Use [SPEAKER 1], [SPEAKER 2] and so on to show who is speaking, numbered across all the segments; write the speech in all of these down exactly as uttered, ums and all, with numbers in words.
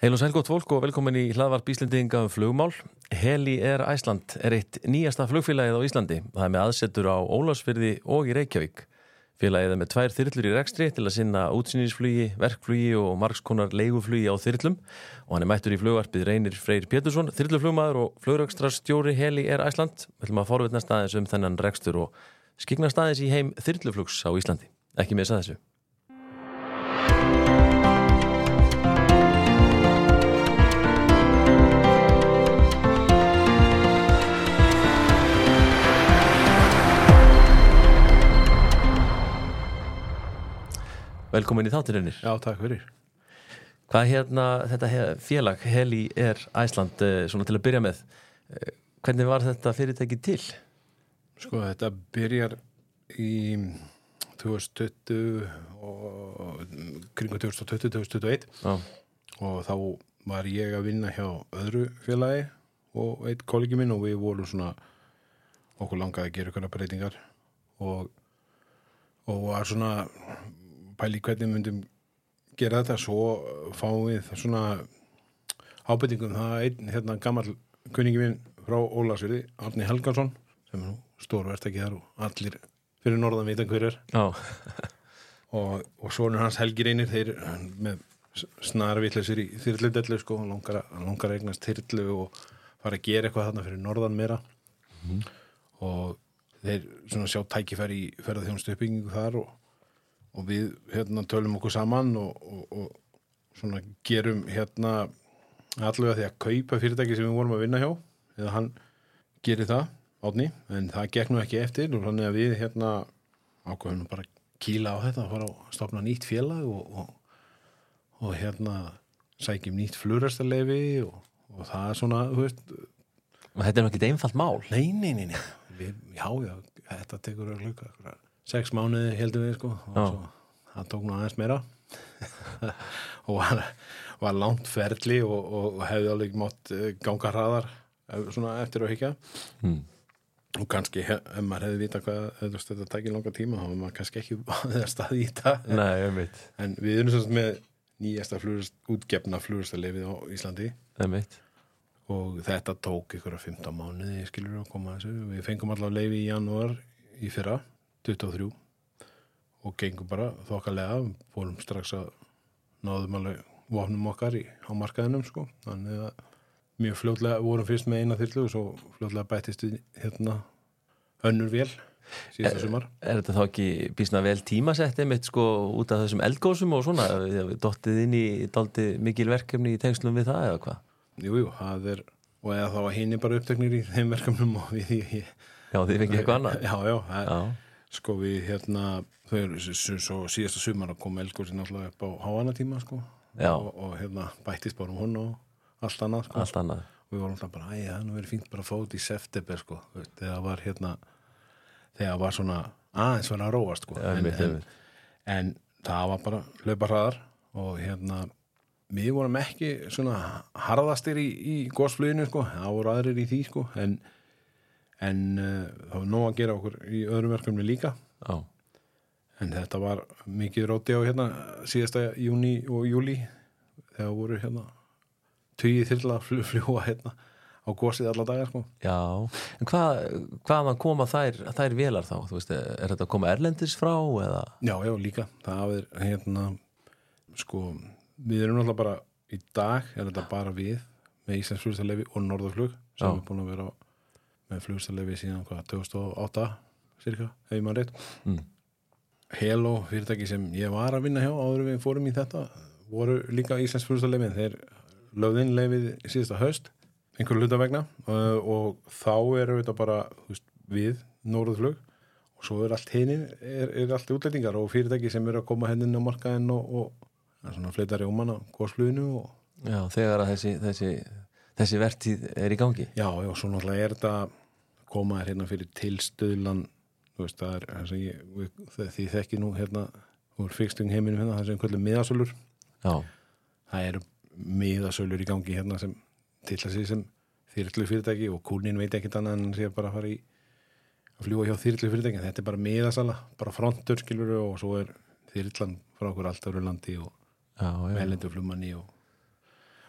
[SPEAKER 1] Heil og sæl gott fólk og velkomin í hlaðvarp Íslendinga um flugmál. Heli Air Iceland er eitt nýjasta flugfélagið á Íslandi. Það er með aðsetur á Ólafsfirði og í Reykjavík. Félagið er með tvær þyrlur í rekstri til að sinna útsýnisflugi, verkflugi og margskonar leiguflugi á þyrlum og hann er mættur í flugvarpið Reynir Freyr Pétursson, þyrluflugmaður og flugrekstrarstjóri Heli Air Iceland. Við ætlum að forvitnast aðeins um þennan rekstur og skyggnast aðeins í heim þyrluflugs á Íslandi. Ekki missa þessu. Velkomin í þáttinn, Reynir.
[SPEAKER 2] Já, takk fyrir.
[SPEAKER 1] Hvað hérna þetta félag Heli Air Iceland svona til að byrja með? Hvernig var þetta fyrirtæki til?
[SPEAKER 2] Sko, þetta byrjar í tvö þúsund tuttugu og kringu tvö þúsund tuttugu til tvö þúsund tuttugu og eitt. Já. Og þá var ég að vinna hjá öðru félagi og einn kollegi minn og við vorum svona okkur langaði að gera ykkur breytingar og og var svona pæli hvernig myndum gera þetta, svo fáum við svona ábendingum það einn hérna gammal kunningi minn frá Ólafsfirði, Árni Helgason, sem er nú stórverktaki þar og allir fyrir norðan vita hver er.
[SPEAKER 1] Já.
[SPEAKER 2] og, og sonur hans Helgi Reynir, þeir með snarvitleysir í þyrludellu sko, langar, langar að eignast þyrlu og fara að gera eitthvað þarna fyrir norðan meira. Mm. Og þeir svona sjá tækifæri í ferðaþjónustu uppbyggingu þar og og við hérna tölum okkur saman og, og, og svona gerum hérna allavega því að kaupa fyrirtæki sem við vorum að vinna hjá eða hann gerir það, Árni, en það gekk nú ekki eftir og þannig að við hérna ákveðum bara kýla á þetta, fara að stofna nýtt félag og, og, og hérna sækjum nýtt flugrekstrarleyfi og, og það er svona, þú veist.
[SPEAKER 1] Og þetta er nokkið einfalt mál.
[SPEAKER 2] Nei, nei, nei, nei. Við, já, já, þetta tekur að hluka eitthvað. Sex mánuði heldum við sko og
[SPEAKER 1] Já.
[SPEAKER 2] svo það tók nú aðeins meira og var, var langt ferli og, og hefði alveg mátt ganga hraðar svona eftir að hyggja mm. og kannski ef maður hefði vita hvað þetta tækir langa tíma þá var maður kannski ekki að staði í þetta.
[SPEAKER 1] Nei, ég veit.
[SPEAKER 2] En við erum svona með nýjasta flugurst, útgefna flugurstaleifið á Íslandi.
[SPEAKER 1] Ég veit.
[SPEAKER 2] Og þetta tók ykkur að fimmtán mánuði skilur að koma þessu. Við fengum allavega leyfi í janúar í fyrra tuttugu og þrjú og gengum bara þokkalega, fórum strax að náðum alveg vopnum okkar í, á markaðinum sko, þannig að mjög fljótlega vorum fyrst með eina þyrlu og svo fljótlega bættist við hérna önnur vél síðasta
[SPEAKER 1] er,
[SPEAKER 2] sumar.
[SPEAKER 1] Er þetta þá ekki býsna vel tímasett einmitt sko út af þessum eldgósum og svona, dottið inn í dálítið mikil verkefni í tengslum við það eða hvað?
[SPEAKER 2] Jú, jú, það er, og eða þá að hinni bara uppteknir í þeim verkefnum og við því.
[SPEAKER 1] Já, þið fengið eitthvað annað?
[SPEAKER 2] Já, já, það
[SPEAKER 1] Já.
[SPEAKER 2] Sko við hérna, þau eru svo síðasta sumar að koma eldgósin alltaf upp á háannatíma sko og, og hérna bættist bara um hún og allt annað sko.
[SPEAKER 1] Allt annað.
[SPEAKER 2] Og við vorum alltaf bara, æja, það nú verið fínt bara að fót í september sko, þegar var hérna, þegar var svona aðeins svona að róast sko.
[SPEAKER 1] Já,
[SPEAKER 2] en,
[SPEAKER 1] mitt,
[SPEAKER 2] en, en það var bara hlaupa hraðar og hérna, við vorum ekki svona harðastir í, í gósfluginu sko, það voru aðrir í því sko, en en uh, það var nóg að gera okkur í öðrum verkefni líka.
[SPEAKER 1] Já.
[SPEAKER 2] En þetta var mikið róti á hérna síðasta júni og júli þegar voru hérna tugir þyrla að fljúa hérna á gósið alla dagar sko.
[SPEAKER 1] Já, en hvað hvaðan koma þær, þær vélar þá? Þú veist, er þetta að koma erlendis frá eða?
[SPEAKER 2] Já, já, líka. Það er hérna sko, við erum náttúrulega bara í dag er þetta bara við með Íslands flugurstalefi og Norðurflug sem
[SPEAKER 1] Já.
[SPEAKER 2] er búin að vera á með flugurstalefi síðan hvað, tvö þúsund og átta cirka, ef ég man rétt. Mm. Hello fyrirtæki sem ég var að vinna hjá áður við fórum í þetta voru líka Íslands flugurstalefi en þeir lögðu inn leyfið síðasta haust einhverju hluta vegna uh, og þá eru þetta bara veist, við Norðurflug og svo er allt hinni er, er allt útlendingar og fyrirtæki sem eru að koma hennin á markaðinn og, og það er svona fleita rjóman á gósfluginu og
[SPEAKER 1] Já, þegar að þessi, þessi, þessi vertíð er í gangi.
[SPEAKER 2] Já, já, svo náttúrulega er þetta koma þér hérna fyrir tilstöðlan, þú veist, það er þess að ég, því þekki nú hérna úr fixing heiminum hérna, það sem kvöldur miðasölur.
[SPEAKER 1] Já.
[SPEAKER 2] Það eru miðasölur í gangi hérna sem til að sig sem þyrlu fyrirtæki og kúnin veit ekkert annað en sé bara að fara í að fljúa hjá þyrlu fyrirtæki. Þetta er bara miðasala, bara frontur skilur og svo er þyrlan frá okkur allt öðru landi og meðlendu flugmanni og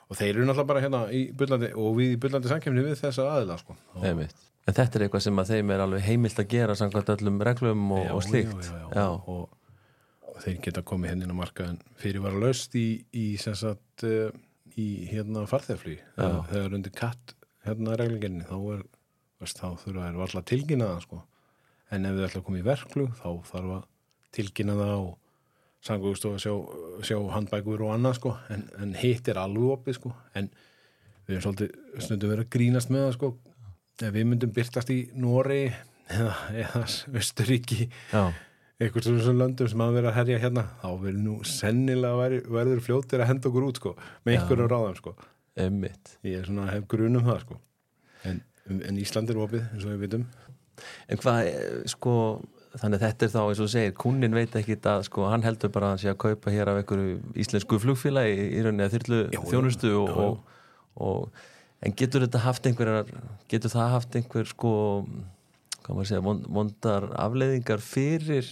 [SPEAKER 2] og þeir eru náttúrulega bara hérna í bullandi og við í bullandi samkeppni við þessa aðila sko.
[SPEAKER 1] Einmitt. En þetta er eitthvað sem að þeim er alveg heimilt að gera samkvæmt öllum reglum og,
[SPEAKER 2] já,
[SPEAKER 1] og slíkt
[SPEAKER 2] já, já, já. Og, og þeir geta komið hérna inn á markaðin fyrir var laust í, í sem sagt uh, í hérna farþegaflugi þegar undir katt hérna reglugerðinni þá er veist, þá þurfa þeir varla að tilkynna það sko. En ef þið ætla að koma í verkflug þá þarf að tilkynna það og samgöngustofa sjá, sjá handbækur og annað sko. en, en hitt er alveg opið sko. En við erum svolítið stundum verið að grínast með það sko. Ef við myndum byrtast í Noregi eða, eða Östuríki eitthvað svona löndum sem að vera að herja hérna þá verður nú sennilega verður, verður fljótir að henda okkur út sko, með einhverjum ráðum sko.
[SPEAKER 1] Einmitt.
[SPEAKER 2] Ég er svona hef grunum það sko. en, en Ísland er opið eins og við vitum.
[SPEAKER 1] En hvað sko þannig að þetta er þá eins og segir kunnin veit ekki að sko hann heldur bara að hann sé að kaupa hér af einhverju íslensku flugfélagi í rauninni að þyrlu já, þjónustu og, já, og, og en getur þetta haft einhverjar getur það haft einhver sko hvað maður segja vondar afleiðingar fyrir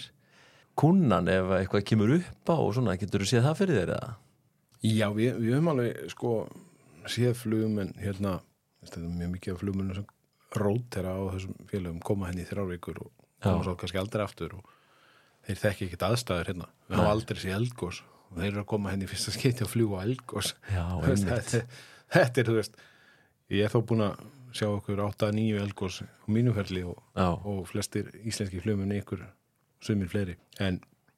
[SPEAKER 1] kunnan ef eitthvað kemur upp á og svona getur þú séð það fyrir þér eða?
[SPEAKER 2] Já við, við höfum alveg sko séð flugum en hérna þetta er mjög mikið af flugum sem rótera á þessum félögum koma henni í þrjár vikur og koma svo kannski aldrei aftur og þeir þekki ekkert aðstæður hérna við hafa aldrei séð eldgós og þeir eru að koma henni í fyrsta skeiti og fljúga eldgós þetta, þetta er þú veist ég er þó búin að sjá okkur átta níu eldgós á mínuferli og, og flestir íslenski flugmenn ykkur sumir fleiri en,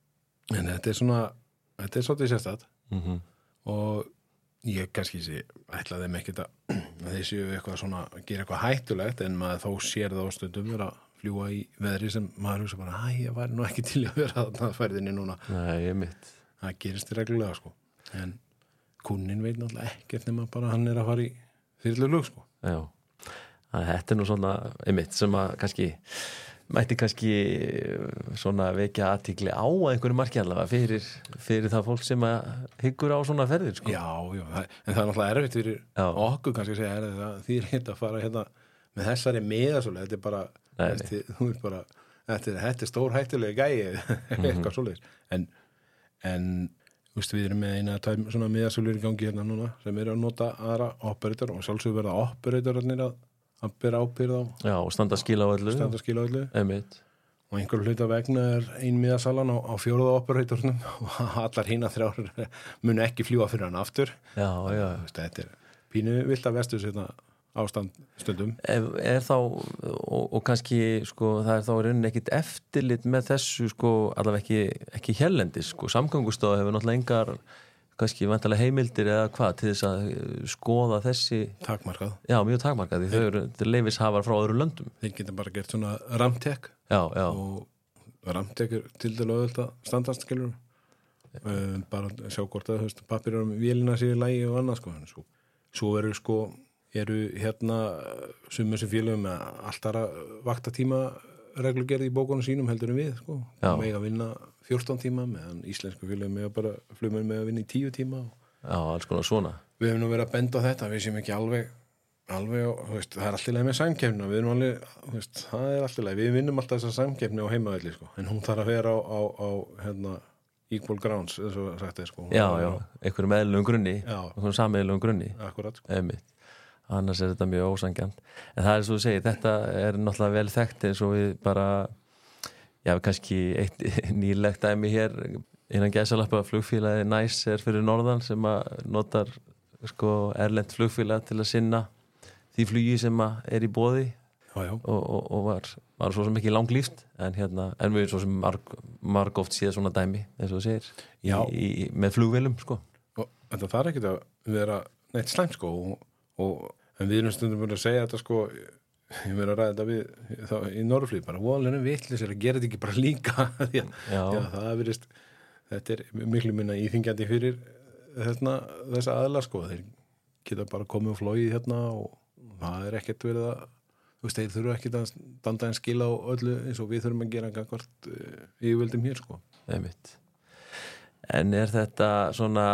[SPEAKER 2] en þetta er svona þetta er svolítið sérstætt
[SPEAKER 1] mm-hmm.
[SPEAKER 2] og ég kannski sé ætla þeim ekkert að þeir séu eitthvað svona að gera eitthvað hættulegt en maður þó sér það á stundum vera að fljúa í veðri sem maður hugsa bara hæ, ég væri nú ekki til að vera þarna færðinni núna.
[SPEAKER 1] Nei, ég mitt.
[SPEAKER 2] Það gerist reglulega sko en kunnin veit náttúrulega ekkert nema bara hann er að fara í þyrluflug sko.
[SPEAKER 1] Já, það þetta er nú svona einmitt sem að kannski mætti kannski svona vekja athygli á einhverju marki allavega fyrir, fyrir það fólk sem að hyggur á svona ferðir sko.
[SPEAKER 2] Já, já, það, en það er náttúrulega erfitt fyrir já. Okkur kannski að segja er það því er hérna að fara hérna með þessari miðasóli, þetta er bara þessi, þú er bara, þetta er, þetta er stór hættulega gæi eitthvað mm-hmm. svoleiðis en, en Vist, við erum með eina tæm, svona miðasölur í gangi hérna núna sem eru að nota aðra operator og sjálfsögur verða operatorarnir að, að bera ábyrð á.
[SPEAKER 1] Já, og standa skil á öllu.
[SPEAKER 2] Standa skil á öllu.
[SPEAKER 1] Einmitt.
[SPEAKER 2] Og einhver hluta vegna er ein miðasalan á, á fjóruða operatornum og allar hína þrjár munu ekki fljúa fyrir hann aftur.
[SPEAKER 1] Já, já.
[SPEAKER 2] Vist, þetta er pínu vilt að vestus hérna ástand stundum.
[SPEAKER 1] Er, er þá, og, og kannski sko, það er þá rauninni ekkit eftirlit með þessu sko, allavega ekki, ekki hérlendis sko, samgöngustofa hefur náttúrulega engar kannski vantarlega heimildir eða hvað til þess að skoða þessi
[SPEAKER 2] takmarkað.
[SPEAKER 1] Já, mjög takmarkað, því þau eru, þau leifishafar frá öðru löndum.
[SPEAKER 2] Þeir geta bara gert svona ramtek
[SPEAKER 1] já, já.
[SPEAKER 2] og ramtek er til dælu auðvitað standast skilur um, bara sjá hvort að pappir um vélina sér í lagi og annað sko, svo, svo eru sko eru hérna sumur sem félögum með alltaf vaktatíma reglugerð í bókunum sínum heldur en við sko. Með að vinna fjórtán tíma meðan íslensku félögum með að bara flugmenn með að vinna í tíu tíma.
[SPEAKER 1] Já, alls konar svona.
[SPEAKER 2] Við hefum nú verið að benda á þetta, við séum ekki alveg, alveg þú veist, það er alltaf leið með samkeppni við erum alveg, þú veist, það er alltaf leið, við vinnum alltaf þessa samkeppni á heimavelli sko. En hún þarf að vera á, á, á hérna, equal grounds, eins og sagt er sko.
[SPEAKER 1] Já, já, einhverjum eðlugum grunni, einhverjum sameiginlegum grunni.
[SPEAKER 2] Akkurat sko.
[SPEAKER 1] Einmitt. Annars er þetta mjög ósangjant en það er svo að segja, þetta er náttúrulega vel þekkt eins og við bara já, kannski eitt nýlegt dæmi hér innan gæsalappa flugfélagi Nice er fyrir norðan sem að notar sko erlent flugfélag til að sinna því flugi sem að er í boði
[SPEAKER 2] já, já.
[SPEAKER 1] og, og, og var, var svo sem ekki langlíft en hérna, en við svo sem marg, marg oft séð svona dæmi eins og það segir í, í, með flugvélum sko
[SPEAKER 2] og þetta þarf ekki að vera neitt slæmt sko og og en við erum stundum búin að segja þetta sko ég verið að ræða þetta við þá, í Norrflýð bara, volinu vitlis er að gera þetta ekki bara líka því að já. Já, það er verið þetta er miklu minna íþingjandi fyrir hérna, þessa aðla sko þeir geta bara komið og flóið hérna og það er ekkert verið að þú veist, þeir þurfa ekkert að standa en skila á öllu eins og við þurfum að gera gangvart uh, yfirvöldum hér sko
[SPEAKER 1] Einmitt. En er þetta svona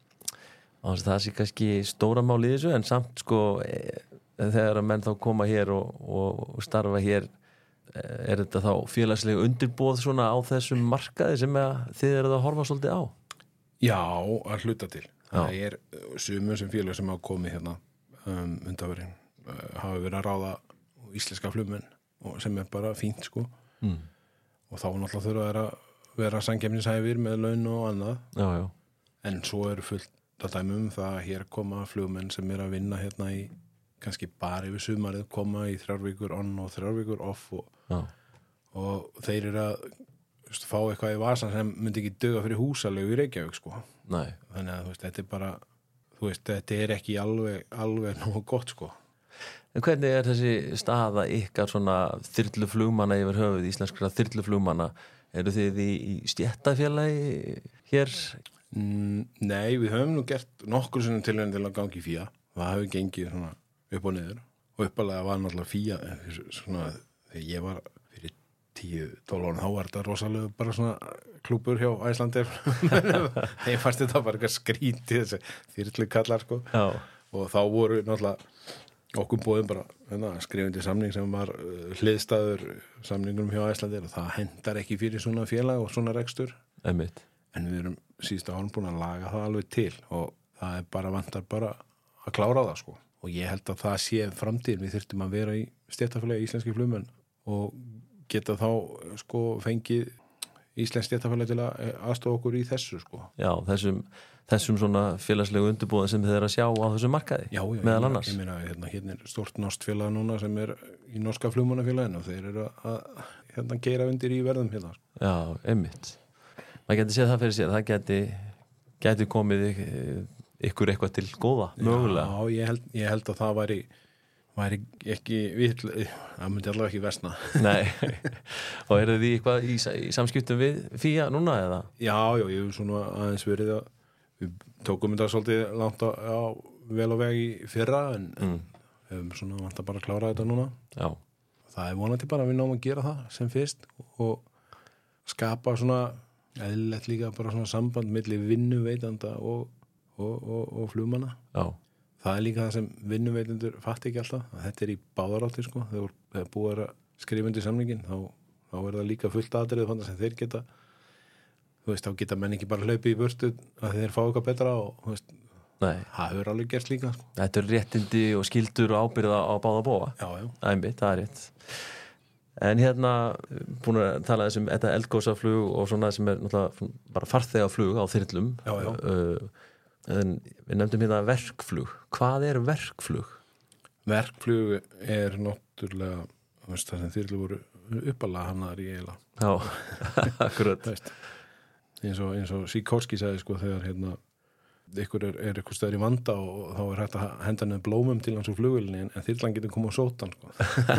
[SPEAKER 1] það sé kannski stóra mál í þessu en samt sko e, þegar að menn þá koma hér og, og starfa hér er þetta þá félagslega undirboð svona á þessum markaði sem að þið eruð að horfa svolítið á?
[SPEAKER 2] Já, að hluta til það er sumum sem félög sem hafa komið hérna um, undanverðin uh, hafa verið að ráða íslenska flugmenn og sem er bara fínt sko mm. og þá náttúrulega þurfa að vera, vera samkeppnishæfir með laun og annað
[SPEAKER 1] já, já.
[SPEAKER 2] En svo eru fullt að dæmi um það að hér koma flugmenn sem er að vinna hérna í kannski bara yfir sumarið koma í þrjár vikur on og þrjár vikur off og, og þeir eru að veist, fá eitthvað í vasan sem myndi ekki duga fyrir húsalegu í Reykjavík sko.
[SPEAKER 1] Nei.
[SPEAKER 2] Þannig að veist, þetta er bara þú veist, þetta er ekki alveg, alveg nógu gott sko.
[SPEAKER 1] En hvernig er þessi staða ykkar svona þyrluflugmanna yfir höfuð, íslenskra þyrluflugmanna? Eru þið í, í stéttafélagi hér?
[SPEAKER 2] Mm, nei, við höfum nú gert nokkur sinnum tilhörn til að gangi í fía. Það hefur gengið svona upp og niður og uppalega var náttúrulega fía svona þegar ég var fyrir tíu, tólf ára þá var þetta rosalega bara svona klúbur hjá Æslandir þegar fannst þetta bara eitthvað skrítið þessi þyrlu kallar sko Já. Og þá voru náttúrulega okkur bóðum bara hérna, skrifandi samning sem var uh, hliðstæður samningunum hjá Æslandir og það hendar ekki fyrir svona félag og svona rekstur
[SPEAKER 1] Einmitt.
[SPEAKER 2] En við erum síðustu árum búin að laga það alveg til og það er bara vantar bara að klára það sko og ég held að það sé framtíðin við þyrftum að vera í stéttafélagi íslenski flugmenn og geta þá sko fengið íslensk stéttafélagi til að aðstofa okkur í þessu sko.
[SPEAKER 1] Já, þessum, þessum svona félagslegu undirbúðan sem þið er að sjá á þessum markaði
[SPEAKER 2] já, já,
[SPEAKER 1] meðal annars.
[SPEAKER 2] Ég meina, hérna, hérna er stort norskt félag núna sem er í norska flugmannafélaginu og þeir eru að hérna gera undir í verðum hérna.
[SPEAKER 1] Já, einmitt. Maður geti séð það fyrir sér, það geti, geti komið ykkur eitthvað til góða, mögulega.
[SPEAKER 2] Já, ég held, ég held að það væri, væri ekki, við, það myndi allavega ekki versna.
[SPEAKER 1] Nei, og eru þið eitthvað í, í samskiptum við fía núna eða?
[SPEAKER 2] Já, já, ég hef svona aðeins verið að, við tókum þetta svolítið langt á, á vel á veg í fyrra, en mm. hefum svona vant að bara klára þetta núna. Já. Það er vonandi bara að við náum að gera það sem fyrst og skapa svona, eðlilegt líka bara svona samband milli vinnuveitanda og Og, og, og flugmanna Já. Það er líka það sem vinnuveitundur fatt ekki alltaf að þetta er í báðaráttir sko. þegar það er búið að skrifa undir samningin þá, þá er það líka fullt aðrið þannig sem þeir geta þú veist, þá geta menn ekki bara hlaupið í burtu að þeir fá eitthvað betra og þú veist, það hefur alveg gerst líka sko.
[SPEAKER 1] Þetta er réttindi og skildur og ábyrða á báða bóa
[SPEAKER 2] Já, já
[SPEAKER 1] Æmbi, það er rétt En hérna, búin að tala þessum þetta eldgósaflug og svona sem er náttúrulega bara farþegaflug á þyrlum
[SPEAKER 2] Já, já
[SPEAKER 1] uh, En við nefndum hérna verkflug. Hvað er verkflug?
[SPEAKER 2] Verkflug er náttúrulega veist, það sem þyrlu voru uppalega hannar í eila.
[SPEAKER 1] Já, akkurat.
[SPEAKER 2] eins og, eins og Sikorsky sagði sko þegar hérna, ykkur er, er ykkur stöður í vanda og þá er hægt að henda niður blómum til hans úr flugvélni en, en þyrlan getur komið á sótan sko.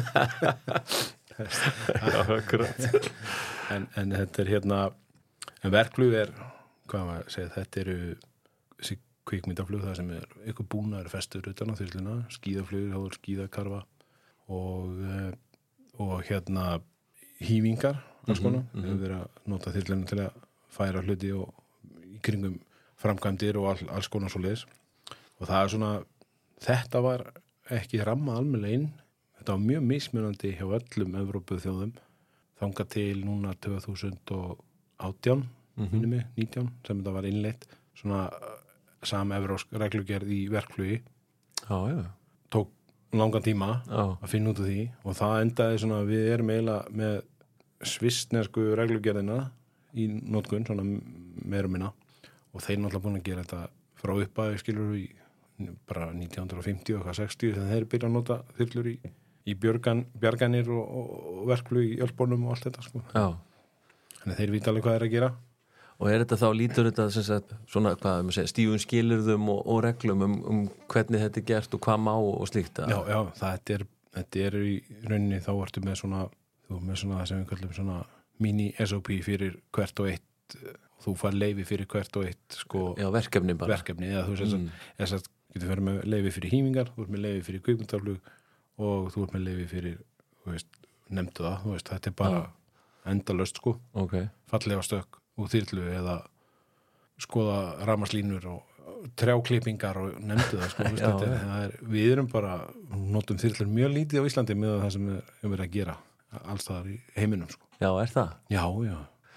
[SPEAKER 1] Já, akkurat.
[SPEAKER 2] en, en þetta er hérna en verkflug er, hvað maður segja, þetta eru þessi kvikmyndaflug það sem er eitthvað búnaður festur utan á þyrluna, skíðaflug, þá er skíðakarfa og, og hérna hífingar alls konar, mm -hmm. við höfum verið að nota þyrluna til að færa hluti og í kringum framkvæmdir og all, alls konar svo leiðis og það er svona, þetta var ekki ramma almennilega inn, þetta var mjög mismunandi hjá öllum Evrópu þjóðum þangað til núna tvö þúsund og átján, mm -hmm. mig, nítján sem þetta var innleitt svona sama evrósk reglugerð í verkflugi
[SPEAKER 1] já, já.
[SPEAKER 2] tók langan tíma
[SPEAKER 1] já.
[SPEAKER 2] að finna út af því og það endaði svona að við erum eiginlega með svissnesku reglugerðina í notkun, svona meira minna og þeir náttúrulega búin að gera þetta frá upphæði skilur í bara nítján hundruð fimmtíu og sextíu þegar þeir byrja að nota þyrlur í, í björgan, bjarganir og, og, og verkflug í Ölpunum og allt þetta sko. Þannig þeir vita alveg hvað er að gera
[SPEAKER 1] Og er þetta þá lítur þetta sem sagt, svona hvað segja, stífum skilyrðum og, og reglum um, um hvernig þetta er gert og hvað má og slíkt?
[SPEAKER 2] Já, já, það er, þetta er í rauninni þá ertu með svona, þú með svona það sem við kallum svona mini-S O P fyrir hvert og eitt, þú fær leyfi fyrir hvert og eitt sko,
[SPEAKER 1] já, verkefni bara.
[SPEAKER 2] Verkefni, eða þú veist, mm. þess að getur verið með leyfi fyrir hímingar, þú ert með leyfi fyrir kvikmyndaflug og þú ert með leyfi fyrir, þú veist, nefndu það, þú veist, þetta er bara ah. endalaust sko,
[SPEAKER 1] okay.
[SPEAKER 2] fallega stökk og þyrlu eða skoða rafmagnslínur og trjáklippingar og nefndu það sko, já, er, það er, við erum bara notum þyrlur mjög lítið á Íslandi með það sem við erum verið að gera allstaðar í heiminum sko.
[SPEAKER 1] Já, er það?
[SPEAKER 2] Já, já.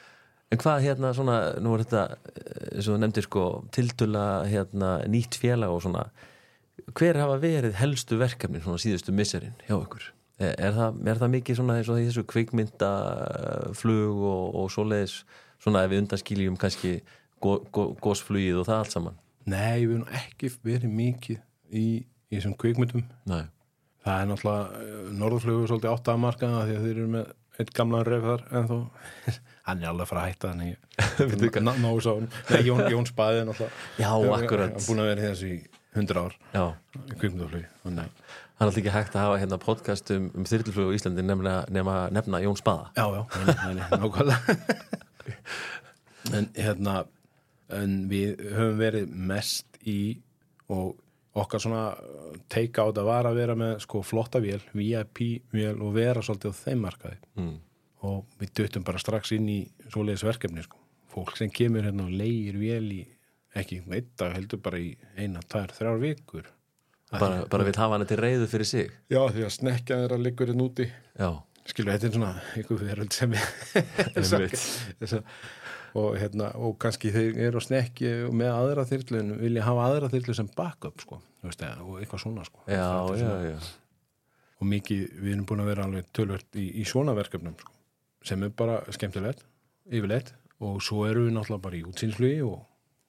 [SPEAKER 1] En hvað hérna svona, nú er þetta eins og þú nefndir sko tiltöla hérna nýtt félag og svona hver hafa verið helstu verkefnin svona síðustu misserinn hjá ykkur? Er, er, það, er það mikið svona eins og þessu kvikmyndaflug og, og svoleiðis svona ef við undanskiljum kannski go, go, gósflugið og það allt saman?
[SPEAKER 2] Nei, við erum ekki verið mikið í, í þessum kvikmyndum. Nei. Það er náttúrulega norðurflugur svolítið áttamarka því að þeir eru með eitt gamlan ref þar en þó hann er alveg að fara að hætta þannig ná, ná sá hann Nei, Jón, Jón Spaði náttúrulega
[SPEAKER 1] Já, akkurat
[SPEAKER 2] Hann er búin að vera þessu í hundra ár Já Kvikmyndaflug
[SPEAKER 1] Hann er alltaf ekki hægt að hafa hérna podcast um, um þyrluflug á Íslandi nefna, nefna, nefna Jón Spaða
[SPEAKER 2] Já, já, nákvæmlega En hérna en við höfum verið mest í og okkar svona take out að vara að vera með sko flotta vél, V I P-vél og vera svolítið á þeim markaði mm. og við duttum bara strax inn í svoleiðis verkefni sko. Fólk sem kemur hérna og leigir vél í ekki einn dag, heldur bara í eina, tvær, þrjár vikur.
[SPEAKER 1] Bara, bara vil hafa hana til reiðu fyrir sig?
[SPEAKER 2] Já, því að snekkja þeirra liggur hérna úti. Já. Skilur, þetta er svona ykkur veröld sem ég og hérna, og kannski þeir eru að snekki með aðra þyrlu en vilja hafa aðra þyrlu sem backup sko, þú veist, og eitthvað svona sko.
[SPEAKER 1] Já, já,
[SPEAKER 2] svona. Já. Og mikið, við erum búin að vera alveg tölvört í, í svona verkefnum sko, sem er bara skemmtilegt, yfirleitt, og svo eru við náttúrulega bara í útsýnsflugi og,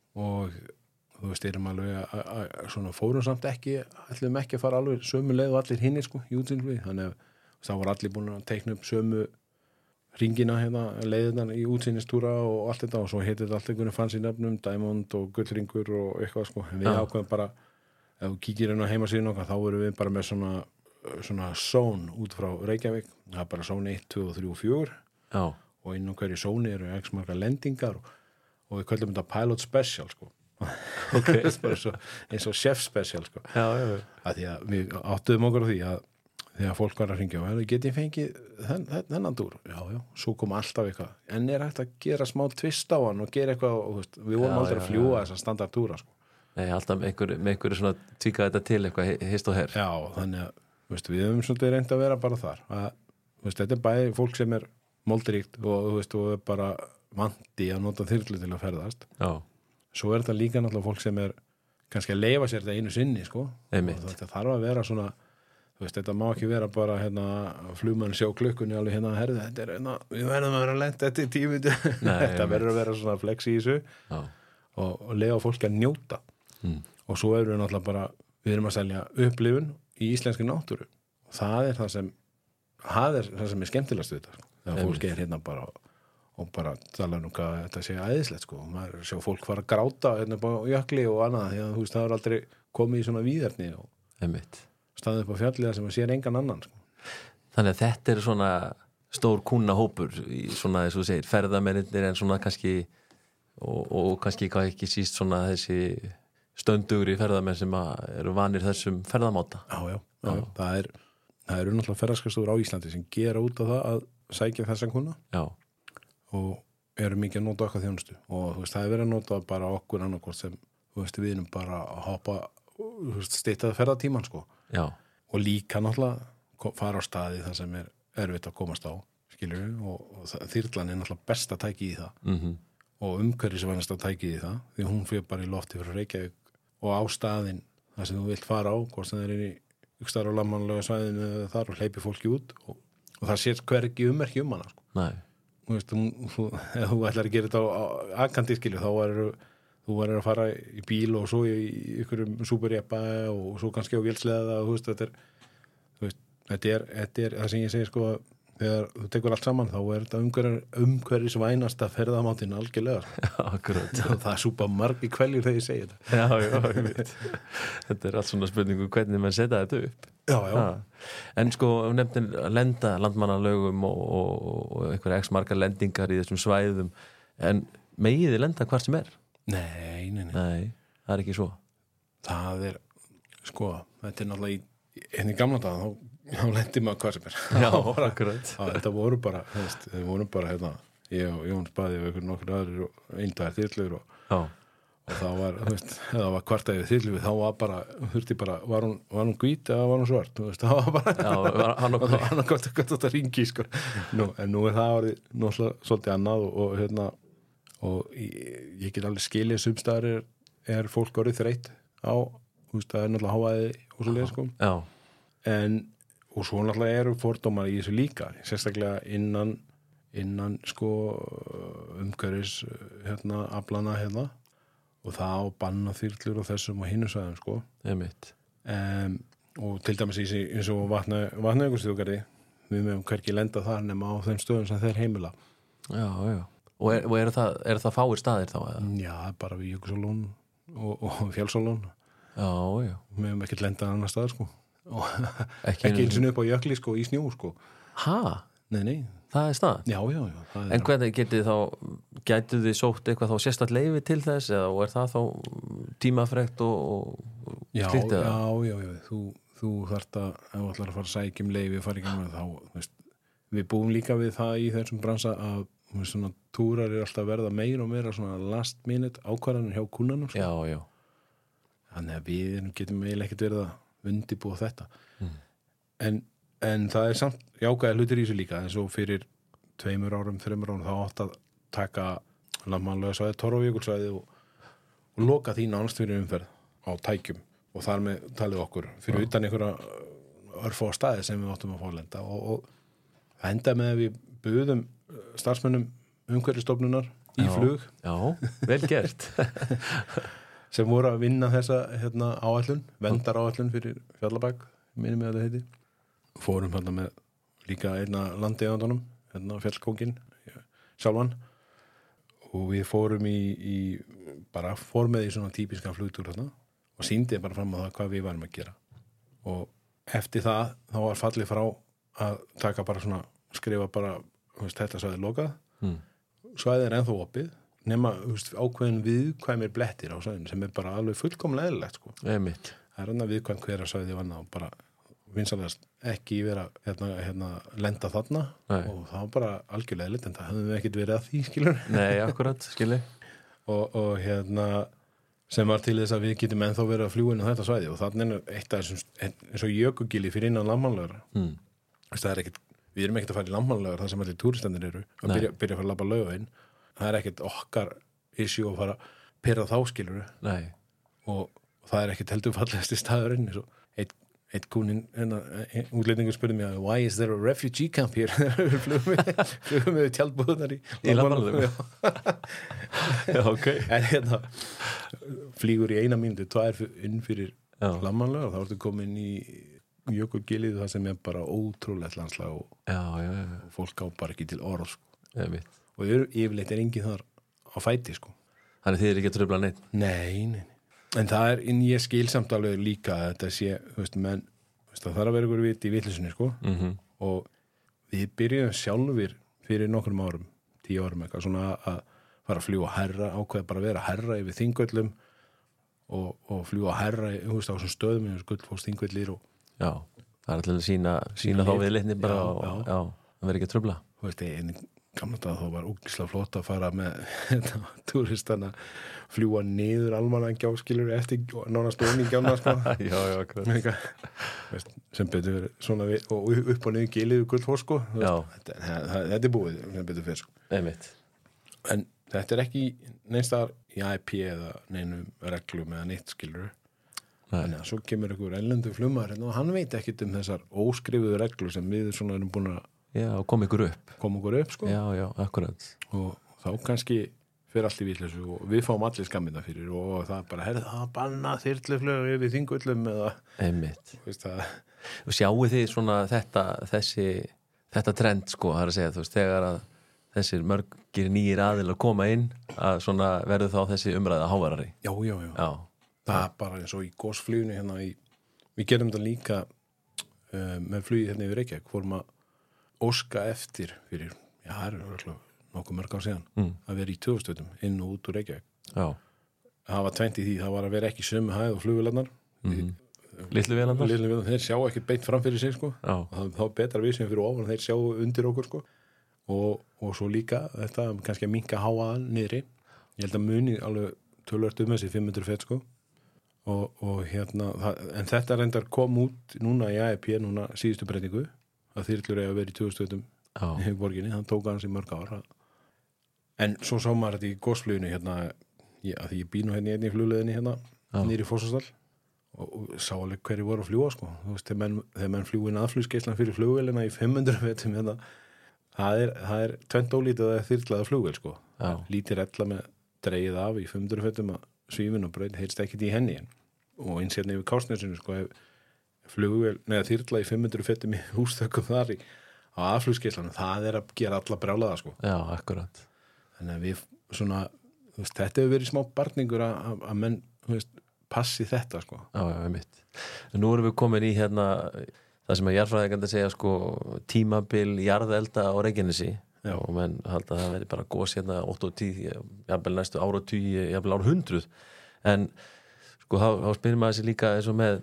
[SPEAKER 2] og þú veist, erum alveg að, að svona fórum samt ekki, ætlum ekki að fara alveg sömu leið og allir hinni sko, í útsýnsflugi, þannig að það var allir búin að teikna upp sömu ringina hérna, leiðina í útsýnistúra og allt þetta og svo heitir þetta allt einhvern fancy nafnum, Diamond og Gullringur og eitthvað sko, en við ja. ákveðum bara ef þú kíkir inn á heimasíðun okkar þá erum við bara með svona, svona zone út frá Reykjavík, það er bara zone eitt, tvö og þrjú og fjögur Já. Og inn á hverju zóni eru x margar lendingar og, og við köllum þetta Pilot Special sko okay. svo, eins og Chef Special sko Já, já, já. Að því að við áttuðum okkur á því að þegar fólk var að hringja og get ég fengið þenn, þennan dúr, já, já, svo kom alltaf eitthvað, en er hægt að gera smá tvist á hann og gera eitthvað, og, veist, við vorum já, aldrei já, að fljúa þessar standardúra sko.
[SPEAKER 1] Nei, alltaf með einhverju, með einhverju svona tvíka þetta til eitthvað hist og her
[SPEAKER 2] Já, þannig að, veist, við höfum svolítið reynd að vera bara þar að, veist, þetta er bæði fólk sem er moldríkt og, veist, og er bara vandi að nota þyrlu til að ferðast já. Svo er þetta líka náttúrulega fólk sem er kannski að leyfa sér þetta einu sinni sko, og þetta þarf að vera svona Þú veist, þetta má ekki vera bara hérna flugmann sjá klukkunni alveg hérna herðu, þetta er hérna, við verðum að vera lent þetta í tíu mínútur. Þetta verður að vera svona flex í þessu og, og lega fólki að njóta. Mm. Og svo erum við náttúrulega bara, við erum að selja upplifun í íslenski náttúru. Og það er það sem, það er það sem er skemmtilegast við þetta. Þegar fólki er hérna bara og bara tala um hvað þetta sé æðislegt sko. Maður sjá fólk fara að gráta hérna á jökli og annað því að þú veist, það er aldrei komið í svona víðerni og
[SPEAKER 1] Einmitt.
[SPEAKER 2] Staðið upp á fjalliða sem að sér engan annan sko.
[SPEAKER 1] Þannig að þetta er svona stór kúnnahópur í svona þess að þú segir ferðamennir en svona kannski og, og kannski ekki síst svona þessi stöndugri ferðamenn sem eru vanir þessum ferðamáta
[SPEAKER 2] Já, já, já, já. Það er það eru náttúrulega ferðaskastofur á Íslandi sem gera út af það að sækja þessan kuna já. Og eru mikið að nota okkar þjónustu og þú veist, það er verið að nota bara okkur annarkort sem, þú veist, við erum bara að hoppa steytaði ferðatíman sko Já. Og líka náttúrulega fara á staði þar sem er erfitt að komast á skilur við og, og það, þyrlan er náttúrulega besta tæki í það mm-hmm. og umhverfisvænasta tæki í það því hún fyrir bara í lofti fyrir Reykjavík og á staðinn þar sem þú vilt fara á hvort sem það er inn í ykkstar og lammanlega svæðinu þar og hleypi fólki út og, og það sér hver ekki ummerki um hana sko. Nei Þú veist, þú, þú, ef þú ætlar að gera þetta á, á akandi skilur þá er þú verður að fara í bíl og svo í ykkurum súperjeppa og svo kannski á vélsleða og þú veist, þetta er, þú veist, þetta er, þetta er það sem ég segir sko, þegar þú tekur allt saman þá er þetta umhverjir, umhverjis vænasta ferðamáttinn algjörlega.
[SPEAKER 1] Já, akkurat.
[SPEAKER 2] Það er súpa margi kveljur þegar ég segi þetta.
[SPEAKER 1] Já, já, ég veit. Þetta er allt svona spurningu hvernig mann setja þetta upp.
[SPEAKER 2] Já, já.
[SPEAKER 1] Ha. En sko, nefndin að lenda landmannalögum og, og, og einhverja x margar lendingar í þessum svæðum, en megið þið lenda hvar sem er?
[SPEAKER 2] Nei, nei, nei.
[SPEAKER 1] Nei, það er ekki svo.
[SPEAKER 2] Það er, sko, þetta er náttúrulega í, henni gamla dag, þá, þá lendi maður hvað sem er.
[SPEAKER 1] Já, akkurat.
[SPEAKER 2] Þetta voru bara, veist, við vorum bara, hérna, ég og Jón Spaði og ykkur nokkur aðrir og eindagar þyrlur og, og þá var, þú veist, ef það var kvartæðið þyrlu, þá var bara, þurfti bara, var hún, var hún hvít eða var hún svart, þú veist, það var bara,
[SPEAKER 1] já, hann og
[SPEAKER 2] hann og gott að ringi, sko. Nú, en nú er það árið náttúrulega svolítið annað og, og hérna, og ég, ég get alveg skilið sumstaðar er, er fólk orðið þreytt á, þú veist, það er náttúrulega háaði og svo leið, sko
[SPEAKER 1] Já.
[SPEAKER 2] en, og svo náttúrulega eru fordómar í þessu líka, sérstaklega innan innan, sko umhverfis, hérna, aflana hérna, og það á banna þyrlur og þessum og hinum svæðum, sko
[SPEAKER 1] Einmitt.
[SPEAKER 2] Um, og til dæmis í eins og vatna, vatnajökulsþjóðgarði við meðum hvergi lenda þar nema á þeim stöðum sem þeir heimila
[SPEAKER 1] Já, já. Og er, og er, það, er það fáir staðir þá? Eða?
[SPEAKER 2] Já, bara við Jökulsárlón og, og Fjallsárlón
[SPEAKER 1] Já, já.
[SPEAKER 2] við meðum ekkert lenda annar stað, sko og
[SPEAKER 1] Ekki
[SPEAKER 2] ekki eins og upp á jökli, sko, í snjó, sko
[SPEAKER 1] Ha?
[SPEAKER 2] Nei, nei
[SPEAKER 1] Það er stað?
[SPEAKER 2] Já, já, já það
[SPEAKER 1] En hvernig getið þá, gætu þið sótt eitthvað þá sérstætt leyfi til þess eða og er það þá tímafrekt og, og
[SPEAKER 2] Já,
[SPEAKER 1] slíkt eða?
[SPEAKER 2] já, já, já, þú, þú þarft að ef þú ætlar að fara að sækja um leyfi fara ekki með þá, þú veist, við búum líka við það í þessum bransa að þú veist, svona túrar er alltaf að verða meira og meira svona last minute ákvarðanir hjá kunnanum, sko.
[SPEAKER 1] Já, já.
[SPEAKER 2] Þannig að við getum eiginlega ekkert verið að undirbúa þetta
[SPEAKER 1] Mm.
[SPEAKER 2] en, en það er samt jákvæði hlutir í þessu líka eins og fyrir tveimur árum, þreimur árum þá átt að taka landmannlega svæði, Torfajökulsvæði og, og loka því nánast fyrir umferð á tækjum og þar með talið okkur fyrir
[SPEAKER 1] Já.
[SPEAKER 2] utan einhverja örfá staði sem við áttum að fá lenda og, og það endaði með að við buðum starfsmönnum umhverfisstofnunar í
[SPEAKER 1] Já.
[SPEAKER 2] flug
[SPEAKER 1] Já, vel gert.
[SPEAKER 2] sem voru að vinna þessa hérna, áætlun, vendar áætlun fyrir Fjallabæk, minni með að það heiti fórum hérna með líka einna landeigandunum, hérna fjallkóngin sjálfan og við fórum í, í bara fórum með í svona típiskan flugtúr hérna og sýndi bara fram á það hvað við varum að gera og eftir það þá var fallið frá að taka bara svona, skrifa bara veist, þetta svæði lokað
[SPEAKER 1] Mm.
[SPEAKER 2] svæði er ennþá opið nema veist, ákveðin viðkvæmir blettir á svæðinu sem er bara alveg fullkomlega eðlilegt, sko.
[SPEAKER 1] Einmitt.
[SPEAKER 2] Það er annað viðkvæm hver að svæði vanna og bara vinsanlegast ekki vera hérna, hérna lenda þarna
[SPEAKER 1] Nei.
[SPEAKER 2] og það var bara algjörlega eðlilegt en það hefðum við ekkert verið að því, skilur
[SPEAKER 1] Nei, akkurat, skilji.
[SPEAKER 2] og, og hérna sem var til þess að við getum ennþá verið að fljúin á þetta svæði og þannig er eitt af þessum eins og jökugili fyrir innan landmannlegar
[SPEAKER 1] Mm.
[SPEAKER 2] það er ekkert, við erum ekkert að fara í landmannlegar þar sem allir túristandir eru að byrja, byrja að fara að labba laugaveginn það er ekkert okkar issue að fara að pyrra þá, skilur
[SPEAKER 1] Nei.
[SPEAKER 2] og, og það er ekkert heldur fallegasti staðurinn eins og eitt, eitt kúnin útlendingur spurði mig why is there a refugee camp here við flugum við, flugum við tjaldbúðunar í,
[SPEAKER 1] Í landmannlegum. Já, ok.
[SPEAKER 2] en hérna flýgur í eina mínútu, tvær inn fyrir
[SPEAKER 1] Já.
[SPEAKER 2] landmannlega og þá ertu komin í jökulgilið það sem er bara ótrúlegt landslag og,
[SPEAKER 1] Já, já, já.
[SPEAKER 2] og fólk á bara ekki til orð, sko.
[SPEAKER 1] Einmitt.
[SPEAKER 2] og yfir, yfirleitt er enginn þar á fæti, sko.
[SPEAKER 1] Þannig þið er ekki að tröfla neitt.
[SPEAKER 2] Nei, nei, nei. En það er, en ég skil samt alveg líka að þetta sé, þú veist, menn, veist, það þarf að vera ykkur vit í vitlisunni, sko,
[SPEAKER 1] Mhm.
[SPEAKER 2] og við byrjuðum sjálfur fyrir nokkrum árum, tíu árum eitthvað, svona að fara að fljúga herra, ákveða bara að vera herra yfir Þingvöllum og, og fljúga herra, þú veist, á svona stöðum yfir Gullfoss, Þingvellir og,
[SPEAKER 1] Já, það er alltaf að sína, sína þá
[SPEAKER 2] lit.
[SPEAKER 1] viðleitni bara
[SPEAKER 2] Já,
[SPEAKER 1] og,
[SPEAKER 2] já.
[SPEAKER 1] já, það verður ekki að tröfla.
[SPEAKER 2] þú veist, en gamla dag þá var ógislega flott að fara með þetta, túristana fljúga niður almannagjá, skilur eftir nánast óningjána, sko.
[SPEAKER 1] Já, já, akkurat.
[SPEAKER 2] Eitthvað, veist, sem betur verið svona við, og upp og niður gilið Gullfoss, sko. Þú
[SPEAKER 1] Já.
[SPEAKER 2] veist, þetta, þetta, þetta er búið sem betur fyrir, sko.
[SPEAKER 1] Einmitt.
[SPEAKER 2] En þetta er ekki neinstar í I P eða neinum reglum eða neitt, skilur
[SPEAKER 1] Nei.
[SPEAKER 2] þannig að svo kemur einhver ellendur flugmaður hérna og hann veit ekkit um þessar óskrifuðu reglur sem við svona erum búin að
[SPEAKER 1] Já, og kom ykkur upp.
[SPEAKER 2] koma okkur upp, sko.
[SPEAKER 1] Já, já, akkurat.
[SPEAKER 2] Og þá kannski fyrir allt í vitleysu og við fáum allir skammina fyrir og það er bara, herrðu, það banna þyrluflug yfir Þingvöllum eða,
[SPEAKER 1] Einmitt.
[SPEAKER 2] veist það,
[SPEAKER 1] Og sjáu þið svona þetta, þessi, þetta trend, sko, það er að segja, þú veist, þegar að þessir mörgir nýjir aðilar koma inn, að svona verður þá þessi umræða hávarari.
[SPEAKER 2] já, já, já.
[SPEAKER 1] Já,
[SPEAKER 2] Það er bara eins og í gósfluginu hérna í, við gerum þetta líka uh, með flugið hérna yfir Reykjavík, fórum að óska eftir fyrir, já, það er örgulega nokkuð mörg á síðan,
[SPEAKER 1] Mm.
[SPEAKER 2] að vera í töfustöðum inn og út úr Reykjavík.
[SPEAKER 1] já.
[SPEAKER 2] Það var tvennt í því, það var að vera ekki í sömu hæð og flugvélarnar.
[SPEAKER 1] Mm. Litlu vélarnar?
[SPEAKER 2] Litlu vélarnar, þeir sjá ekki beint fram fyrir sig, sko.
[SPEAKER 1] Já.
[SPEAKER 2] Og það, þá betra við sem fyrir ofan, þeir sjá undir okkur, sko. Og, og svo líka þetta, kannski að minka háaðan niðri. Ég held að muni alveg tölvört um þessi fimm hundruð fet, sko. Og, og hérna, það, en þetta reyndar kom út núna í A E P, núna síðustu breytingu, að þyrlur eiga að vera í tvö þúsund
[SPEAKER 1] Já.
[SPEAKER 2] í borginni, þann tók hans í mörg ár að, en svo sá maður þetta í gósfluginu hérna, ég, að því ég bý nú hérna í einni flugleiðinni hérna, nýri í Fossastall og, og sá alveg hverju voru að fljúa sko, þú veist, þegar menn, þegar menn fljúin aðflugsgeislan fyrir flugvélina í fimm hundruð fetum hérna, það er, það er tvennt ólítið að þyrlaða flugvél sko, lítir ella með dreigið af í fimm hundruð fetum að svífin og braut heyrst ekkit í henni en, og eins hérna yfir Kársnesinu sko, ef flugvél, neða þyrla í fimm hundruð fetum í hústökum þar í á aðflugsgeislanum, það er að gera alla brjálaða sko.
[SPEAKER 1] Já, akkurat.
[SPEAKER 2] Þannig að við svona, þú veist, þetta hefur verið smá barningur að, að menn, þú veist, passi þetta sko.
[SPEAKER 1] Já, já, einmitt. En nú erum við komin í hérna, það sem að jarðfræðingandi segja sko, tímabil jarðelda á Reykjanesi og menn halda að það veri bara gos hérna átta og tíu, jafnvel næstu áratugi, jafnvel árhundruð. En sko, þá, þá spyrir maður sér líka eins og með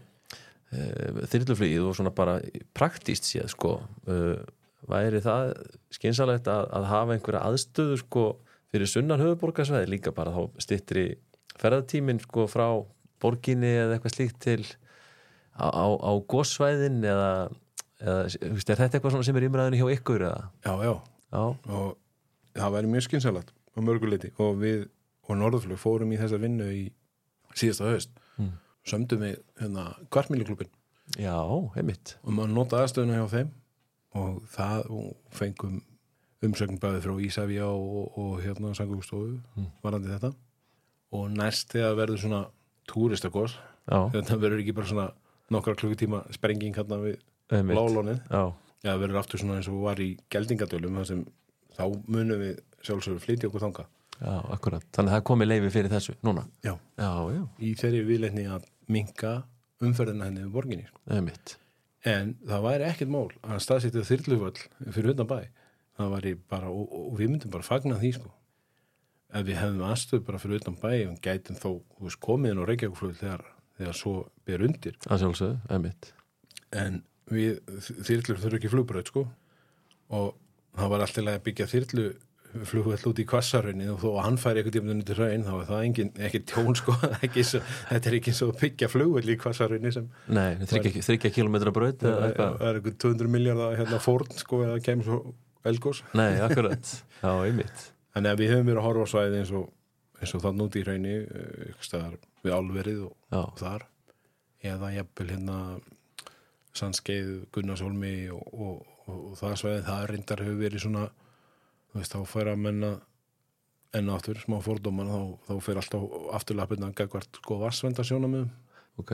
[SPEAKER 1] uh, þyrluflugið og svona bara praktíst séð sko, uh, væri það skynsamlegt að, að hafa einhverja aðstöðu sko fyrir sunnan höfuðborgarsvæði líka bara þá styttri ferðatíminn sko frá borginni eða eitthvað slíkt til á, á, á gossvæðin eða, eða er þetta eitthvað sem er umræðinu hjá ykkur eða?
[SPEAKER 2] Já, já,
[SPEAKER 1] já.
[SPEAKER 2] Og það væri mjög skynsamlegt á mörguleiti og við og Norðurflug fórum í þessa vinnu í síðasta haust mm. sömdum við hérna kvartmýluklúbbin.
[SPEAKER 1] Já, einmitt.
[SPEAKER 2] Og maður notaði aðstöðuna hjá þeim og það og fengum umsögn bæði frá Ísafía og, og hérna Samgöngustofu mm. varandi þetta og næst þegar verður svona túristakos, þetta verður ekki bara svona nokkra klukkutíma sprenging hérna við Blálónið, það verður aftur svona eins og var í Geldingadölum þar sem þá munum við sjálfsögur flytja okkur þangað.
[SPEAKER 1] Já, akkurat. Þannig að það komi leyfi fyrir þessu núna? Já. Já, já.
[SPEAKER 2] Í þeirri viðleitni að minnka umferðina henni við borginni.
[SPEAKER 1] Einmitt.
[SPEAKER 2] En það væri ekkert mál að staðsetja þyrluvöll fyrir utan bæ. Það væri bara, og, og við myndum bara fagna því sko. Ef við hefðum aðstöð bara fyrir utan bæ og gætum þó, þú veist, komiðin á Reykjavíkurflugvél þegar, þegar svo ber undir.
[SPEAKER 1] Það sjálfsögðu, einmitt.
[SPEAKER 2] En við, þyrlur þurfa ekki flugbraut sko. Og það var alltaf að byggja þyrlu flugvél út í Hvassahrauni og þó að hann færi eitthvað tíma undir hraun, þá er það engin, ekki tjón sko, ekki svo, þetta er ekki svo að byggja flugvél í Hvassahrauni sem
[SPEAKER 1] Nei, þriggja kílómetra braut
[SPEAKER 2] eða eitthvað. Það er eitthvað tvö hundruð milljarða hérna fórn sko eða kemur svo eldgos.
[SPEAKER 1] Nei, akkurat. Já, einmitt.
[SPEAKER 2] Þannig að við höfum verið að horfa á svæði eins og, eins og þann út í hrauni, ykkur staðar við álverið og, og þar, eða jafnvel hérna Sandskeið, Gunnarshólmi og, og, og, og það svæði, það reyndar hefur verið svona, þú veist, þá færa að menna enn aftur, smá fordóman, þá, þá fyrir alltaf afturlappirna gagvart sko vassvendarsjónamöðum.
[SPEAKER 1] Ok.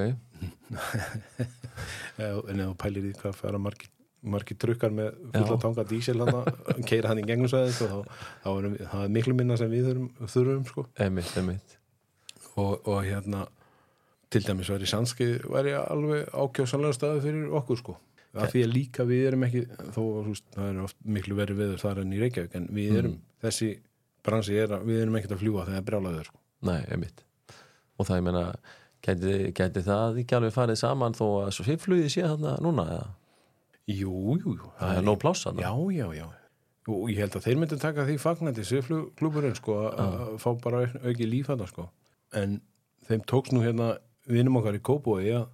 [SPEAKER 2] En ef þú pælir í hvað færa margir margir trukkar með fulla tanga dísil hana, keira hann í gegnum svæðið þá, þá er það er miklu minna sem við þurfum, þurfum sko.
[SPEAKER 1] Einmitt, einmitt.
[SPEAKER 2] Og, og hérna til dæmis væri Sandskeið væri alveg ákjósanlega staði fyrir okkur sko. Af því að líka við erum ekki þó, veist, það er oft miklu verið veður þar en í Reykjavík en við erum, mm. þessi bransi er að við erum ekkert að fljúga þegar brjálaður sko.
[SPEAKER 1] Nei, einmitt. Og það ég meina gæti, gæti það ekki alveg farið saman þó að svo flugið sé þarna núna eða?
[SPEAKER 2] Jú, jú, jú.
[SPEAKER 1] Það er nóg pláss þarna.
[SPEAKER 2] Já, já, já. Og ég held að þeir myndi taka því fagnandi sviflugklúburinn sko að fá bara auki líf þarna sko. En þeim tókst nú hérna vinum okkar í Kópavogi að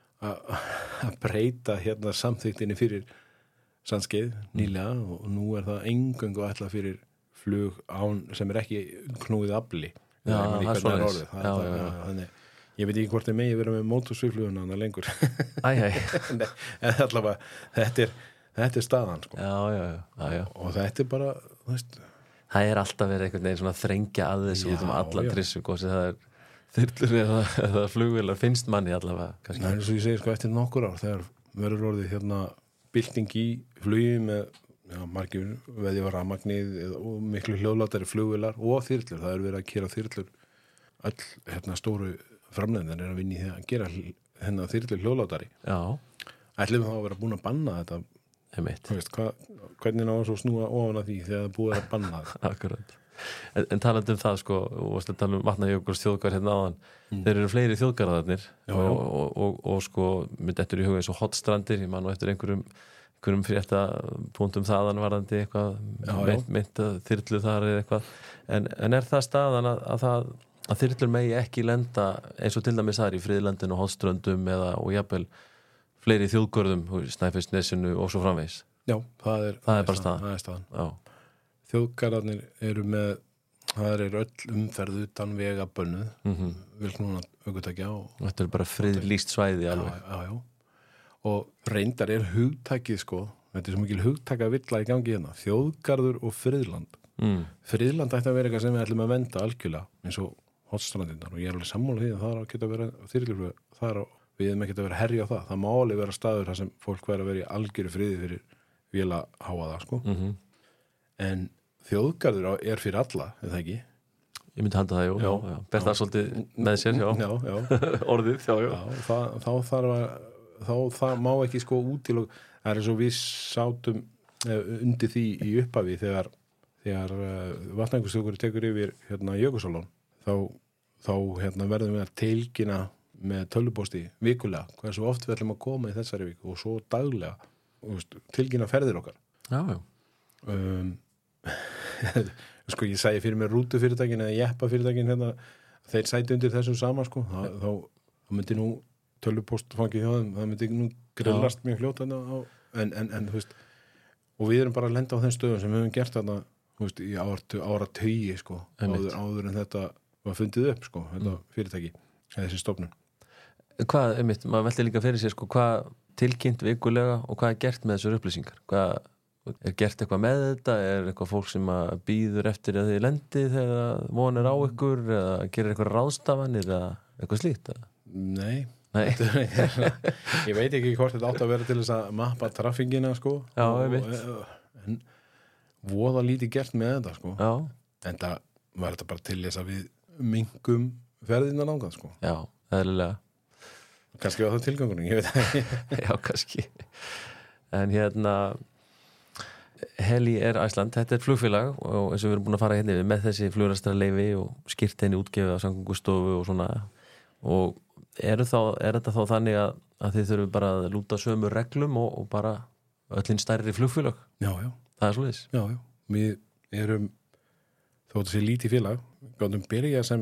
[SPEAKER 2] að breyta hérna samþyktinni fyrir Sandskeið nýlega mm. og nú er það eingöngu ætla fyrir flug án sem er ekki knúið afli.
[SPEAKER 1] Já, það er svona þess.
[SPEAKER 2] Já, já, já. Þannig, ég veit ekki hvort þið megi vera með mótorsvifluguna hana lengur.
[SPEAKER 1] Æ, æ.
[SPEAKER 2] Nei, en allavega, þetta er, þetta er staðan sko.
[SPEAKER 1] Já, já, já. já, já.
[SPEAKER 2] Og þetta er bara, þú veist.
[SPEAKER 1] Það er alltaf verið einhvern veginn svona þrengja að þessu út um alla trissu, hvað sem það er þyrlur eða, eða flugvélar finnst manni allavega.
[SPEAKER 2] Nei, eins og ég segi sko eftir nokkur ár þegar verður orðið hérna bylting í flugi með já, margir veðið var rafmagnið og miklu hljóðlátari flugvélar og þyrlur. Það er verið að gera þyrlur all hérna stóru framleiðan er að vinna í því að gera hérna þyrlur hljóðlátari. Já. Ætlum við þá að vera búin að banna þetta.
[SPEAKER 1] Einmitt.
[SPEAKER 2] Þú veist, hva, hvernig náðu svo snúa ofan að því þegar það búið að banna þetta.
[SPEAKER 1] Akkurat. En, en talandi um það sko og talandi um Vatnajökuls þjóðgarð hérna áðan mm. þeir eru fleiri þjóðgarðarnir og, og, og, og sko mynd eftir í huga eins og Hotstrandir, ég man nú eftir einhverjum einhverjum frétta punktum þaðan varðandi eitthvað mynd, mynd að þyrlu þar eða eitthvað en, en er það staðan að, að, það, að þyrlur megi ekki lenda eins og til dæmis þar í Friðlandinu og Hotströndum eða og jafnvel fleiri þjóðgörðum, Snæfellsnesinu og svo framvegis?
[SPEAKER 2] Já, það er,
[SPEAKER 1] það er bara staðan.
[SPEAKER 2] Það er staðan.
[SPEAKER 1] Já.
[SPEAKER 2] Þjóðgarðarnir eru með það er öll umferð utan vega bönnuð,
[SPEAKER 1] Mhm.
[SPEAKER 2] vilknúna ökutækja og
[SPEAKER 1] Þetta er bara friðlýst svæði alveg.
[SPEAKER 2] já, já, já. Og reyndar er hugtækið sko, þetta er svo mikil hugtæka villa í gangi hérna, þjóðgarður og friðland.
[SPEAKER 1] Mm.
[SPEAKER 2] Friðland ætti að vera eitthvað sem við ætlum að venda algjörlega, eins og hotstrandindar og ég er alveg sammála því að það er að geta að vera þyrluflug, það er að við erum ekki að vera herja á það, það má alveg vera staður þar sem fólk verður að vera í algjöru friði fyrir véla háaða sko.
[SPEAKER 1] Mm
[SPEAKER 2] En þjóðgarður er fyrir alla, er það ekki?
[SPEAKER 1] Ég myndi halda það, jú.
[SPEAKER 2] Já.
[SPEAKER 1] Já, já. Ber það svolítið með sér, já.
[SPEAKER 2] Já, já.
[SPEAKER 1] Orðið, já, já.
[SPEAKER 2] Já, það, þá þarf að þá það má ekki sko útilok það er eins og við sátum uh, undir því í upphafi þegar, þegar uh, vatnængustjókur tekur yfir hérna Jökulsárlón þá, þá hérna, verðum við að tilkynna með tölvupósti vikulega hversu oft við ætlum að koma í þessari viku og svo daglega veist, tilkynna ferðir okkar
[SPEAKER 1] Já, já.
[SPEAKER 2] um, sko ég segi fyrir mér rútufyrirtækin eða jeppafyrirtækin hérna, þeir sæti undir þessum sama sko þá, þá, þá myndi nú tölvupóstfangið hjá þeim, það myndi nú grillast mjög fljótt en, en, en þú veist og við erum bara að lenda á þeim stöðum sem við höfum gert þarna þú veist, í ára, ára tögi sko áður, áður en þetta var fundið upp sko þetta mm. fyrirtæki, þessi stofnun
[SPEAKER 1] Hvað, einmitt, maður velti líka fyrir sér sko, hvað tilkynnt vikulega og hvað er gert með þessar upplýsingar? Hvað, er gert eitthvað með þetta? Er eitthvað fólk sem að býður eftir að þið lendið þegar vonir á ykkur eða gerir eitthvað ráðstafanir eða eitthvað slíkt? Eða?
[SPEAKER 2] Nei,
[SPEAKER 1] Nei.
[SPEAKER 2] ég veit ekki hvort þetta átt að vera til þess að mappa traffingina sko
[SPEAKER 1] Já,
[SPEAKER 2] og,
[SPEAKER 1] einmitt
[SPEAKER 2] en voða lítið gert með þetta sko
[SPEAKER 1] Já,
[SPEAKER 2] en það var þetta bara til þess að við minnkum ferðina langað sko
[SPEAKER 1] já, eðlilega
[SPEAKER 2] kannski var það tilgangunum, ég veit ekki
[SPEAKER 1] Já, kannski En hérna Heli er Æsland, þetta er flugfélag og eins og við erum búin að fara hérna yfir með þessi flugræstraleyfi og skýrt henni útgefið af samgöngustofu og svona og eru þá, er þetta þá þannig að, að þið þurfum bara að lúta sömu reglum og, og bara öllin stærri flugfélag
[SPEAKER 2] Já, já,
[SPEAKER 1] það er svoleiðis
[SPEAKER 2] já, já, við erum þótt þessi lítið félag gátum byrja sem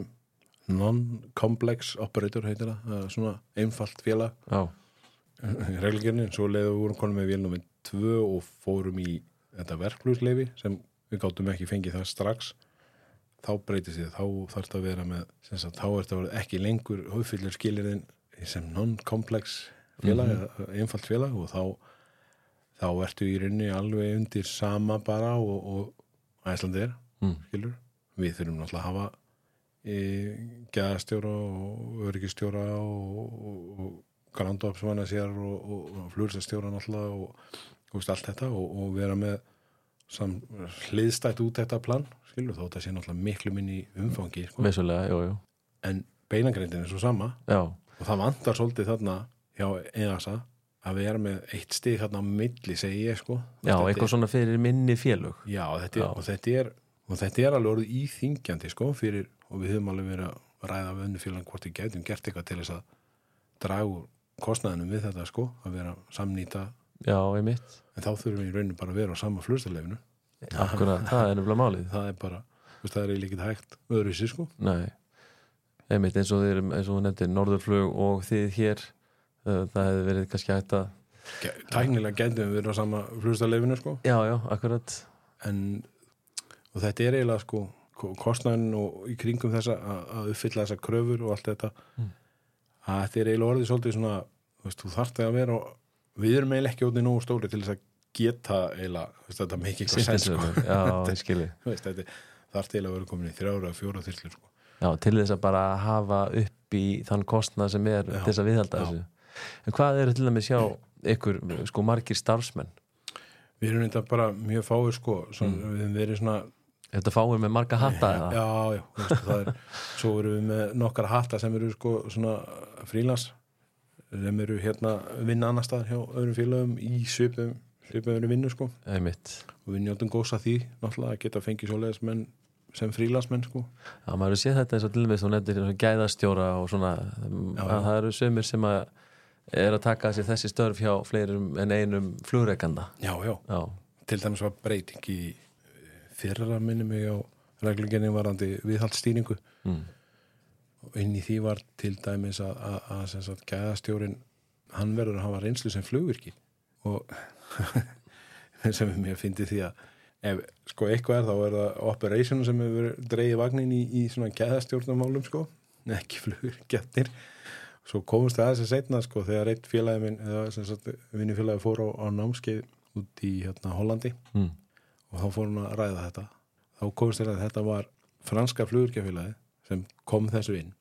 [SPEAKER 2] non-complex operator heitir það, það er svona einfalt félag
[SPEAKER 1] Já,
[SPEAKER 2] reglugernin, svo leiðum við vorum konum með vélnúmer tvö og fórum í þetta verkflugsleyfi sem við gátum ekki fengið það strax þá breytist þið, þá þarf þetta að vera með sem sagt, þá er þetta ekki lengur uppfyllir skilirinn sem non-complex félag, mm-hmm. einfalt félag og þá, þá ertu í rauninni alveg undir sama bara og, og Æsland er
[SPEAKER 1] mm.
[SPEAKER 2] skilur, við þurfum náttúrulega að hafa í gæðastjóra og öryggistjóra og, og, og grandopsvanna sér og, og, og flugstjóra náttúrulega og, og veist, allt þetta og, og vera með sam, hliðstætt út þetta plan skilur þó þetta sé náttúrulega miklu minni umfangi sko.
[SPEAKER 1] vissulega, jú, jú
[SPEAKER 2] en beinagreindin er svo sama
[SPEAKER 1] Já,
[SPEAKER 2] og það vantar svolítið þarna hjá E A S A að við erum með eitt stig þarna á milli segi ég sko
[SPEAKER 1] já eitthvað svona fyrir minni félög
[SPEAKER 2] já, þetta er,
[SPEAKER 1] Já.
[SPEAKER 2] Og, þetta er, og þetta er alveg orðið íþingjandi sko fyrir og við höfum alveg verið að ræða við önnufélag hvort við getum gert eitthvað til þess að draga úr kostnaðinum við þetta sko að vera samnýta
[SPEAKER 1] Já, einmitt
[SPEAKER 2] en þá þurfum við í rauninu bara að vera á sama flugstæðleifinu
[SPEAKER 1] Akkurat, það er nefnilega málið
[SPEAKER 2] það er bara, veist, það er eiginlega ekki hægt öðruvísi sko
[SPEAKER 1] Nei, einmitt eins og þið erum eins og þú nefndir Norðurflug og þið hér uh, það hefði verið kannski hægt að
[SPEAKER 2] tæknilega getum við verið á sama flugstæðleifinu sko
[SPEAKER 1] Já, já, akkurat
[SPEAKER 2] en og þetta er eiginlega sko kostnaðin og í kringum þessa að uppfylla þessa kröfur og allt þetta
[SPEAKER 1] mm.
[SPEAKER 2] að þetta er eiginlega orðið svolítið svona þú veist, þú þarft að vera og við erum eiginlega ekki orðið nógu stóri til þess að geta eiginlega, veist, þetta mikið eitthvað sens sko.
[SPEAKER 1] Já, ég skilji
[SPEAKER 2] veist, þetta þarft eiginlega að vera komin í þrjára og fjóra þyrlur sko.
[SPEAKER 1] Já, til þess að bara hafa upp í þann kostnað sem er
[SPEAKER 2] Já,
[SPEAKER 1] til þess að viðhalda
[SPEAKER 2] já.
[SPEAKER 1] þessu En hvað eru til dæmis hjá ykkur sko margir starfsmenn?
[SPEAKER 2] Við erum þetta bara mjög fáir sko svona,
[SPEAKER 1] Mm.
[SPEAKER 2] við erum verið svona
[SPEAKER 1] Er þetta fáir með marga hatta eða?
[SPEAKER 2] Já, já, veist, það er svo erum við með nokkar hatta sem eru sko svona frílans sem eru hérna vinna annar staðar hjá öðrum félögum í svipum svipum vinnu sko
[SPEAKER 1] Einmitt
[SPEAKER 2] og við njóttum góðs að því náttúrulega að geta fengið svoleiðis menn sem frílansmenn sko
[SPEAKER 1] Já, maður sé þetta eins og til dæmis þú nefndir eins og gæðastjóra og svona
[SPEAKER 2] Já,
[SPEAKER 1] að það eru sömur sem að er að taka sér þessi störf hjá fleirum en einum flugrekanda
[SPEAKER 2] Já, já,
[SPEAKER 1] Já,
[SPEAKER 2] til dæmis var breyting í fyrra minni mig á reglugerðinni varandi viðhaldsstýringu
[SPEAKER 1] mm.
[SPEAKER 2] og inn í því var til dæmis að, að, að sem sagt gæðastjórin hann verður að hafa reynslu sem flugvirki og sem mér fyndi því að ef sko eitthvað er þá er það operation sem hefur dreigið vagnin í, í svona gæðastjórnumálum sko, ekki fluggetnir. Svo komumst það aðeins að setna sko þegar einn félagi minn, eða sem sagt vinnufélagi fór á, á námskeið út í hérna Hollandi
[SPEAKER 1] mm.
[SPEAKER 2] og þá fór hún að ræða þetta. Þá komst þér að þetta var franska flugurkjafélagi sem kom þessu inn.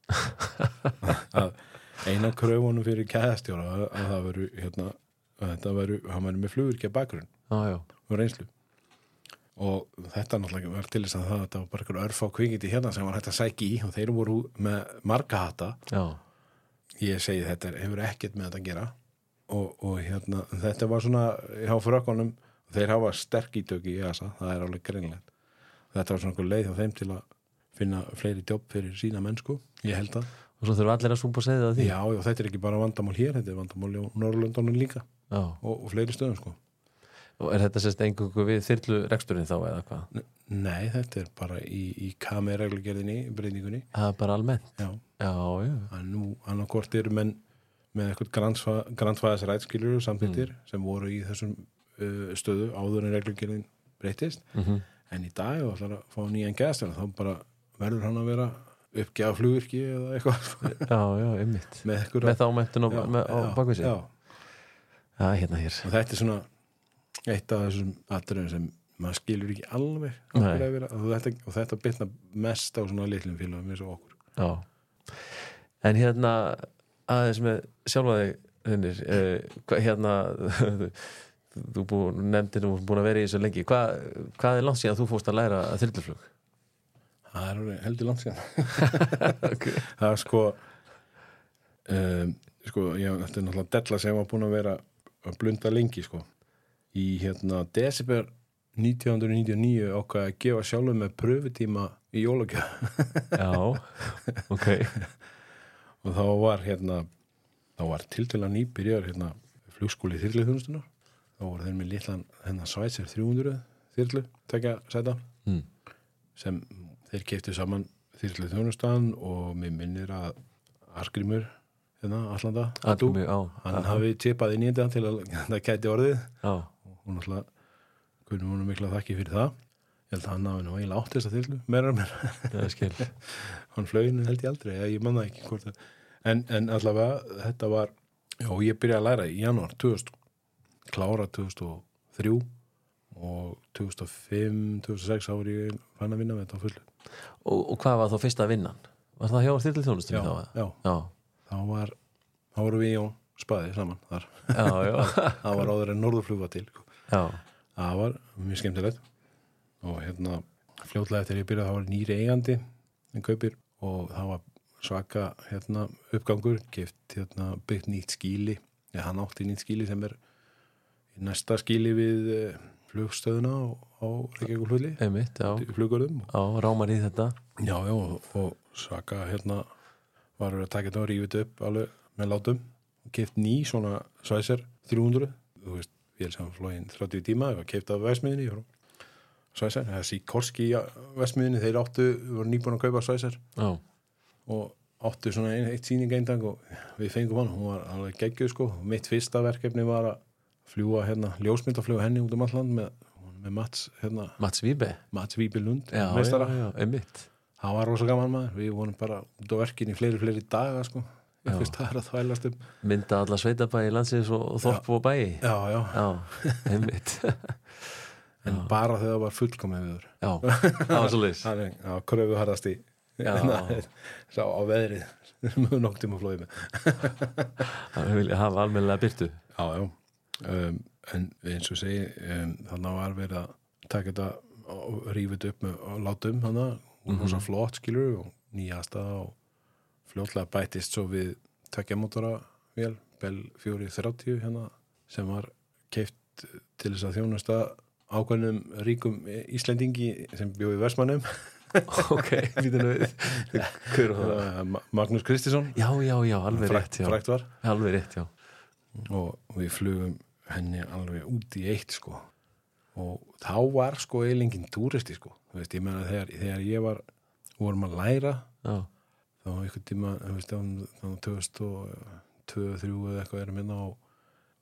[SPEAKER 2] Að eina kröfunum fyrir gæðastjóra að, að það veru hérna, að þetta veru, hann veru með flugurkja bakgrunn
[SPEAKER 1] ah,
[SPEAKER 2] og reynslu. Og þetta náttúrulega var til þess að það, þetta var bara einhver örfá kvikindi hérna sem var hægt að sækja í og þeir voru með marga hata.
[SPEAKER 1] Já. Ég
[SPEAKER 2] segi þetta er, hefur ekkert með þetta að gera og, og hérna, þetta var svona hjá frökkunum, þeir hafa sterk ítök í E A S A, það er alveg greinlegt. Þetta var svona einhver leið á þeim til að finna fleiri jobb fyrir sína mennsku, ég held að.
[SPEAKER 1] Og svo þurfa allir að súpa og segja það því?
[SPEAKER 2] Já, já, þetta er ekki bara vandamál hér, þetta er vandamál í Norðurlöndunum líka og, og fleiri stöðum sko.
[SPEAKER 1] Og er þetta sérst einhverju við þyrlureksturinn þá eða hvað?
[SPEAKER 2] Nei, þetta er bara í, í kamerreglugerðinni, breytingunni.
[SPEAKER 1] Það er bara almennt?
[SPEAKER 2] Já.
[SPEAKER 1] Já, já.
[SPEAKER 2] Að nú annarkvort eru menn með eitthvað grandfæðisrætskilur samþýttir mm. sem voru í þessum uh, stöðu áður en reglugerðin breytist.
[SPEAKER 1] Mm-hmm.
[SPEAKER 2] En í dag og ætlar að fá nýjan gæðastjóra þá bara verður hann að vera uppgjafa flugvirki eða eitthvað.
[SPEAKER 1] Já, já, einmitt. Með, með, með þá menntun á, á bakvið sig. Já. Já, hérna hér.
[SPEAKER 2] Og þetta er svona eitt af þessum atriðum sem maður skilur ekki alveg vera, og, þetta, og þetta bitna mest á svona litlum félagum eins og okkur.
[SPEAKER 1] Já. En hérna aðeins með sjálfa þig hinnir, eh, hérna þú búin, nefndir þú búin að vera í þessu lengi. Hva, hvað er langt síðan þú fórst að læra að þyrluflug?
[SPEAKER 2] Það er heldur langt síðan. Okay. Það er sko um, sko, ég, þetta er náttúrulega della sem var búin að vera að blunda lengi sko. Í hérna desember nítján hundruð níutíu og níu ákvað að gefa sjálfur með pröfutíma í jólagjöf.
[SPEAKER 1] Já, ok.
[SPEAKER 2] Og þá var hérna þá var tiltölulega nýbyrjar hérna flugskóli þyrluþjónustunnar. Þá voru þeir með litlan hérna Schweizer þrjú hundruð þyrlu, tekja sæta
[SPEAKER 1] mm.
[SPEAKER 2] sem þeir keyptu saman þyrluþjónustan og mér minnir að Argrímur hérna Allanda
[SPEAKER 1] Argrímur, á.
[SPEAKER 2] Hann hafi tipað inn í þetta til að það gæti orðið.
[SPEAKER 1] Já.
[SPEAKER 2] Og náttúrulega kunum hún mikla þakki fyrir það. Ég held að hann hafi nú eiginlega átt þess að þyrlu meira meira.
[SPEAKER 1] Það er skil.
[SPEAKER 2] Hann flögin held ég aldrei, ég man það ekki hvort að en, en allavega þetta var já, ég byrjaði að læra í janúar tvö þúsund, klára tvö þúsund og þrjú og tvö þúsund og fimm, tvö þúsund og sex ári ég fann að vinna með þetta á fullu.
[SPEAKER 1] Og, og hvað var þá fyrsta vinnan? Var það hjá þyrluþjónustunni þá?
[SPEAKER 2] Já, já. Þá var þá voru við í Jón Spaði saman þar.
[SPEAKER 1] Já, já.
[SPEAKER 2] Það var áður en Norðurflug var til.
[SPEAKER 1] Já.
[SPEAKER 2] Það var mjög skemmtilegt og hérna fljótlega eftir ég byrjaði það var nýri eigandi en kaupir og það var svaka hérna uppgangur, keypt hérna byggt nýtt skýli, ja, hann átti nýtt skýli sem er í næsta skýli við eh, flugstöðuna á, á Reykjavíkurflugvelli.
[SPEAKER 1] Einmitt, já.
[SPEAKER 2] Flugurðum.
[SPEAKER 1] Já, rámar í þetta.
[SPEAKER 2] Já, já, og, og svaka hérna var að taka þetta og rífið upp alveg með látum og keypt ný svona Schweizer þrjú hundruð, þú veist, vél sem flóin þrjátíu tíma, ég var keypt af Vestmiðinni frá Schweizer, það er Sikorsky í Vestmiðinni, þeir áttu, voru nýbúin að kaupa Schweizer. Já. Og áttu svona ein, eitt sýning einn dag og við fengum hann, hún var alveg geggjuð sko, mitt fyrsta verkefni var að fljúa hérna, ljósmynd að fljúa henni út um alland með, með Mats hérna,
[SPEAKER 1] Mats Wibe
[SPEAKER 2] Mats Wibe Lund,
[SPEAKER 1] já,
[SPEAKER 2] meistara.
[SPEAKER 1] Já, já, einmitt.
[SPEAKER 2] Það var rosa gaman maður, við vorum bara út á verkinni fleiri, fleiri daga sko, ég fyrst það er að þvælast um.
[SPEAKER 1] Mynda alla sveitabæi landsins og, og þorp og bæi.
[SPEAKER 2] Já, já.
[SPEAKER 1] Já, einmitt.
[SPEAKER 2] En já. Bara þegar það var fullkomið viður.
[SPEAKER 1] Já, það var svo leys.
[SPEAKER 2] Það er, já, kröfu harðast í. Já. Sá á veðrið, mjög nóg tíma flóið með.
[SPEAKER 1] Það vilja hafa almennilega byrtu.
[SPEAKER 2] Já, já. Um, en eins og segi, um, þannig var verið að taka þetta og rífið upp með og látum þannig, og mm-hmm. svo flott skilur og nýjasta og fljótlega bætist svo við tveggja-mótora vél, Bell fjögur þrjátíu hérna, sem var keypt til þess að þjónusta ákveðnum ríkum Íslendingi sem bjóði Vestmannum.
[SPEAKER 1] Ok, býtum við. Hver var það?
[SPEAKER 2] Magnús Kristísson.
[SPEAKER 1] Já, já, já, alveg rétt. Já.
[SPEAKER 2] Frægt var.
[SPEAKER 1] Alveg rétt, já.
[SPEAKER 2] Og, og við flugum henni alveg út í eitt, sko. Og þá var, sko, eilingin túristi, sko. Þú veist, ég meina, þegar, þegar ég var, vorum að læra,
[SPEAKER 1] já. Þá
[SPEAKER 2] einhvern tíma, þú veist, þá tvö þúsund og tvö, þrjú eða eitthvað erum hérna og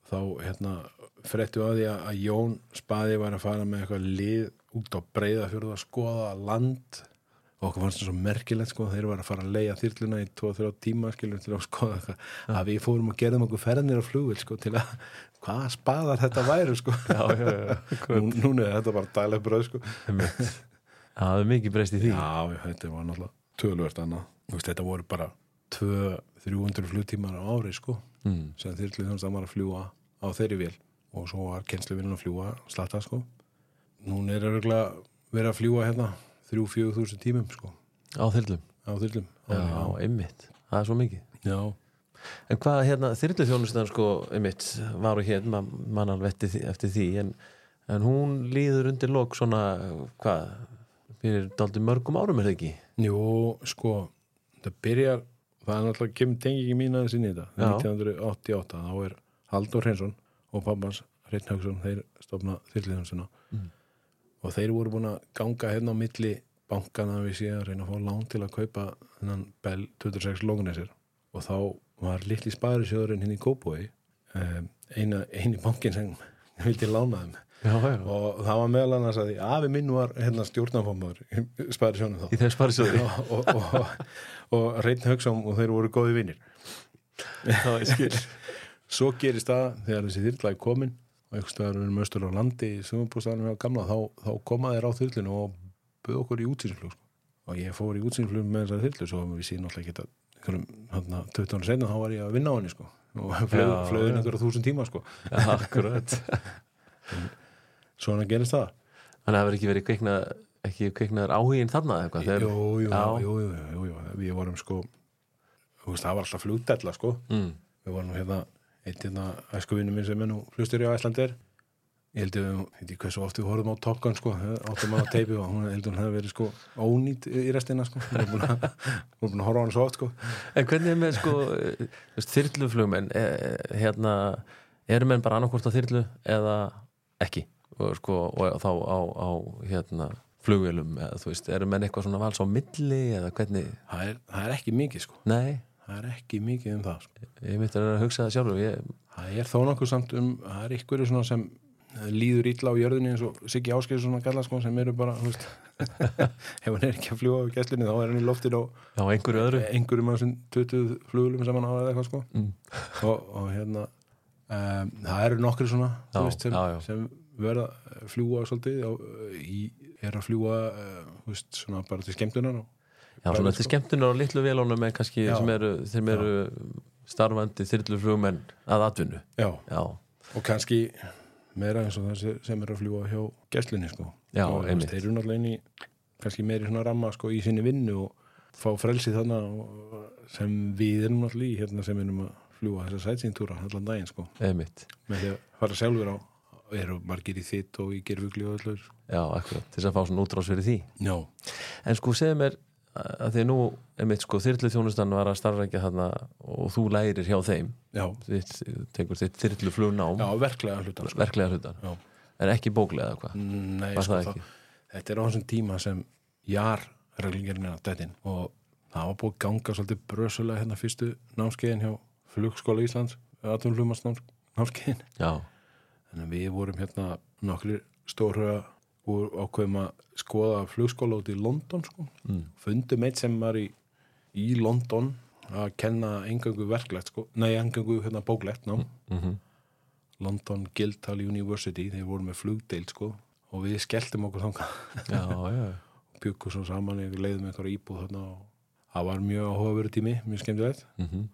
[SPEAKER 2] þá hérna fréttu að því að Jón Spaði var að fara með eitthvað lið út á Breiðafjörð að skoða land og okkur fannst það svo merkilegt sko, þeir var að fara að leigja þyrluna í tvo til þrjá tíma skilur til að skoða eitthvað, ja. Að við fórum og gerðum okkur ferðinir á flugvél sko til að hvaða spaðar þetta væru sko. Já, já, já. Nú, núna er þetta bara dagleg bröð sko.
[SPEAKER 1] Það er mikið breyst í því.
[SPEAKER 2] Já, þetta var náttúrulega töluvert annað. Þetta voru bara tvö til þrjú hundruð flugtímar á ári sko, mm. sem þyrlu þannig að maður að fljúa á þeirri vél og svo var kennsluvinnan að fljúa slata sko. Núna er örugglega verið að fljúa hérna þrjú til fjögur þúsund tímum sko.
[SPEAKER 1] Á þyrlum?
[SPEAKER 2] Á þyrlum.
[SPEAKER 1] Já, já, einmitt. Það er svo mikið.
[SPEAKER 2] Já. En
[SPEAKER 1] hvað hérna, þyrluþjónustan sko, einmitt, var og hérna, mann alveg eftir því, eftir því en, en hún líður undir lok svona, hvað, fyrir dálítið mörgum árum er það ekki?
[SPEAKER 2] Jú, sko, það byrjar, það er náttúrulega kemur tengingi mín aðeins inn í þetta. Já. nítján hundruð áttatíu og átta, þá er Halldór Hreinsson og pappans Hreinn Hauksson, þeir stofna þyrluþjónustuna. Mm. Og þeir voru búin að ganga hérna á milli bankana við séð að reyna að fá lán til að kaupa þennan Bell tuttugu og sex Longnesir og þá var litli sparisjóðurinn hinn í Kópavogi um, eina, eini bankin sem vildi lána þeim
[SPEAKER 1] já, já.
[SPEAKER 2] Og það var meðal annars að því afi minn var hérna stjórnarformaður í sparisjóðunum þá
[SPEAKER 1] í þeim sparisjóði
[SPEAKER 2] og, og, og, og Hreinn Hauksson og þeir voru góði vinir.
[SPEAKER 1] Já, ég skil.
[SPEAKER 2] Svo gerist það þegar þessi þyrla er komin og einhvers staðar við erum austur á landi í sumarbústaðanum hjá gamla, þá, þá koma þeir á þyrlunu og bauð okkur í útsýnisflug sko. Og ég fór í útsýnisflug með þessari þyrlu svo við síðan náttúrulega ekki að einhverjum tuttugu ára seinna þá var ég að vinna á henni sko. Og flöðin einhverja þúsund tíma sko.
[SPEAKER 1] Já, akkurat.
[SPEAKER 2] Svona gerist það.
[SPEAKER 1] Þannig að það verður ekki verið kveiknað, ekki kveiknaður áhuginn þarna eitthvað?
[SPEAKER 2] Þegar... Jú, jú, jú, jú, jú, jú, við vorum sko, þú veist, það var alltaf flugdella sko. Mm. Við vorum hérna eitt hérna æskuvinnu minn sem er nú flugstjóri á Icelandair. Ég held að við, ég veit ekki hversu oft við horfum á Top Gun sko, áttum að teipi og hún held að hún hefði verið sko ónýtt í restina sko. Hún er búin að, hún er búin að horfa á hann svo oft sko.
[SPEAKER 1] En hvernig er með sko, þyrluflugmenn, hérna, eru menn bara annarkvort á þyrlu eða ekki? Og sko, og þá á, á hérna, flugvélum, eða þú veist, eru menn eitthvað svona vals á milli eða hvernig?
[SPEAKER 2] Það er, það er ekki mikið sko.
[SPEAKER 1] Nei.
[SPEAKER 2] Það er ekki mikið um það sko.
[SPEAKER 1] Ég myndi að hugsa það sjálfur. Ég...
[SPEAKER 2] Það er þó nokkuð samt um, það er ykkur svona sem líður illa á jörðinni eins og Siggi Ásgeir svona galla sko sem eru bara, þú veist ef hann er ekki að fljúga á gæslinni þá er hann í loftinu og
[SPEAKER 1] já, einhverju öðru
[SPEAKER 2] einhverjum af þessum tuttugu flugulum sem hann á eða eitthvað sko mm. og, og hérna um, það eru nokkri svona já, þú veist, sem, já, já. sem verða að fljúga svolítið og í, er að fljúga uh, þú veist, svona bara til skemmtunar og
[SPEAKER 1] já, svona til skemmtunar og litlu vélónum en kannski já, sem eru, þeim eru starfandi þyrluflugmenn að atvinnu
[SPEAKER 2] já.
[SPEAKER 1] já,
[SPEAKER 2] og kannski meira eins og þessi sem er að fljúa hjá gæslinni sko.
[SPEAKER 1] Já,
[SPEAKER 2] og
[SPEAKER 1] einmitt.
[SPEAKER 2] Þeir eru náttúrulega inn í kannski meiri svona ramma sko í sinni vinnu og fá frelsi þannig sem við erum náttúrulega í hérna sem erum að fljúa þessa sætsýntúra allan daginn sko.
[SPEAKER 1] Einmitt.
[SPEAKER 2] Með því að fara sjálfur á eru margir í þitt og í gerfugli og öllur.
[SPEAKER 1] Já, akkurat, til þess að fá svona útrás fyrir því.
[SPEAKER 2] Já.
[SPEAKER 1] En sko segðu mér að því nú, einmitt sko, þyrluþjónustan var að starfrækja þarna og þú lærir hjá þeim. Já. Þitt, tekur þitt þyrluflugnám.
[SPEAKER 2] Já, verklega hlutan. Sko.
[SPEAKER 1] Verklega hlutan. Já. En ekki bóklega eða hvað?
[SPEAKER 2] Nei,
[SPEAKER 1] var
[SPEAKER 2] sko,
[SPEAKER 1] það ekki?
[SPEAKER 2] Það, þetta er á þessum tíma sem jar reglingirinn er að dættin og það var búið ganga svolítið brösulega hérna fyrstu námskeiðin hjá Flugskóla Íslands, atvinnuflugmannsnámskeiðin. Já. Þannig að við vorum hérna nokkrir stórhuga og ákveðum að skoða flugskóla út í London sko. Mm. Fundum eitt sem var í, í London að kenna eingöngu verklegt sko. Nei, eingöngu hérna bóklegt ná. Mm-hmm. London Guildhall University, þeir voru með flugdeild sko og við skelltum okkur þangað. Já, já. Bjuggum svo saman, við leiðum einhverja íbúð þarna og það var mjög áhugaverður tími, mjög skemmtilegt. Mm-hmm.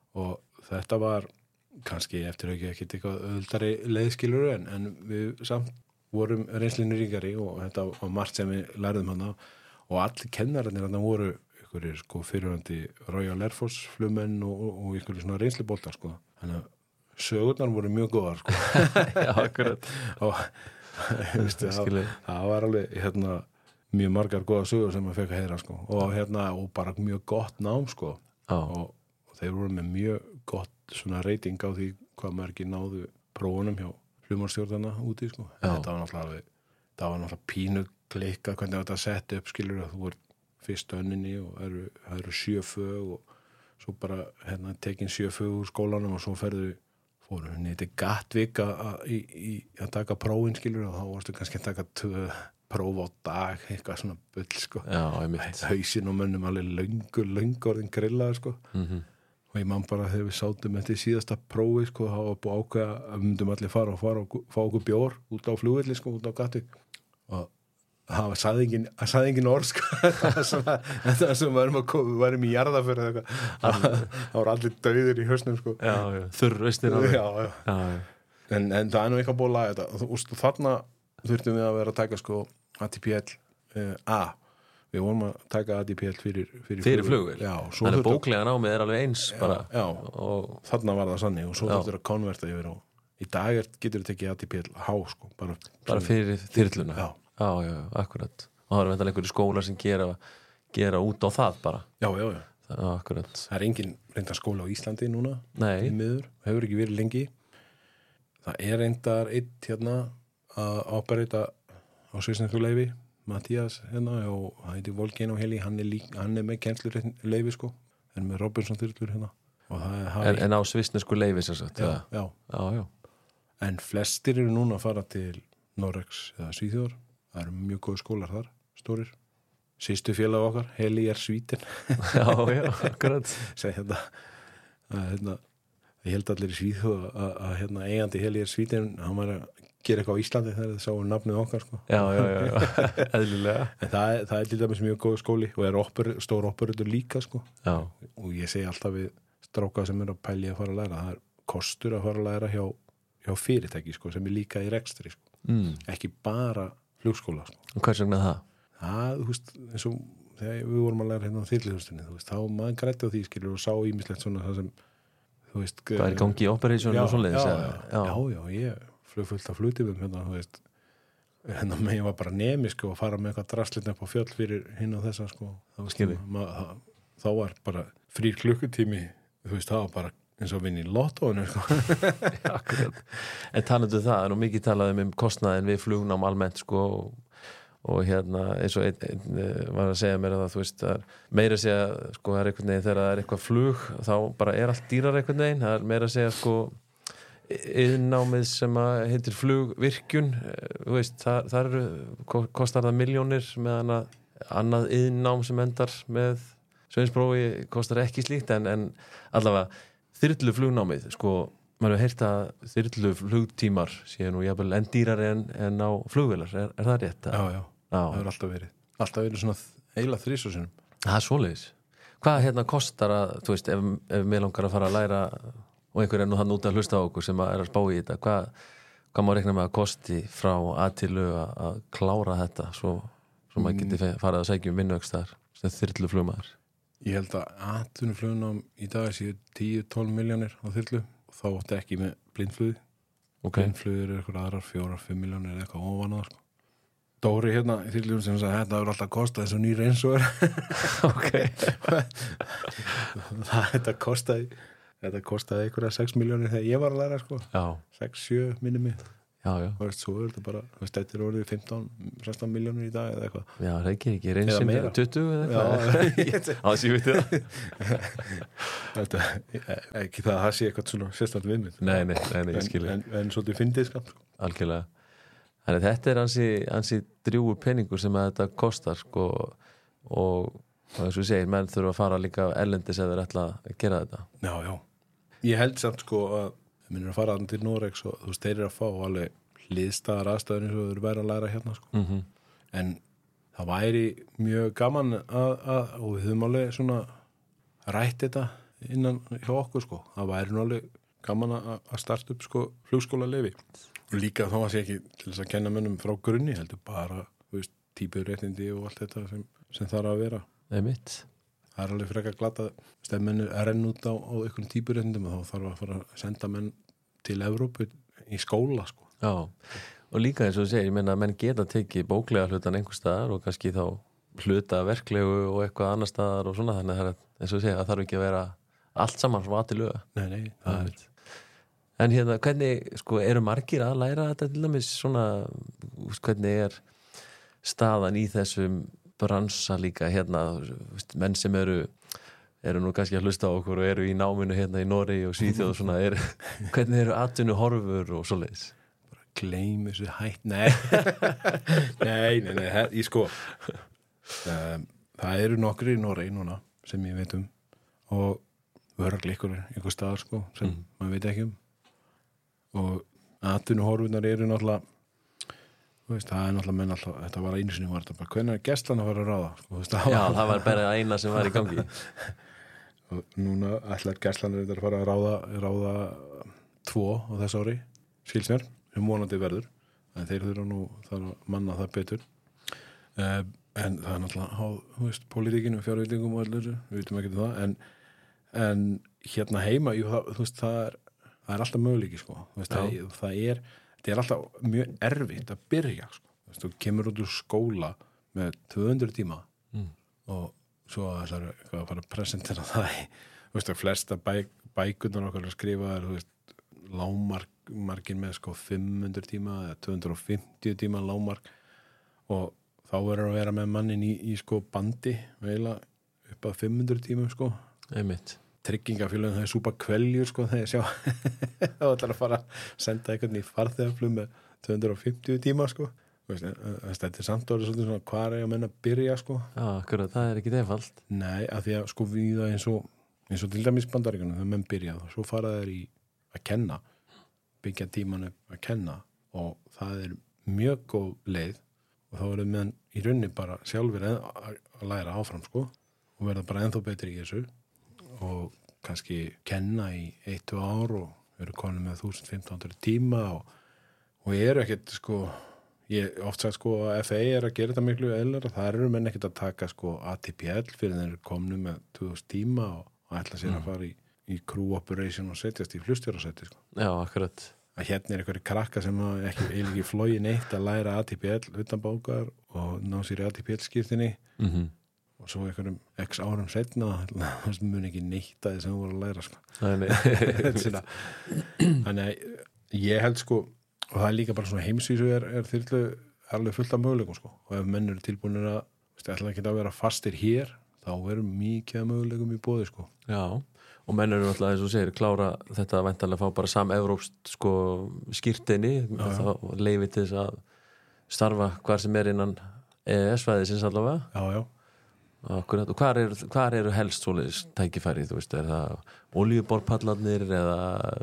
[SPEAKER 2] Og þetta var kannski eftir ekki ekkert eitthvað öðuldari leiðskilur en, en við samt vorum reynslinni ríkari og þetta var margt sem við lærðum hana og allir kennararnir hana voru ykkur sko fyrirhandi Royal Air Force flugmenn og, og, og ykkur svona reynsliboltar sko. Þannig að sögurnar voru mjög góðar sko.
[SPEAKER 1] Já, akkurat.
[SPEAKER 2] og veistu, það, það var alveg hérna mjög margar góða sögur sem maður fekk að heyra sko. Og hérna og bara mjög gott nám sko. Og, og þeir voru með mjög gott svona reyting á því hvað maður ekki náðu prófunum hjá flugmannstjórnana úti sko. Þetta var náttúrulega það var náttúrulega pínu klikka hvernig þetta sett upp skilur að þú voru fyrst önninni og eru, það eru sjö fög og svo bara hérna tekin sjö fög úr skólanum og svo ferðu fórum við niður til Gatvík að, að, í, í, að taka prófin skilur og þá varstu kannski að taka tvö próf á dag, eitthvað svona bull sko.
[SPEAKER 1] Já, einmitt.
[SPEAKER 2] Hausinn og mönnum alveg löngu, löngu orðin grillaði sko.
[SPEAKER 1] Mhm.
[SPEAKER 2] Og ég man bara þegar við sátum eftir síðasta prófi sko, þá var búið ákveða að við myndum allir fara og fara og fá okkur bjór út á flugvelli sko, út á Gatvík og það sagði engin, sagði engin orð sko. það var svona, þetta var sem við varum að koma, við varum í jarðaförð eða eitthvað, það voru allir dauðir í hausnum sko.
[SPEAKER 1] Já, já, þurrveistir á því.
[SPEAKER 2] Já, já. Já, já. En, en það er nú eitthvað búið að laga þetta og, og þarna þurftum við að vera að taka sko A T P L uh, A við vorum að taka A D P L fyrir fyrir,
[SPEAKER 1] fyrir flugvél.
[SPEAKER 2] Já,
[SPEAKER 1] þannig að bóklega námið er alveg eins
[SPEAKER 2] já,
[SPEAKER 1] bara.
[SPEAKER 2] Já,
[SPEAKER 1] og
[SPEAKER 2] þarna var það sannig og svo þurftur að konverta yfir og í dag er, getur þú tekið A D P L H sko, bara,
[SPEAKER 1] bara fyrir þyrluna.
[SPEAKER 2] Já.
[SPEAKER 1] Já, já, akkurat. Og það er vendalega einhverju skólar sem gera, gera út á það bara.
[SPEAKER 2] Já, já, já.
[SPEAKER 1] Það, akkurat.
[SPEAKER 2] Það er engin reynda skóla á Íslandi núna.
[SPEAKER 1] Nei.
[SPEAKER 2] Miður, hefur ekki verið lengi. Það er reyndar eitt hérna að ábæreita á svissnesku leyfi Mattías hérna og hann heitir Volgin og Heli, hann er, lík, hann er með kennsluleyfi sko, en með Robinson þyrlur hérna og það er
[SPEAKER 1] en, en á svissnesku leyfi sem sagt
[SPEAKER 2] já, já.
[SPEAKER 1] Já, já.
[SPEAKER 2] En flestir eru núna að fara til Noregs eða Svíþjóðar, það eru mjög góð skólar þar, stórir sístu félag okkar, Heli er svítin
[SPEAKER 1] já, já, akkurat
[SPEAKER 2] segi þetta að hérna ég held allir í Svíþjóð að, að hérna eigandi Heli er svítin, hann var að gera eitthvað á Íslandi þegar það sáu nafnið okkar sko.
[SPEAKER 1] Já, já, já, já. Eðlilega.
[SPEAKER 2] En það er, það er til dæmis mjög góð skóli og er opur, stór opurður líka sko.
[SPEAKER 1] Já.
[SPEAKER 2] Og ég segi alltaf við strákað sem er að pæli að fara að læra, það er kostur að fara að læra hjá, hjá fyrirtæki sko, sem er líka í rekstri sko.
[SPEAKER 1] Mm.
[SPEAKER 2] Ekki bara flugskóla sko.
[SPEAKER 1] Og hvers vegna það?
[SPEAKER 2] Það, þú veist, eins og þegar við vorum að læra hérna á þyrluhustunni, þú veist, þá maður grætti á því skilur og sá ýmislegt svona það sem þú veist,
[SPEAKER 1] hvað er í gangi í operation og svoleiðis?
[SPEAKER 2] Já, já, já, já, ég flög fullt af flutifum hérna, þú veist hérna með ég var bara nemi sko að fara með eitthvað drastlinn upp á fjöll fyrir hinn og þessa sko það, þá var bara frýr klukkutími þú veist, það var bara eins og vinn í lottóinu sko.
[SPEAKER 1] Já, akkurat. En talandu það, er nú mikið talað um kostnaðin við flugnám almennt sko og, og hérna eins og einn ein, var að segja mér að það, þú veist, það er meira að segja sko, það er einhvern veginn þegar það er eitthvað flug þá bara er allt dýrar einhvern veginn, það er meira að segja sko iðnnámið sem að heitir flugvirkjun, þú veist, það, það eru, kostar það miljónir meðan að annað iðnnám sem endar með sveinsprófi kostar ekki slíkt en, en allavega þyrlu flugnámið, sko, maður hefur heyrt að þyrlu flugtímar séu nú jafnvel enn dýrari en, en á flugvélar, er, er það rétt?
[SPEAKER 2] Já, já, já, það er alltaf verið, alltaf verið svona heila þrísusunum.
[SPEAKER 1] Það er svoleiðis. Hvað hérna kostar að, þú veist, ef, ef mér langar að fara að læra og einhver er nú hann út að hlusta á okkur sem að er að spá í þetta, hvað, hvað má reikna með að kosti frá að til að, að klára þetta svo, svo maður geti farið að sækja um vinnuöxtar sem þyrlu flugmaður?
[SPEAKER 2] Ég held að atvinnuflugnám í dag séu tíu til tólf milljónir á þyrlu og þá átti ekki með blindflug
[SPEAKER 1] okay.
[SPEAKER 2] Blindflug eru eitthvað aðrar fjórar, fimm milljónir eða eitthvað ofan að sko. Dóri hérna í þyrlum sem sagði þetta er alltaf kostað eins og nýr eins og er
[SPEAKER 1] ok
[SPEAKER 2] það þetta kostaði Þetta kostaði einhverja sex milljónir þegar ég var að læra sko. sex, sjö minni mig.
[SPEAKER 1] Já, já.
[SPEAKER 2] Og svo er þetta bara, þú veist, þetta er orðið fimmtán, sextán milljónir í dag eða eitthvað.
[SPEAKER 1] Já, það er ekki, ekki reynsin tuttugu eða eitthvað. Já, það sé við þetta.
[SPEAKER 2] Þetta, ekki það að það sé eitthvað svona sérstætt viðmið.
[SPEAKER 1] Nei, nei, nei, nei, ég skilja.
[SPEAKER 2] En, en, en svolítið fyndið skamt.
[SPEAKER 1] Algjörlega. Þannig að þetta er ansi, ansi drjúu peningur sem að þetta kostar sko og og þess að við segir, menn þurfa að fara líka erlendis ef þeir ætla að gera þetta.
[SPEAKER 2] Já, já. Ég held samt sko að minn er að fara til Noregs og þú veist, þeir eru að fá alveg hliðstæðar aðstæður eins og þeir eru væri að læra hérna sko.
[SPEAKER 1] Mm-hmm.
[SPEAKER 2] En það væri mjög gaman að, að og við höfum alveg svona rætt þetta innan hjá okkur sko. Það væri nú alveg gaman að, að starta upp sko flugskóla leyfi. Og líka þá að sé ekki til þess að kenna mönnum frá grunni, heldur bara, þú veist, típuréttindi og allt þetta sem, sem þarf að vera.
[SPEAKER 1] Það er mitt.
[SPEAKER 2] Það er alveg frekar glata stefmennu að renna út á, á einhvern típuréttindum og þá þarf að fara að senda menn til Evrópu í skóla sko.
[SPEAKER 1] Já, og líka eins og þú segir, ég meina að menn geta tekið bóklega hlutan einhver staðar og kannski þá hluta verklegu og eitthvað annar staðar og svona, þannig að það er eins og þú segir að þarf ekki að vera allt saman frá að til löga.
[SPEAKER 2] Nei, nei, það er mitt.
[SPEAKER 1] En hérna, hvernig, sko, eru margir að læra þetta til dæmis svona, hvernig er staðan í þessum bransa líka hérna, menn sem eru eru nú kannski að hlusta á okkur og eru í náminu hérna í Noregi og Svíþjóð og svona, er, hvernig eru atvinnu horfur og svoleiðis?
[SPEAKER 2] Bara gleym þessu hætt, nei nei, nei, nei, her, ég sko um, það eru nokkri í Noregi núna sem ég veit um og vörgleikur einhver staðar sko sem mm. maður veit ekki um og atvinnu horfunar eru náttúrulega þú veist, það er náttúrulega menn alltaf, þetta var einu sinni var þetta bara, hvernig er gæslan að fara að ráða sko, veist, það
[SPEAKER 1] Já,
[SPEAKER 2] var,
[SPEAKER 1] það var bara eina sem var í gangi
[SPEAKER 2] og núna ætlar gæslan að fara að ráða ráða tvo á þess ári skils mér, sem vonandi verður en þeir þurfa nú þar að manna það betur um, en það er náttúrulega á, þú veist, pólitíkinu fjárveitingum og allir, við veitum ekki það en, en hérna heima jú, það, þú veist, það er, það er alltaf möguleiki sko, þú veist, það, það er það er alltaf mjög erfitt að byrja sko. Þú veist, þú kemur út úr skóla með tvö hundruð tíma mm. og svo að það er að fara að presentera það í, þú veist, að flesta bæ, bækunar okkar að skrifa er, þú veist, lágmarkin með sko fimm hundruð tíma eða tvö hundruð fimmtíu tíma lágmark og þá verður að vera með mannin í, í sko bandi veila upp að fimm hundruð tímum sko
[SPEAKER 1] einmitt
[SPEAKER 2] tryggingafélagin það er súpa kveljur sko þegar sjá þá ætlar að fara að senda einhvern í farþegaflug með tvö hundruð fimmtíu tíma sko þetta er samt orðið svona hvað er ég að menna að byrja sko
[SPEAKER 1] Já, akkurat, það er ekki einfalt
[SPEAKER 2] Nei, af því að sko við það eins og eins og til dæmis Bandaríkjunum þegar menn byrja og svo fara þeir í að kenna byggja tímanu að kenna og það er mjög góð leið og þá verður menn í rauninni bara sjálfur að, að læra áfram sko og verða bara ennþá betri í þessu og kannski kenna í eitt og ár og eru konum með þúsund fimmtán hundruð tíma og, og ég eru ekkert sko ég oft sagt sko að F A er að gera þetta miklu eðlar það eru menn ekkert að taka sko A T P L fyrir þeir eru komnu með tvö þúsund tíma og, og ætla sér mm. að fara í, í crew operation og setjast í flugstjórasetti sko.
[SPEAKER 1] Já, akkurat
[SPEAKER 2] að hérna er einhverju krakka sem ekki eiginlega ekki flói neitt að læra A T P L utan bókar og ná sér í A T P L skýrtinni
[SPEAKER 1] mhm
[SPEAKER 2] og svo einhverjum x árum setna það mun ekki neitt að því sem þú voru að læra sko. Þannig að ég held sko og það er líka bara svona heimsvísu er, er þyrlu alveg fullt af möguleikum sko og ef menn eru tilbúinir að ætla ekki að vera fastir hér þá eru mikið af möguleikum í boði sko
[SPEAKER 1] Já, og menn eru alltaf eins og segir klára þetta að væntanlega fá bara sam-evrópst sko skírteini þá leyfi til þess að starfa hvar sem er innan E E S-svæðisins allavega
[SPEAKER 2] Já, já
[SPEAKER 1] Akkurat, og hvar eru, hvar eru helst svoleiðis tækifæri, þú veist, er það olíuborpallarnir eða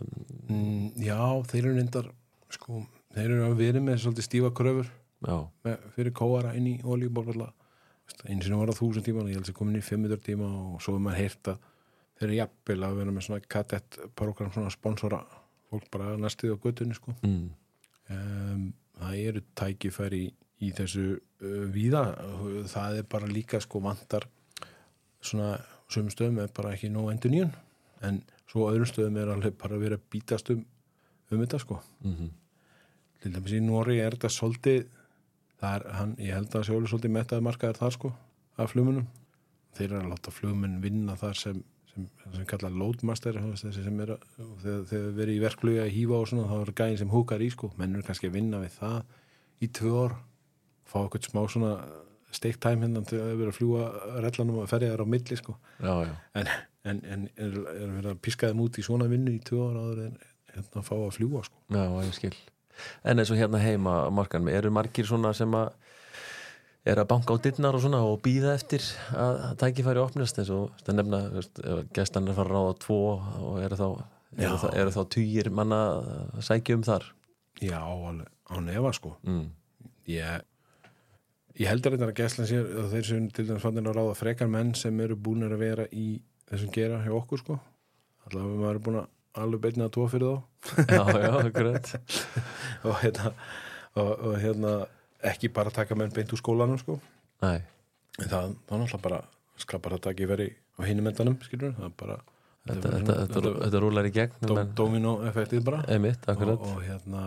[SPEAKER 2] mm, Já, þeir eru reyndar sko, þeir eru að vera með svolítið stífa kröfur með, fyrir kóara inn í olíuborpallar eins og var það þúsund tíma ég held að komin í fimm hundruð tíma og svo er maður heyrt að þeir eru jafnvel að vera með svona kadett-program, svona sponsora fólk bara næstuð á götunni sko mm. um, það eru tækifæri í í þessu uh, víða það er bara líka sko vantar svona sömu stöðum er bara ekki nóg endur nýjun en svo öðrum stöðum er alveg bara að vera að bítast um um þetta sko mm-hmm. til dæmis í Nóri er þetta svolítið það er hann, ég held að sjálfur svolítið mettaði markaðar þar sko af flugmunum þeir eru að láta flugmenn vinna þar sem sem, sem kalla loadmaster þessi sem er að þegar þeir verið í verkflugi að hífa og svona þá er gæðin sem húkar í sko menn eru kannski að vinna við það í tvö ár fá eitthvað smá svona steiktæm hérna til að vera að fljúa rellanum og ferja þær á milli sko
[SPEAKER 1] já, já.
[SPEAKER 2] En, en, en er, er verið að píska þeim út í svona vinnu í tvö ára áður en hérna að fá að fljúa sko
[SPEAKER 1] Já, ég skil En eins og hérna heima markanum, eru margir svona sem að er að banka á dyrnar og svona og býða eftir að tækifæri opnast eins og það nefna, gestan er að fara að ráða tvo og eru þá, eru þá, eru þá tugir manna að sækja um þar
[SPEAKER 2] Já, alveg, á nefa sko
[SPEAKER 1] mm.
[SPEAKER 2] Ég Ég heldur þetta að gæslan sér að þeir sem til dæmis fannir að ráða frekar menn sem eru búin að vera í þessum gera hjá okkur sko. Allavega maður er búin að alveg beinna að tvo fyrir þá.
[SPEAKER 1] Já, já, akkurat.
[SPEAKER 2] og, hérna, og, og hérna ekki bara taka menn beint úr skólanum sko.
[SPEAKER 1] Nei.
[SPEAKER 2] En það, það er náttúrulega bara skapar að taka í veri á hinum endanum, skilur það er bara
[SPEAKER 1] Þetta, þetta, þetta, þetta, þetta, þetta rúlar í gegn.
[SPEAKER 2] Dó, Domino-effektið bara.
[SPEAKER 1] Einmitt, akkurat.
[SPEAKER 2] Og, og hérna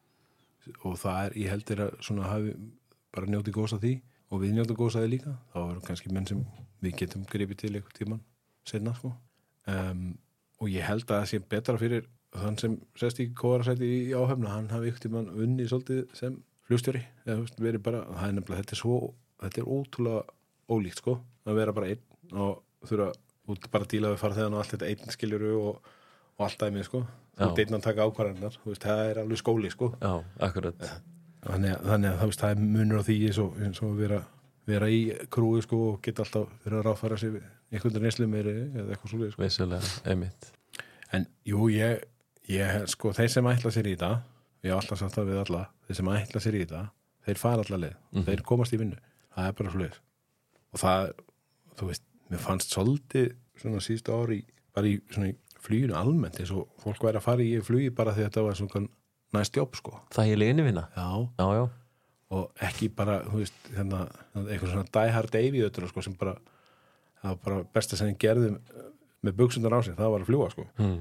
[SPEAKER 2] og það er, ég heldur að svona hafi bara njóti góðs að því og við njóti góðs að því líka þá eru kannski menn sem við getum gripið til einhvern tíman senna sko. um, og ég held að það sé betra fyrir þann sem sest í kóarasæti í áhöfna hann hafi einhvern tíman unni svolítið sem flugstjóri eða verið bara, það er nefnilega þetta er svo, þetta er ótrúlega ólíkt sko, að vera bara einn og þurfa út bara að díla við farþegan og allt þetta einn skiljuru og, og allt dæmið sko
[SPEAKER 1] Já.
[SPEAKER 2] út einn að taka ákvarðanar, þú veist, það er alveg skóli sko
[SPEAKER 1] Já, akkurat
[SPEAKER 2] þannig að, þannig að það, veist, það er munur á því eins og, eins og vera, vera í krúi sko og geta alltaf verið að ráðfæra sig einhvern veginn meiri eða eitthvað svolítið sko.
[SPEAKER 1] Vissulega, einmitt
[SPEAKER 2] En jú, ég, ég sko, þeir sem ætla sér í þetta ég hef alltaf sagt það við alla þeir sem ætla sér í þetta, þeir fara alla leið mm -hmm. þeir komast í vinnu, það er bara svolítið og það, þú veist mér fannst svolítið svona síðustu ári bara í svona í fluginu almennt eins og fólk væri að fara í flugi bara því að þetta var svona næst jobb sko
[SPEAKER 1] Þægileg innvinna
[SPEAKER 2] Já,
[SPEAKER 1] já, já
[SPEAKER 2] og ekki bara, þú veist, hérna eitthvað svona Die Hard Davey öllur sko sem bara það var bara besta sem ég gerði með buxundar á sig, það var að fljúga sko
[SPEAKER 1] mm.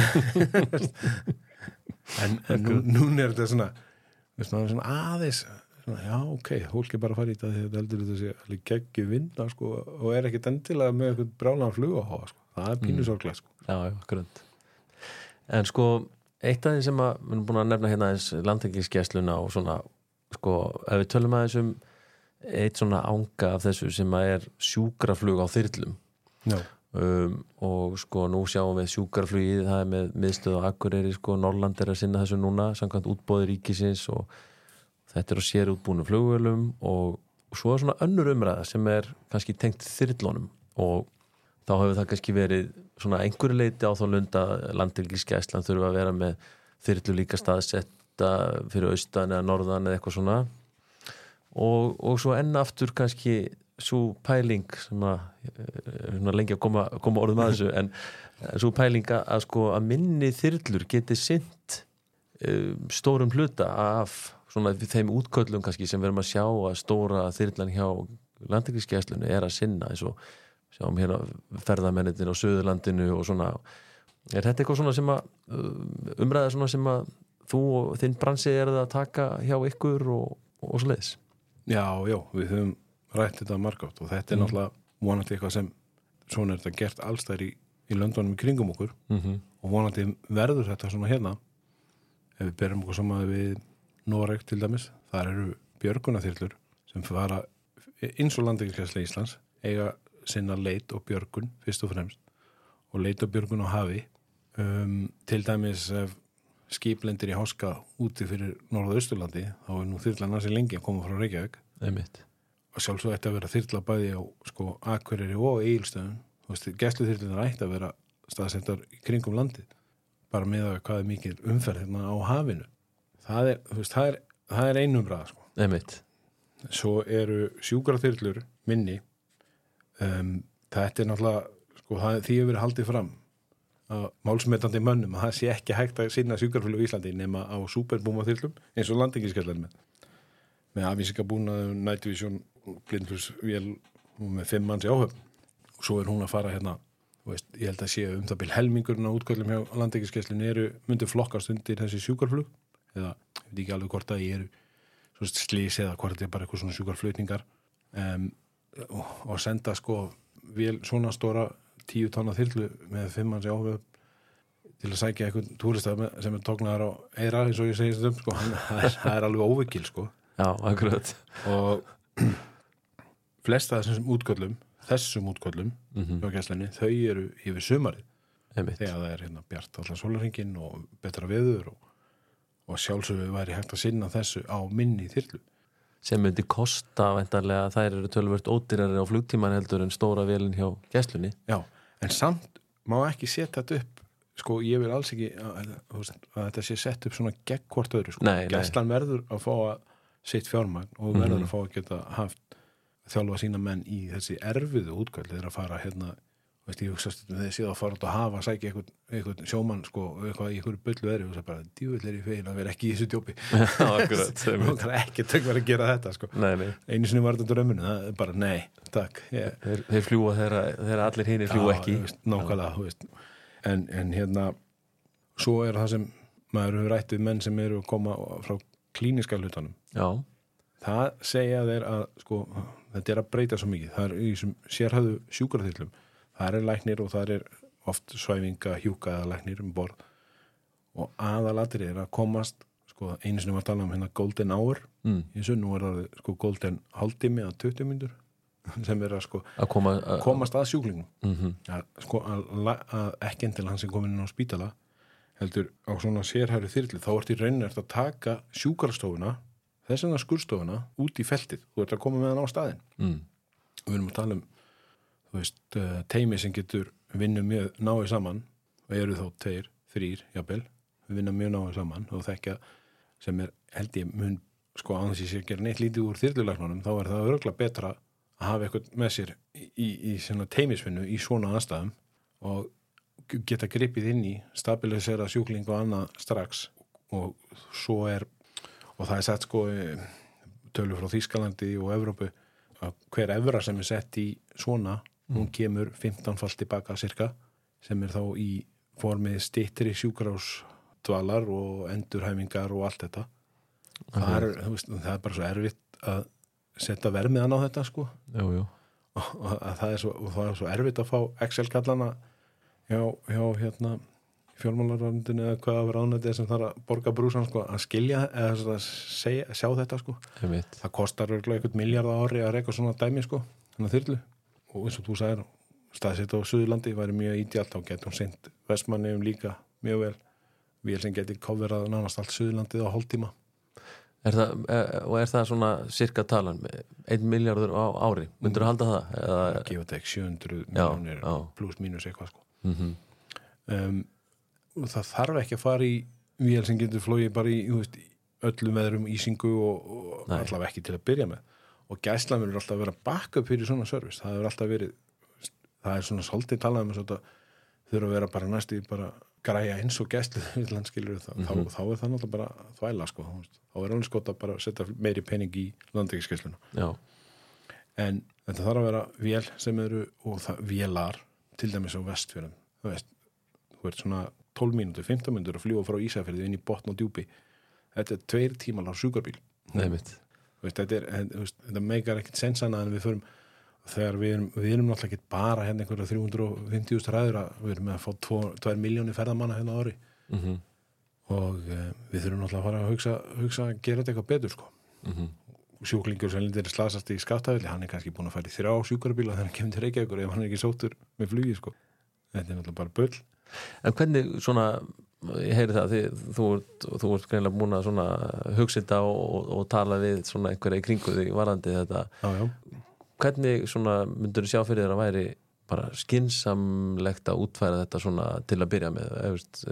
[SPEAKER 2] en, en nú, núna er þetta svona veist maður svona aðeins svona, já, ok, fólk er bara að fara í þetta því þetta heldur þetta sé alveg geggi vinna sko og er ekkit endilega með eitthvað brálaðan fluga á sko, það er pínu sorglega sko
[SPEAKER 1] Já, já, grund En sko, eitt af því sem að við erum búin að nefna hérna eins landhelgisgæsluna og svona, sko, ef við tölum aðeins um eitt svona anga af þessu sem að er sjúkraflug á þyrlum
[SPEAKER 2] Já
[SPEAKER 1] um, og sko, nú sjáum við sjúkraflugið, það er með miðstöð á Akureyri, sko, Norrland er að sinna þessu núna samkvæmt útboði ríkisins og þetta er á sér útbúinu flugvölum og svo er svona önnur umræða sem er kannski tengt þyrlunum og þá hefur það kannski verið svona einhverju leiti á þá lunda landhelgisgæslan þurfa að vera með þyrlu líka staðsetta fyrir austan eða norðan eða eitthvað svona og, og svo enn aftur kannski svo pæling sem að svona lengi að koma, koma orðum að þessu en svo pæling að sko að minni þyrlur geti sinnt um, stórum hluta af svona þeim útköllum kannski sem við erum að sjá að stóra þyrlan hjá landhelgisgæslunni er að sinna eins og sjáum hérna ferðamennir á Suðurlandinu og svona, er þetta eitthvað svona sem að umræða svona sem að þú og þinn bransi er að taka hjá ykkur og, og svo leiðis?
[SPEAKER 2] Já, já, við höfum rætt þetta margátt og þetta er mm. náttúrulega vonandi eitthvað sem svona er þetta gert allstæðir í, í löndunum í kringum okkur
[SPEAKER 1] mm -hmm.
[SPEAKER 2] og vonandi verður þetta svona hérna ef við berum okkur saman við Noreg til dæmis, þar eru björgunarþyrlur sem fara eins og landhelgisgæsla Íslands eiga sinna leit og björgun fyrst og fremst og leit og björgun á hafi um, til dæmis ef skip lendir í háska úti fyrir Norðausturlandi þá er nú þyrlan ansi lengi að koma frá Reykjavík
[SPEAKER 1] Einmitt.
[SPEAKER 2] og sjálfsög ætti að vera þyrla bæði á sko Akureyri og Egilsstöðum þú veist, gæsluþyrlunar ætti að vera staðsettar í kringum landið bara með að hvað er mikil umferð hérna á hafinu það er, þú veist, það er, það er einum ræða sko.
[SPEAKER 1] Einmitt.
[SPEAKER 2] Svo eru sjúkraþyrlur minni um, þetta er náttúrulega sko, það, því hefur verið haldið fram að málsmetandi mönnum að það sé ekki hægt að sinna sjúkraflug í Íslandi nema á superbúmaþyrlum eins og landhelgisgæslan með með afvísingabúnaðum, night vision blindflugsvél með fimm manns í áhöfn og svo er hún að fara hérna veist, ég held að sé um það bil helmingurinn á útköllum hjá landhelgisgæslunni eru myndu flokkast undir þessi sjúkraflug eða, ég veit ekki alveg hvort að ég eru slís eða hvort þetta er bara eitthvað svona sjúkraflutningar um, og, og senda sko vél svona stóra tíu tonna þyrlu með fimm manns í áhöfn til að sækja eitthvað túrista sem er tóknaðar á eira eins og ég segi þetta um sko, hann, það, er, það er alveg óvikil sko
[SPEAKER 1] Já, akkurat
[SPEAKER 2] og flesta þessum útköllum þessum útköllum
[SPEAKER 1] mm -hmm.
[SPEAKER 2] hjá gæslinni, þau eru yfir sumarið
[SPEAKER 1] Einmitt.
[SPEAKER 2] þegar það er hérna bjart allar sólarhringinn og betra veður og, og sjálfsögðu væri hægt að sinna þessu á minni þyrlu
[SPEAKER 1] sem myndi kosta væntanlega að þær eru töluvert ódýrari á flugtíman heldur en stóra vélin hjá gæslunni
[SPEAKER 2] Já, en samt má ekki setja þetta upp sko, ég vil alls ekki að, að, að þetta sé sett upp svona gegn hvort öðru sko.
[SPEAKER 1] Nei,
[SPEAKER 2] Gæslan
[SPEAKER 1] nei.
[SPEAKER 2] verður að fá að sitt fjármagn og verður mm -hmm. að fá að geta haft þjálfa sína menn í þessi erfiðu útgöld þeir að fara hérna veist, ég hugsaðst þeir síðan að fara út að hafa að sækja eitthvað, eitthvað sjómann sko, eitthvað í einhverju bullu veðri og það bara djúvill er í fegin að vera ekki í þessu djópi
[SPEAKER 1] Já, akkurat
[SPEAKER 2] það er ekki tök verið að gera þetta sko.
[SPEAKER 1] Nei, nei
[SPEAKER 2] einu sinni var þetta drömminu, það er bara nei, takk yeah.
[SPEAKER 1] Þeir, þeir fljúa þegar, þegar allir hinir fljúa ekki
[SPEAKER 2] Já, veist, nákvæmlega, þú veist en, en hérna, svo er það sem maður hefur rætt við menn sem eru að koma frá klíniska hlutanum
[SPEAKER 1] Já
[SPEAKER 2] það segja þeir að sko, þetta er að breyta svo mikið það er í þessum sérhæðu sjúkraþyrlum það er læknir og það er oft svæfinga, hjúka eða læknir um borð og aðalatrið er að komast sko, einu sinni var að tala um hérna golden hour
[SPEAKER 1] mm.
[SPEAKER 2] eins og nú er það sko golden hálftími að tuttugu mínútur sem er að sko
[SPEAKER 1] að koma, að,
[SPEAKER 2] komast að sjúklingum
[SPEAKER 1] mm-hmm.
[SPEAKER 2] að, sko, að, að ekki endilega hann sem komin inn á spítala heldur á svona sérhæru þyrlu þá ert í rauninni að taka sjúkrastofuna þess vegna skurstofuna út í feltið þú ert að koma með hann á staðinn
[SPEAKER 1] mm.
[SPEAKER 2] og við erum að tala um þú veist, teimi sem getur vinnu mjög náið saman og eru þá tveir, þrýr, jafnvel við vinna mjög náið saman og þekkja sem er held ég mun sko að þess að ég gera neitt lítið úr þyrlulæknunum þá er það örgulega betra að hafa eitthvað með sér í, í, í svona teimisvinnu í svona aðstæðum og geta gripið inn í stabilisera sjúkling og annað strax og svo er og það er sett sko tölur frá Þýskalandi og Evrópu að hver evra sem er sett í svona mm. hún kemur fimmtán fall tilbaka cirka sem er þá í formið styttri sjúkrahúsdvalar og endurhæfingar og allt þetta það er, veist, það er bara svo erfitt að setja vermiðan á þetta sko
[SPEAKER 1] jú, jú.
[SPEAKER 2] Og, og, það svo, og það er svo erfitt að fá Excel-kallana hjá, hjá hérna fjármálaráðuneytinu eða hvað af ráðuneytið sem þarf að borga brúsan sko, að skilja eða að segja, sjá þetta sko það kostar örgulega einhvern miljard á ári að reka svona dæmi sko þannig þyrlu og eins og þú sagðir staðsett á Suðurlandi væri mjög ídjált þá getur hún seint Vestmannaeyjum líka mjög vel vél sem geti coverað nánast allt Suðurlandið á hálftíma
[SPEAKER 1] Er það, og er það svona cirka talan einn milljarður á ári, myndur þú halda það? Eða...
[SPEAKER 2] Gefa þetta sjö hundruð miljónir pluss mínus eitthvað sko
[SPEAKER 1] mm-hmm.
[SPEAKER 2] um, og það þarf ekki að fara í vél sem getur flogið bara í, veist, í öllum veðrum ísingu og, og allavega ekki til að byrja með og gæslan verður alltaf að vera backup fyrir svona service, það hefur alltaf verið það er svona svolítið talað um að þurfa að vera bara næstu bara græja eins og gæslu landskilur þá, mm-hmm. þá, þá er það náttúrulega bara þvæla sko, þá er alveg skot að bara setja meiri pening í landhelgisgæsluna en þetta þarf að vera vél sem eru og það, vélar til dæmis á Vestfjörðum þú veist, þú ert svona tólf mínútur, fimmtán mínútur að fljúga frá Ísafirði inn í Botn og Djúpi þetta er tveir tímar á sjúkrabíl
[SPEAKER 1] Nefnt.
[SPEAKER 2] Veist, þetta, er, veist, þetta meikar ekkert sensana en við förum þegar við erum, við erum náttúrulega ekki bara hérna einhverja þrjú hundruð og fimmtíu þúsund ræður að við erum með að fá tvær miljónir ferðamanna hérna ári
[SPEAKER 1] mm-hmm.
[SPEAKER 2] og uh, við þurfum náttúrulega að fara að hugsa, hugsa að gera þetta eitthvað betur sko
[SPEAKER 1] mm-hmm.
[SPEAKER 2] sjúklingur sem lindir slasast í Skaftafell hann er kannski búin að fara í þrjá sjúkrabíla þegar hann kemur til Reykjavíkur ef hann er ekki sóttur með flugi sko þetta er náttúrulega bara bull
[SPEAKER 1] En hvernig svona ég heyri það, þið, þú ert, þú ert greinlega búin að svona hugsa þetta og, og, og tala við svona einhverja í kringu þig varðandi þetta
[SPEAKER 2] já, já.
[SPEAKER 1] Hvernig svona myndur þú sjá fyrir þér að væri bara skynsamlegt að útfæra þetta svona til að byrja með eða veist,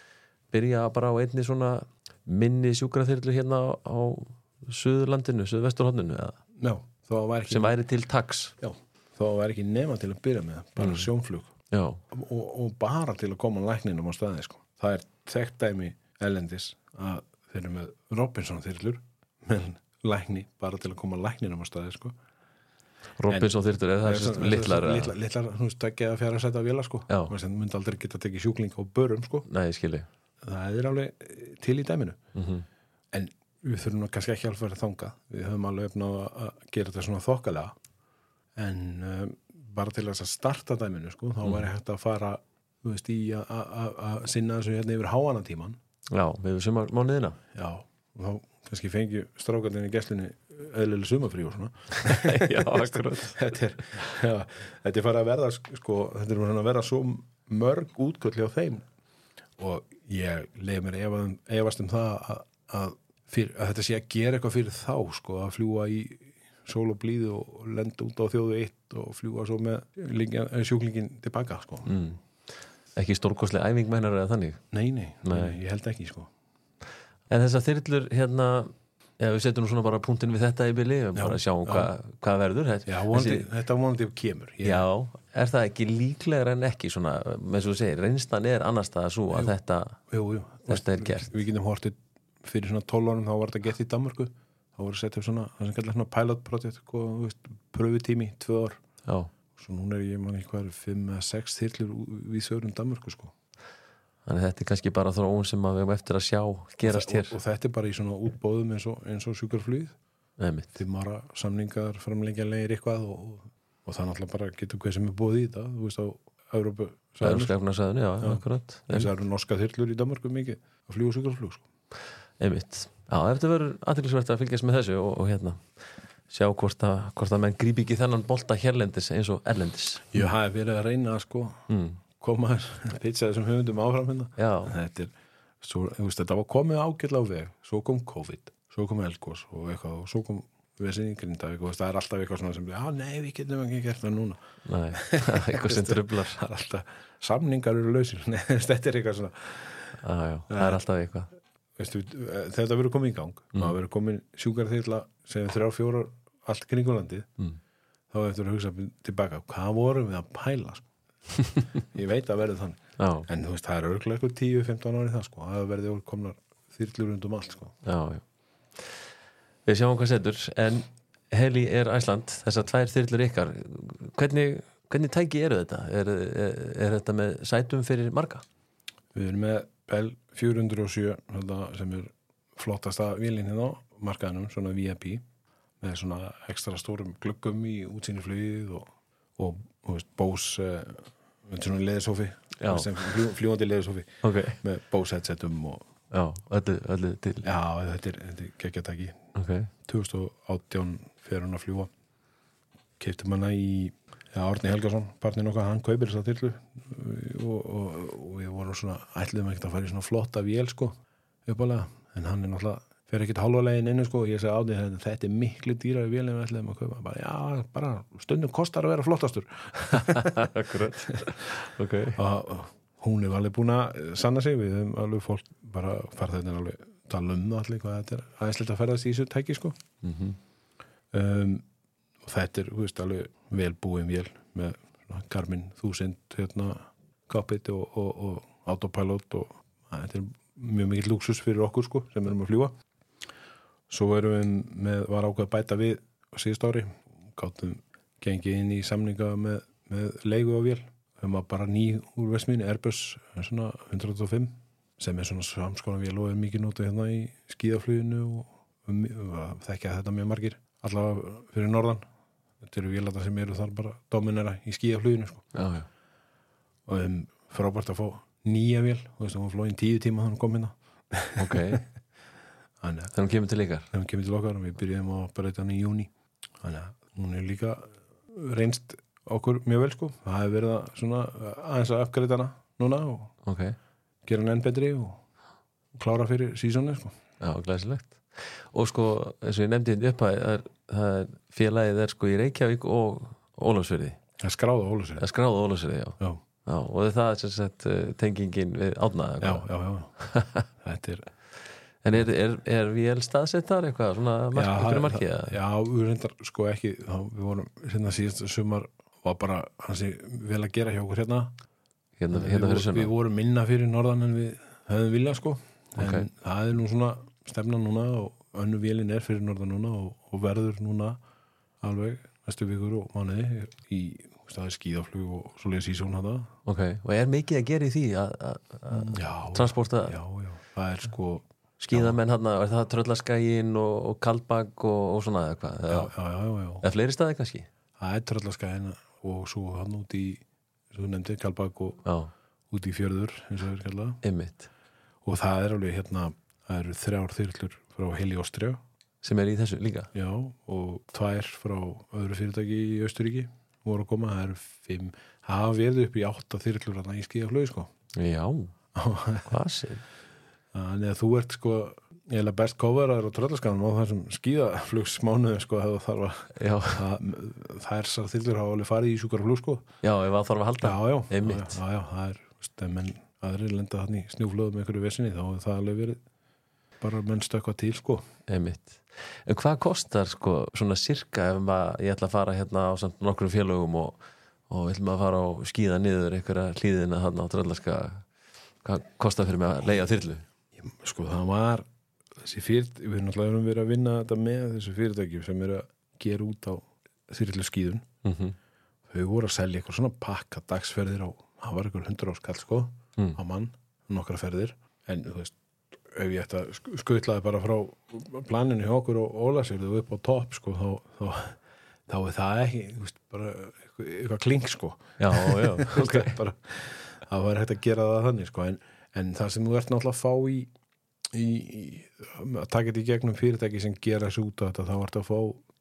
[SPEAKER 1] byrja bara á einni svona minni sjúkraþyrlu hérna á, á Suðurlandinu, Suðvesturhorninu eða
[SPEAKER 2] Já, þá var ekki
[SPEAKER 1] sem væri til taks
[SPEAKER 2] Já, þá var ekki nema til að byrja með bara mm. sjónflug og, og bara til að koma lækninum á staði sko. Það er þekkt dæmi ellendis að þeir eru með Robinson þyrlur menn lækni bara til að koma lækninum á staði sko.
[SPEAKER 1] Robinson þyrlur, eða það er svona litlar
[SPEAKER 2] litlar, litlar þú veist ekki að fjara að setja á véla sko það myndi aldrei geta að tekið sjúkling á börum sko
[SPEAKER 1] Nei, ég skilji
[SPEAKER 2] Það er alveg til í dæminu
[SPEAKER 1] mm-hmm.
[SPEAKER 2] en við þurfum kannski ekki alveg að þanga við höfum alveg uppnáð að gera þetta svona þokkalega en um, bara til þess að starta dæminu sko, þá mm. væri hægt að fara þú veist í að sinna þessu hérna yfir háanatíman
[SPEAKER 1] Já, við sumar mánuðina
[SPEAKER 2] Já, og þá kannski fengi strákarnir í gæslunni eðlilega sumafrí og svona
[SPEAKER 1] Já, akkurat
[SPEAKER 2] þetta er, já, þetta er farið að verða sko, þetta er að verða svo mörg útgölli á þeim og ég leið mér efast, efast um það að, að, fyrir, að þetta sé að gera eitthvað fyrir þá sko, að fljúa í sól og blíðu og lenda út á þjóðu eitt og fljúa svo með sjúklingin tilbaka sko.
[SPEAKER 1] mm. Ekki stórkostlega æfing meinar eða þannig?
[SPEAKER 2] Nei, nei, nei, ég held ekki sko.
[SPEAKER 1] En þessar þyrlur hérna ja, við setjum nú svona bara punktinn við þetta í bili og bara sjáum hvað hva verður
[SPEAKER 2] Já, vonandi, Þessi... þetta vonandi kemur ég...
[SPEAKER 1] Já, er það ekki líklegra en ekki svona, með svo segir, reynslan er annars það að svo að jú, þetta,
[SPEAKER 2] jú, jú.
[SPEAKER 1] þetta er gert
[SPEAKER 2] Við getum hortið fyrir svona tólf árum þá var þetta gert í Danmörku þá voru sett upp svona, það sem kallar svona pilot project og veist, pröfutími, tvö ár
[SPEAKER 1] Já
[SPEAKER 2] Svo núna er ég mann eitthvað fimm eða sex þyrlur við sögurum Danmörku sko
[SPEAKER 1] Þannig þetta er kannski bara þróun sem við erum eftir að sjá gerast hér
[SPEAKER 2] og, og þetta er bara í svona útbóðum eins og, eins og sjúkraflugið til mara samningar framlengjanlegir eitthvað og, og það náttúrulega bara getur hvað sem er búið í þetta þú veist á Evrópu
[SPEAKER 1] Evrópskefnarsæðinu, já, já, akkurat
[SPEAKER 2] Þess að eru norska þyrlur í Danmörku mikið að fljúga sjúkraflug sko.
[SPEAKER 1] Einmitt, já, þetta verður athyglisvert að fylgjast með þessu og, og hérna sjá hvort að, hvort að menn grípi ekki þennan bolta hérlendis eins og erlendis.
[SPEAKER 2] Ég hafi verið að reyna að sko
[SPEAKER 1] Mm.
[SPEAKER 2] koma pitcha þessum höfundum áfram hérna.
[SPEAKER 1] Já,
[SPEAKER 2] Þetta er, svo, þú veist, þetta var komið ágætlega á veg, svo kom COVID, svo kom eldgos og eitthvað, og svo kom vesinn í Grindavík og það er alltaf eitthvað svona sem, já, nei, við getum ekki gert það núna.
[SPEAKER 1] nei, eitthvað sem trublar.
[SPEAKER 2] Það er alltaf, samningar eru lausir, nei, þetta er eitthvað svona,
[SPEAKER 1] Já, já, það er alltaf eitthvað.
[SPEAKER 2] veistu, þetta verður komið í gang, mm. það verður komið sjúkarþyrla sem þrjár, fjórar, allt kringulandið,
[SPEAKER 1] Mm.
[SPEAKER 2] þá eftir að hugsa tilbaka, hvað vorum við að pæla, sko? Ég veit að verður þannig,
[SPEAKER 1] Já,
[SPEAKER 2] en þú veist, það er örgulega eitthvað tíu, fimmtán ári það, sko, það verður komnar þyrlur undum allt, sko.
[SPEAKER 1] já, já. Við sjáum hvað setur, en Heli er Æsland, þessar tvær þyrlur ykkar. Hvernig, hvernig tæki eru þetta? Er, er, er þetta með sætum fyrir marga?
[SPEAKER 2] Við erum með Bell fjögur hundruð og sjö sem er flottasta vélinn hérna á markaðanum, svona V I P með svona ekstra stórum gluggum í útsýniflugið og, og, og veist, Bose uh, svona leðursofi fljú, fljúandi leðursofi
[SPEAKER 1] Ok,
[SPEAKER 2] með Bose headsetum og
[SPEAKER 1] já, öllu, öllu til.
[SPEAKER 2] já, þetta er, þetta er geggjatæki
[SPEAKER 1] Ok,
[SPEAKER 2] tvö þúsund og átján fer hann að fljúa keyptum hana í já, Árni Helgason, partnin okkar, hann kaupir þess að þyrlu og, og, og við vorum svona ætluðum ekkert að fara í svona flotta vél sko, uppálega, en hann er náttúrulega fer ekkert hálfa legin innu sko, ég segi á því að þetta er miklu dýraði vél en við ætluðum að kaupa bara, já, bara stundum kostar að vera flottastur
[SPEAKER 1] akkurat. Ok,
[SPEAKER 2] og hún er alveg búin að sanna sig, við höfum alveg fólk bara farþegarnir alveg tala um allir hvað þetta er aðeinslega að ferðast í þessu tæki sko
[SPEAKER 1] mhm,
[SPEAKER 2] um, og þetta er, þú veist, alveg vel búin vél með svona Garmin þúsund hérna, cockpit og, og, og autopilot og að, þetta er mjög mikill lúksus fyrir okkur sko, sem erum að fljúa svo erum við með, var ákveð að bæta við á síðust ári, gáttum gengið inn í samninga með, með leigu á vél, þeim var bara ný úr Vestmínu, Airbus svona hundrað og fimm, sem er svona samskona vél og er mikið notið hérna í skíðafluginu og, og, og þekkja þetta mjög margir allavega fyrir norðan þetta eru vélarnar sem eru þar bara dominera í skíðafluginu sko.
[SPEAKER 1] já, já.
[SPEAKER 2] Og um, frábært að fá nýja vél, þú veist, hún flóin tíu tíma þannig kom hérna
[SPEAKER 1] Ok,
[SPEAKER 2] þannig að
[SPEAKER 1] þannig kemur til ykkar.
[SPEAKER 2] þegar hún kemur til okkar og við byrjuðum að breyta hann í júní þannig að hún er líka reynst okkur mjög vel sko það hefur verið að svona aðeins að uppgreita hana núna og
[SPEAKER 1] Ok,
[SPEAKER 2] gera hann enn betri og klára fyrir sísónu sko.
[SPEAKER 1] já, glæsilegt. Og sko, eins og ég nefndi inn upp að það er félagið er sko í Reykjavík og Ólafsfirði.
[SPEAKER 2] það er skráð á Ólafsfirði
[SPEAKER 1] Það er skráð á Ólafsfirði, já.
[SPEAKER 2] já,
[SPEAKER 1] Já, og það er sem sagt eh, tengingin við Árna. eða
[SPEAKER 2] já,
[SPEAKER 1] hvað?
[SPEAKER 2] já, já. þetta er
[SPEAKER 1] En er, er, er vél staðsettar eitthvað, svona mark,
[SPEAKER 2] já,
[SPEAKER 1] einhverju marki?
[SPEAKER 2] það, já, við reyndar sko ekki þá, við vorum hérna síðast sumar var bara hansi vel að gera hjá okkur hérna
[SPEAKER 1] Hérna,
[SPEAKER 2] við,
[SPEAKER 1] hérna fyrir
[SPEAKER 2] við
[SPEAKER 1] sunna.
[SPEAKER 2] vorum minna fyrir norðan en við höfum viljað sko en
[SPEAKER 1] Ok.
[SPEAKER 2] það er nú svona stefna núna og önnu vélin er fyrir norðan núna og, og verður núna alveg næstu vikur og mánuði í staði skíðaflug og svoleiðis sísón hana
[SPEAKER 1] Ok, og er mikið að gera í því að, að, að
[SPEAKER 2] já,
[SPEAKER 1] transporta
[SPEAKER 2] já, já, það er sko
[SPEAKER 1] skíðamenn hérna, er það Tröllaskaginn og, og Kaldbak og, og svona eða hvað?
[SPEAKER 2] já, já, já, já, já.
[SPEAKER 1] Eða fleiri staði kannski?
[SPEAKER 2] það er Tröllaskaginn og svo hann út í svo þú nefndi Kaldbak og
[SPEAKER 1] Já,
[SPEAKER 2] út í fjörður eins og það er kallað
[SPEAKER 1] einmitt.
[SPEAKER 2] og það er alveg hérna það eru þrjár þyrlur frá Heliostria
[SPEAKER 1] Sem er í þessu líka?
[SPEAKER 2] já, og tvær frá öðru fyrirtæki í Austuríki voru að koma, það eru fimm hafa verið upp í átta þyrlur hérna í skíðaflug sko
[SPEAKER 1] Já, hvað sér?
[SPEAKER 2] þannig að þú ert sko eiginlega best coverar á Tröllaskaganum á þessum skíðaflugsmánuðum sko það þarf að
[SPEAKER 1] Já,
[SPEAKER 2] það, þær sar þyrlur hafa alveg farið í sjúkaraflug sko
[SPEAKER 1] já, ef að þarf að halda.
[SPEAKER 2] já, já,
[SPEAKER 1] Einmitt.
[SPEAKER 2] já, já, það er veist, ef menn aðrir lenda þannig í snjúflöðum með einhverju vesinni þá er það alveg verið bara menn stökkva til sko
[SPEAKER 1] Einmitt. En hvað kostar sko svona sirka ef maður, ég ætla að fara hérna á samt nokkrum félögum og, og við ætlum að fara og skíða niður einhverja hlíðina þarna á Tröllaskaga. Hvað kostar fyrir mig að leigja þyrlu?
[SPEAKER 2] sko það var þessi fyrirtæki, við erum náttúrulega verið að vinna þetta með þessu fyrirtæki sem eru að gera út á þyrlu skíðun
[SPEAKER 1] Mm -hmm.
[SPEAKER 2] þau voru að selja eitthvað svona pakka dagsferðir á, það var eitthvað hundrað áskall sko
[SPEAKER 1] Mm.
[SPEAKER 2] á mann, nokkra ferðir en þú veist, ef ég ætti að skutlaði bara frá planinu hjá okkur og Ólafsfirði upp á topp sko, þá, þá, þá er það ekki þú veist, bara eitthvað, eitthvað kling sko
[SPEAKER 1] Já, já, ok.
[SPEAKER 2] okay. bara, það var hægt að gera það þannig sko, en, en það sem þú ert náttúrulega að fá í, í, í að taka þetta í gegnum fyrirtæki sem gera þessu út á þetta, þá ert að fá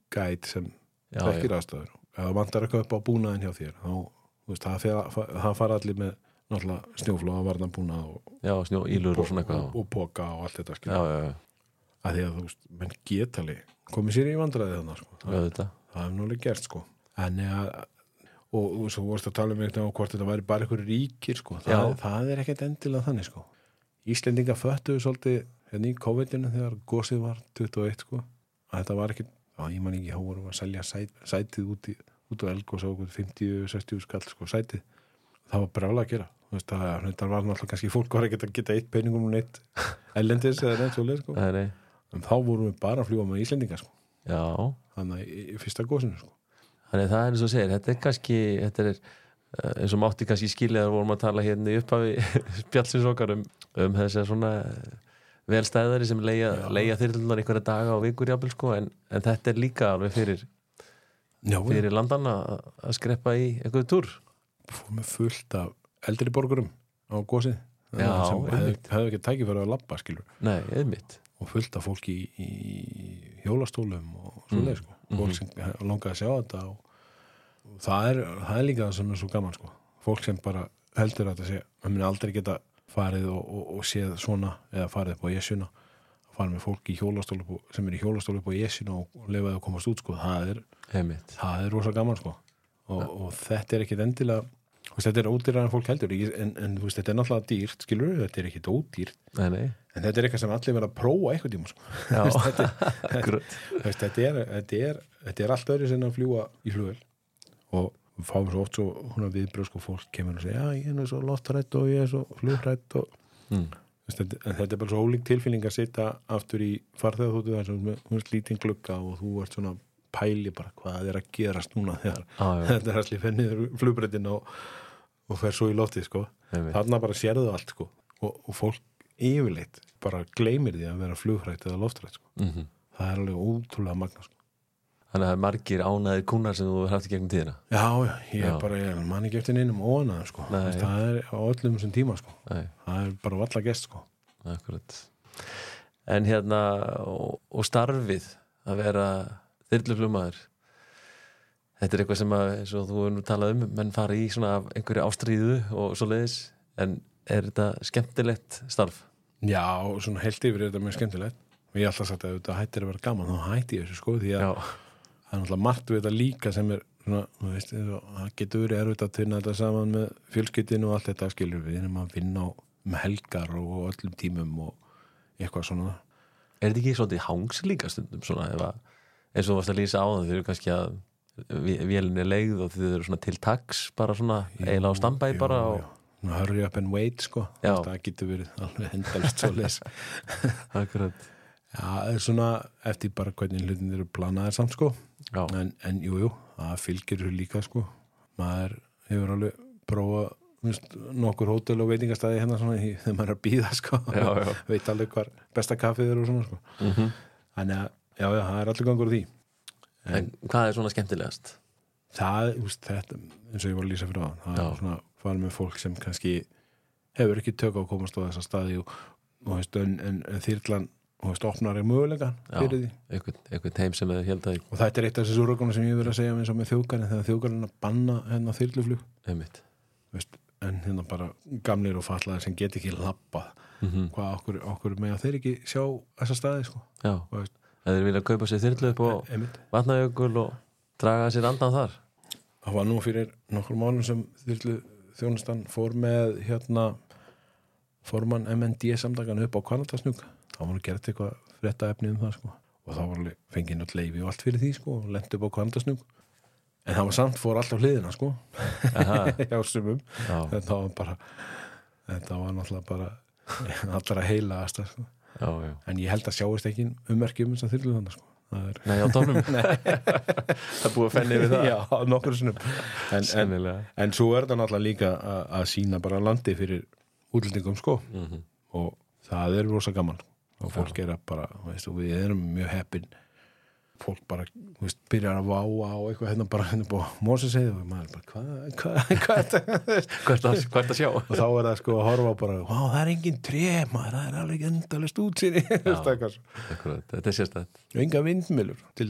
[SPEAKER 2] gæt sem
[SPEAKER 1] Já,
[SPEAKER 2] þekkir
[SPEAKER 1] já.
[SPEAKER 2] aðstæður. Ef það vantar eitthvað upp á búnaðin hjá þér, þá, þú veist, það, fer, það fara allir með náttúrulega snjóflóða varna búnað og,
[SPEAKER 1] Já, snjó, ílur og svona eitthvað.
[SPEAKER 2] og, og póka og allt þetta,
[SPEAKER 1] Já,
[SPEAKER 2] skilur.
[SPEAKER 1] já, já.
[SPEAKER 2] Að því að, þú veist, menn getali komið sér í vandræði þannig, sko.
[SPEAKER 1] Já, þetta.
[SPEAKER 2] Það er náttúrulega gert, sko. En að, og, og svo vorst að tala um eitthvað á hvort þetta væri bara einhverju ríkir, sko. Það, það er ekkert endilega þannig, sko. Íslendinga föttuðu svolítið hérna í COVID-inu þegar gosið var tuttugu og eitt, sko. Að þetta var ekkert, já, ég man ekki, þá vorum við að selja sæt, sætið út, í, út á Elgos á fimmtíu til sextíu skall, sko, sætið. Það var brjálega að gera. Þú veist, það, þetta var náttúrulega kannski fólk var ekki að geta eitt peningum og neitt ellendis eða neitt svoleið, sko.
[SPEAKER 1] Nei, nei.
[SPEAKER 2] En þá vorum við bara að fljúga með Íslendinga, sko.
[SPEAKER 1] Já.
[SPEAKER 2] Þannig í, í fyrsta gosinu, sko.
[SPEAKER 1] Þannig það er eins og segir, þetta er kannski, þetta er uh, eins og mátti kannski skilja þegar vorum að tala hérna í upphafi spjallsins okkar um, um þess að svona velstæðari sem leia, leia þyrlunar einhverja daga og vikur jafnvel, sko, en, en þetta er líka alveg fyrir,
[SPEAKER 2] Já,
[SPEAKER 1] fyrir landana að skreppa í einhverju túr.
[SPEAKER 2] fór með fullt af eldri borgurum á gosið.
[SPEAKER 1] Já,
[SPEAKER 2] sem hefði,
[SPEAKER 1] einmitt.
[SPEAKER 2] hefði ekki tækifæri að labba, skilur.
[SPEAKER 1] Nei, einmitt.
[SPEAKER 2] Og fullt af fólki í, í hjólastólum og svoleið, sko. Fólk sem langaði að sjá þetta og, og það er, það er líka svona svo gaman, sko. Fólk sem bara heldur að þetta sé, það muni aldrei geta farið og, og, og séð svona eða farið upp á Esjuna, að fara með fólk í hjólastólu upp á, sem er í hjólastólu upp á Esjuna og, og lefaði að komast út, sko. Það er,
[SPEAKER 1] Einmitt.
[SPEAKER 2] það er rosa gaman, sko. Og, og þetta er ekkit endilega, veist, þetta er ódýrar en fólk heldur, en, en þú veist, þetta er náttúrulega dýrt, skilur, þetta er ekkit ódýrt.
[SPEAKER 1] Nei, nei.
[SPEAKER 2] En þetta er eitthvað sem allir verða að prófa eitthvað tíma, sko.
[SPEAKER 1] Já,
[SPEAKER 2] Veist, þetta,
[SPEAKER 1] akkurat.
[SPEAKER 2] veist, þetta, er, þetta, er, þetta er allt öðru sem að fljúga í flugvél og við fáum svo oft svo húnna viðbröð, sko, fólk kemur og segja, já, ég er svo loftrætt og ég er svo flugrætt og
[SPEAKER 1] Mm.
[SPEAKER 2] veist, þetta, en þetta er bara svo ólík tilfinning að sitja aftur í farþegaþóttu þar sem þú veist lítinn glugga og þú ert svona pæli bara hvað er að gerast núna þegar
[SPEAKER 1] Ah, já.
[SPEAKER 2] þetta er allir fennið flugbreytin og, og fer svo í loftið, sko.
[SPEAKER 1] Einmitt.
[SPEAKER 2] Þarna bara sérðu allt, sko, og, og fólk yfirleitt bara gleymir því að vera flugrætt eða loftrætt, sko.
[SPEAKER 1] Mhm.
[SPEAKER 2] Það er alveg ótrúlega magna, sko.
[SPEAKER 1] Þannig að það er margir ánæðir kúnnar sem þú hefur haft í gegnum tíðina.
[SPEAKER 2] Já, já, ég
[SPEAKER 1] Já.
[SPEAKER 2] er bara, ég man ekki eftir neinum óanaðum, sko.
[SPEAKER 1] Nei.
[SPEAKER 2] Veist, það er á öllum þessum tíma, sko.
[SPEAKER 1] Nei,
[SPEAKER 2] Það er bara valla gest, sko.
[SPEAKER 1] akkurat. En hérna, og, og starfið að vera þyrluflugmaður, þetta er eitthvað sem að, eins og þú hefur nú talað um, menn fara í svona af einhverju ástríðu og svo leiðis, en er þetta skemmtilegt starf?
[SPEAKER 2] Já, og svona heilt yfir er þetta mjög skemmtilegt. Og ég er alltaf sagt að ef þetta hættir að vera gaman, þá hætti ég þessu, sko, því að
[SPEAKER 1] Já,
[SPEAKER 2] það er náttúrulega margt við þetta líka sem er svona, þú veist, eins og það getur verið erfitt að tvinna þetta saman með fjölskyldinu og allt þetta, skilur við, erum að vinna á, með helgar og öllum tímum og eitthvað svona.
[SPEAKER 1] er þetta ekki svolítið hangs líka stundum svona, ef að, eins og þú varst að lýsa á það, þau eru kannski að vé- vélin er leigð og þau eru svona til taks, bara svona eiginlega á standbæ bara og...
[SPEAKER 2] Jú, hurry up and wait, sko.
[SPEAKER 1] Já.
[SPEAKER 2] Það getur verið alveg hendalist svo les.
[SPEAKER 1] Akkurat.
[SPEAKER 2] Já, það er svona eftir bara hvernig hlutin eru planaðir samt, sko.
[SPEAKER 1] Já,
[SPEAKER 2] En, en jú, jú, það fylgir þessu líka, sko. Maður hefur alveg prófað, veist, nokkur hótel og veitingastæði hérna svona í, þegar maður er að bíða, sko.
[SPEAKER 1] Já, já.
[SPEAKER 2] Veit alveg hvar besta kaffið er og svona, sko.
[SPEAKER 1] mhm.
[SPEAKER 2] Þannig að, já, já, það er allir gangur á því.
[SPEAKER 1] En hvað er svona skemmtilegast?
[SPEAKER 2] Það, þú veist, þetta, eins og ég var að lýsa fyrir á, það
[SPEAKER 1] Já.
[SPEAKER 2] er svona fara með fólk sem kannski hefur ekki tök á að komast á þessa staði og, og veist, en, en, en þyrlan, þú veist, opnar er möguleika fyrir því.
[SPEAKER 1] einhvern, einhvern heim sem þau held að
[SPEAKER 2] Og þetta er eitt af þessi súrökunum sem ég verið að segja eins og með þjóðgarinn, þegar þjóðgarinn að banna hérna þyrluflug,
[SPEAKER 1] einmitt.
[SPEAKER 2] veist, en hérna bara gamlir og fatlaðir sem get ekki labbað,
[SPEAKER 1] Mhm.
[SPEAKER 2] hvað okkur, okkur með að þeir ekki sjá þessa staði, sko.
[SPEAKER 1] Já,
[SPEAKER 2] Og, veist,
[SPEAKER 1] ef þeir vilja kaupa sér þyrlu upp og
[SPEAKER 2] einmitt.
[SPEAKER 1] vatnajökul og draga sér andan þar.
[SPEAKER 2] Það var nú fyrir nokkur málum sem þyrlu þjónustan fór með hérna formann M N D samdagan upp á Hvannadalshnjúk. Það var nú gert eitthvað frétta efni um það, sko. Og þá var alveg fengið nátt leyfi og allt fyrir því, sko, og lent upp á Hvannadalshnjúk. En það var samt fór alltaf hliðina, sko.
[SPEAKER 1] Aha.
[SPEAKER 2] Hjá sumum.
[SPEAKER 1] Já,
[SPEAKER 2] Þetta var bara þetta var náttúrulega bara allra heila aðstæð, sko.
[SPEAKER 1] já, já.
[SPEAKER 2] En ég held að sjáist ekki ummerki um þess að þyrlu þannig, sko. Það er
[SPEAKER 1] Nei, á tónum. Það er búið að fenni við það.
[SPEAKER 2] Já, nokkur sinnum. En, en,
[SPEAKER 1] Sennilega.
[SPEAKER 2] en svo er það náttúrulega líka að, að sína bara landi fyrir útlendingum, sko.
[SPEAKER 1] Mhm.
[SPEAKER 2] Og það er rosa gaman. Og fólk er að bara, veist, og við erum mjög heppin. Fólk bara, veist, byrjar að váa og eitthvað hérna bara hérna búið Móseseyði og maður bara, hvað, hvað, hvað er þetta?
[SPEAKER 1] Hvert að, hvert að sjá?
[SPEAKER 2] Og þá er það sko að horfa bara, vá, það er engin tré, maður, það er alveg endalist útsýni.
[SPEAKER 1] Akkurat, þetta er sérstætt.
[SPEAKER 2] Og enga vindmylur, til dæmis.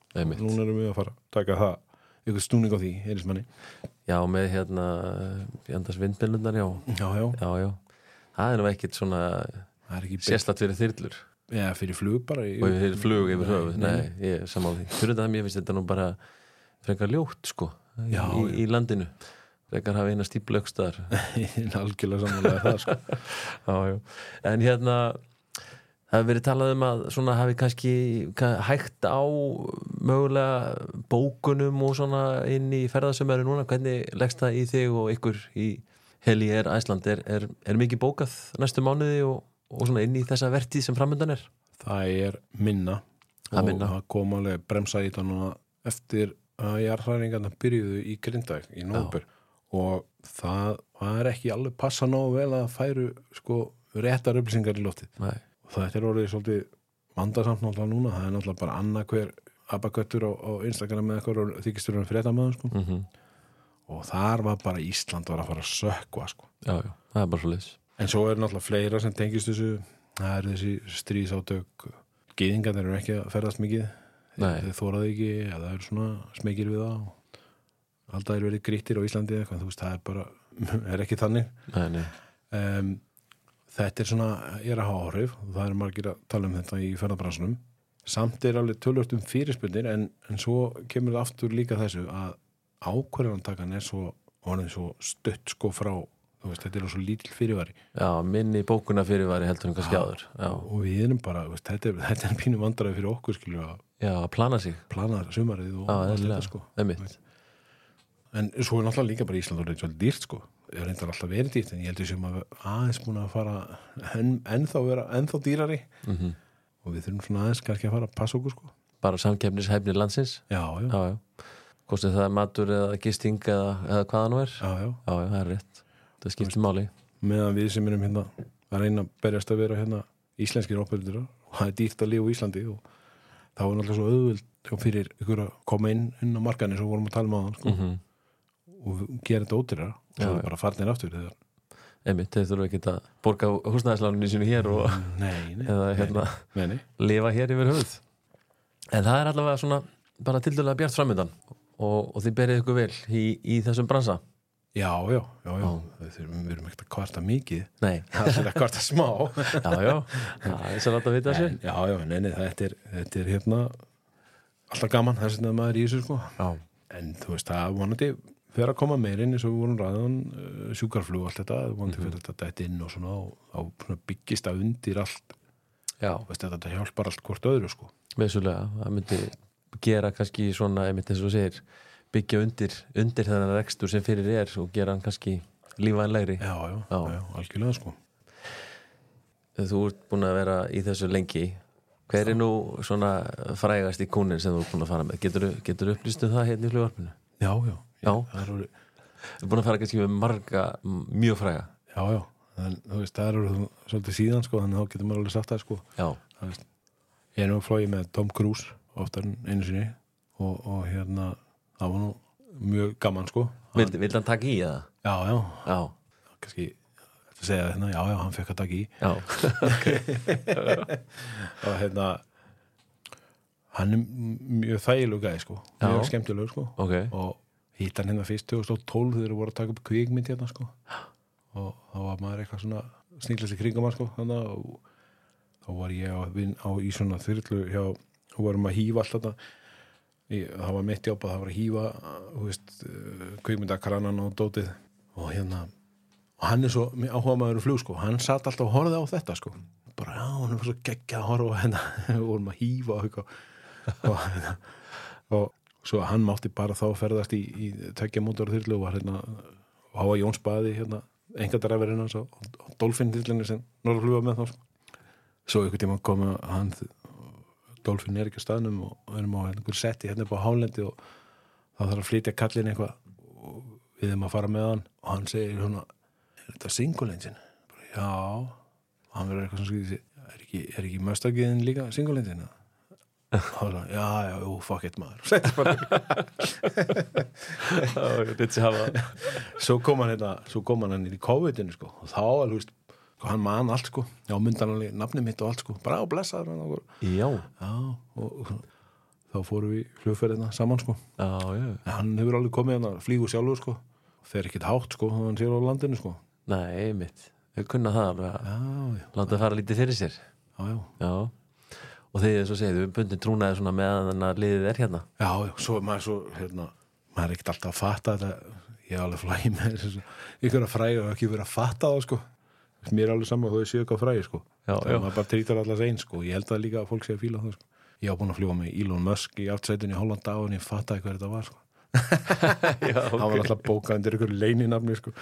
[SPEAKER 1] Einmitt.
[SPEAKER 2] Núna erum við að fara að taka það ykkur stúning á því, heilismanni.
[SPEAKER 1] Já, með hérna Jandars vindmyllundar, já.
[SPEAKER 2] Já, já.
[SPEAKER 1] Já, já. Það er nú ekkit svona sérstætt fyrir þyrlur.
[SPEAKER 2] Já, fyrir flug bara.
[SPEAKER 1] Og fyrir flug yfir höfuð. Nei, nei, ég er saman á því. Fyrir það mér finnst þetta nú bara frekar ljótt, sko,
[SPEAKER 2] já,
[SPEAKER 1] í, í landinu. Frekar hafa eina stíplu öxtaðar.
[SPEAKER 2] Algjörlega samanlega það, sko.
[SPEAKER 1] Já, já. En hérna það hefur verið talað um að svona hafi kannski hægt á mögulega bókunum og svona inn í ferðasumari núna. Hvernig leggst það í þig og ykkur í Heli Air Iceland? Er, er, er mikið bókað næstu mánuði og, og svona inn í þessa vertíð sem framöndan er?
[SPEAKER 2] Það er minna
[SPEAKER 1] Það
[SPEAKER 2] og
[SPEAKER 1] minna.
[SPEAKER 2] það kom alveg bremsa í það núna eftir að jarðhræringarna byrjuðu í Grindavík í nóvember og það var ekki alveg passa nógu vel að færu sko réttar upplýsingar í loftið.
[SPEAKER 1] Nei.
[SPEAKER 2] Það er orðið svolítið vandarsamt náttúrulega núna, það er náttúrulega bara annað hver abaköttur á, á Instagram með eitthvað og þykistur um fréttamaður sko.
[SPEAKER 1] Mm-hmm.
[SPEAKER 2] Og þar var bara Ísland var að fara að sökkva sko.
[SPEAKER 1] Já, já, það er bara svo leys.
[SPEAKER 2] En svo er náttúrulega fleira sem tengist þessu, það er þessi stríðsátök, gyðingar eru ekki að ferðast mikið, þeir þóraði ekki, eða það eru svona smekir við það og alltaf er verið grýttir á Íslandi eitthvað, þú veist, það er bara, er ekki þannig.
[SPEAKER 1] Nei, nei.
[SPEAKER 2] Um, Þetta er svona, ég er að hafa áhrif og það er margir að tala um þetta í ferðabransunum. Samt er alveg tölvört um fyrirspurnir en, en svo kemur það aftur líka þessu að ákvörðantakan er svo, orðin svo stutt sko frá, þú veist, þetta er svo lítill fyrirvari.
[SPEAKER 1] Já, minni bókuna fyrirvari heldur en kannski áður. Já.
[SPEAKER 2] Og við erum bara, veist, þetta er, þetta er pínu vandræði fyrir okkur, skilju, að
[SPEAKER 1] Já, að plana sig.
[SPEAKER 2] plana sumarið og
[SPEAKER 1] Já,
[SPEAKER 2] allt
[SPEAKER 1] eðlilega.
[SPEAKER 2] þetta, sko.
[SPEAKER 1] Einmitt.
[SPEAKER 2] En svo er náttúrulega líka bara Ísland og þetta er svolítið dýrt, sko. Það er reyndar alltaf verið dýrt, en ég heldur sem að aðeins búin að fara en, ennþá vera ennþá dýrari
[SPEAKER 1] Mm-hmm.
[SPEAKER 2] og við þurfum svona aðeins kannski að fara að passa okkur, sko.
[SPEAKER 1] Bara samkeppnishæfni landsins.
[SPEAKER 2] Já, já,
[SPEAKER 1] Já, já. Kostið það matur eða gisting eða, eða hvaða nú er.
[SPEAKER 2] já, já.
[SPEAKER 1] Já, já, það er rétt. Það skiptir máli.
[SPEAKER 2] Meðan við sem erum hérna að reyna að berjast að vera hérna íslenskir óperuður og það er dýrt að lifa á Íslandi og þá er náttúrulega svo auðvöld fyrir ykkur að koma inn inn á markanir sem vorum að tala um á þann, sko.
[SPEAKER 1] Mm-hmm.
[SPEAKER 2] Og gera þetta ódýrara og svo
[SPEAKER 1] Já,
[SPEAKER 2] er bara farnir aftur þegar
[SPEAKER 1] Einmitt, þeir þurfa ekki að borga húsnæðisláninu sínu hér og
[SPEAKER 2] nei, nei,
[SPEAKER 1] eða hérna
[SPEAKER 2] nei, nei.
[SPEAKER 1] lifa hér yfir höfuð. En það er allavega svona bara tildulega bjart framöndan og, og þið berið ykkur vel í, í þessum bransa.
[SPEAKER 2] Já, já, já, já. Við, við erum ekkert að kvarta mikið.
[SPEAKER 1] Nei.
[SPEAKER 2] Það er að kvarta smá.
[SPEAKER 1] Já, já, það er svo látt að vita þessu.
[SPEAKER 2] En, já, já, nei, nei, þetta er, þetta er hérna alltaf gaman, það er svona maður í þessu, sko.
[SPEAKER 1] Já.
[SPEAKER 2] En þú veist, það vonandi fyrir að koma meir inn eins og við vorum ræðan uh, sjúkarflug og allt þetta, vonandi fyrir þetta dætt inn og svona, og, og byggist að undir allt.
[SPEAKER 1] Já.
[SPEAKER 2] Veist, þetta hjálpar allt hvort öðru, sko.
[SPEAKER 1] Vissulega, það myndi gera kannski svona, einmitt eins og segir, byggja undir, undir þennan rekstur sem fyrir er og gera hann kannski lífvænlegri.
[SPEAKER 2] Já, já,
[SPEAKER 1] Já.
[SPEAKER 2] já, já, algjörlega, sko.
[SPEAKER 1] Þú ert búin að vera í þessu lengi. Hver er nú svona frægast í kúnin sem þú ert búin að fara með? Getur, getur upplýstu það hérna í flugvarpinu?
[SPEAKER 2] Já, já.
[SPEAKER 1] Já.
[SPEAKER 2] Það er orðið,
[SPEAKER 1] Þú ert búin að fara kannski með marga, mjög fræga.
[SPEAKER 2] já, já. En, þú veist, það er orðið svolítið síðan, sko, þannig þá getur maður alveg sagt það, sko.
[SPEAKER 1] Já.
[SPEAKER 2] Það veist, ég er nú að flói með Tom Cruise oftar en einu sinni og, og hérna, það var nú mjög gaman, sko.
[SPEAKER 1] Vildi, vildi hann taka í það?
[SPEAKER 2] Já, já.
[SPEAKER 1] Já.
[SPEAKER 2] Kannski, þetta segja þetta, já, já, hann fekk að taka í.
[SPEAKER 1] Já.
[SPEAKER 2] Og hérna, hann er mjög þægilegu gæði, sko. Mjög
[SPEAKER 1] Já.
[SPEAKER 2] skemmtilegu, sko.
[SPEAKER 1] Ok.
[SPEAKER 2] Og hitt hann hérna fyrst tvö þúsund og tólf þegar við voru að taka upp kvikmynd hérna, sko. Og þá var maður eitthvað svona sníklast í kringum hann, sko. Þannig að þá var ég á, á í svona þyrlu hjá, og vorum að hífa allt þetta. Í, það var mitt jobb að það var að hífa, þú veist, kvikmyndakranan og dótið. Og hérna, og hann er svo áhuga maður um flug, sko. Hann satt alltaf og horfði á þetta, sko. Bara, já, hann var svo geggjað að horfa á hérna. Við vorum að hífa og eitthvað. Og hérna, og svo hann mátti bara þá ferðast í, í tveggja mótor þyrlu og var hérna og hafa Jóns Baði hérna engadræfurinn hans og, og Dolphin þyrlunni sem norður fluga með þá svo einhvern tíma kom hann Dolphin er ekki á staðnum og við erum á einhver setti hérna upp á hálendi og þá þarf að flytja kallinn eitthvað og við erum að fara með hann og hann segir svona, er þetta single engine? Bara, já, og hann verður eitthvað sem skriði er ekki, er ekki möstakiðin líka single engine? og já, já, jú, fuck it maður svo kom hann hérna svo kom hann hann í COVID-inu, sko og þá alveg, sko, hann man allt, sko já, myndan hann nafnið mitt og allt, sko, bara á blessaður hann
[SPEAKER 1] Já.
[SPEAKER 2] já, og, og þá fórum við flugferðina saman sko.
[SPEAKER 1] Já, já.
[SPEAKER 2] En hann hefur alveg komið hann að flýgu sjálfur sko. Fer ekkit hátt sko, hann sér á landinu sko.
[SPEAKER 1] Nei, mitt. Þau kunna það alveg að
[SPEAKER 2] Já, já.
[SPEAKER 1] láta fara lítið fyrir sér.
[SPEAKER 2] Já, já.
[SPEAKER 1] Já. Og þegar þið svo segið, við bundin trúnaði svona meðan að liðið er hérna.
[SPEAKER 2] Já, já, svo maður svo, hérna, maður er ekkert alltaf að fatta þetta, ég er alveg flæg með þessu, ykkur að fræga og ekki verið að fatta það, sko. Mér er alveg saman þó ég séu ekki að frægi, sko.
[SPEAKER 1] Já,
[SPEAKER 2] það
[SPEAKER 1] já.
[SPEAKER 2] maður bara trýtar allars einn, sko. Ég held að líka að fólk sé að fíla það, sko. Ég var búin að fljúga með Elon Musk í aftsætinu í Holland á en ég fattaði hver þetta var, sko.
[SPEAKER 1] Já, ok.
[SPEAKER 2] Hann var alltaf bókað undir ykkur leyninafni, sko.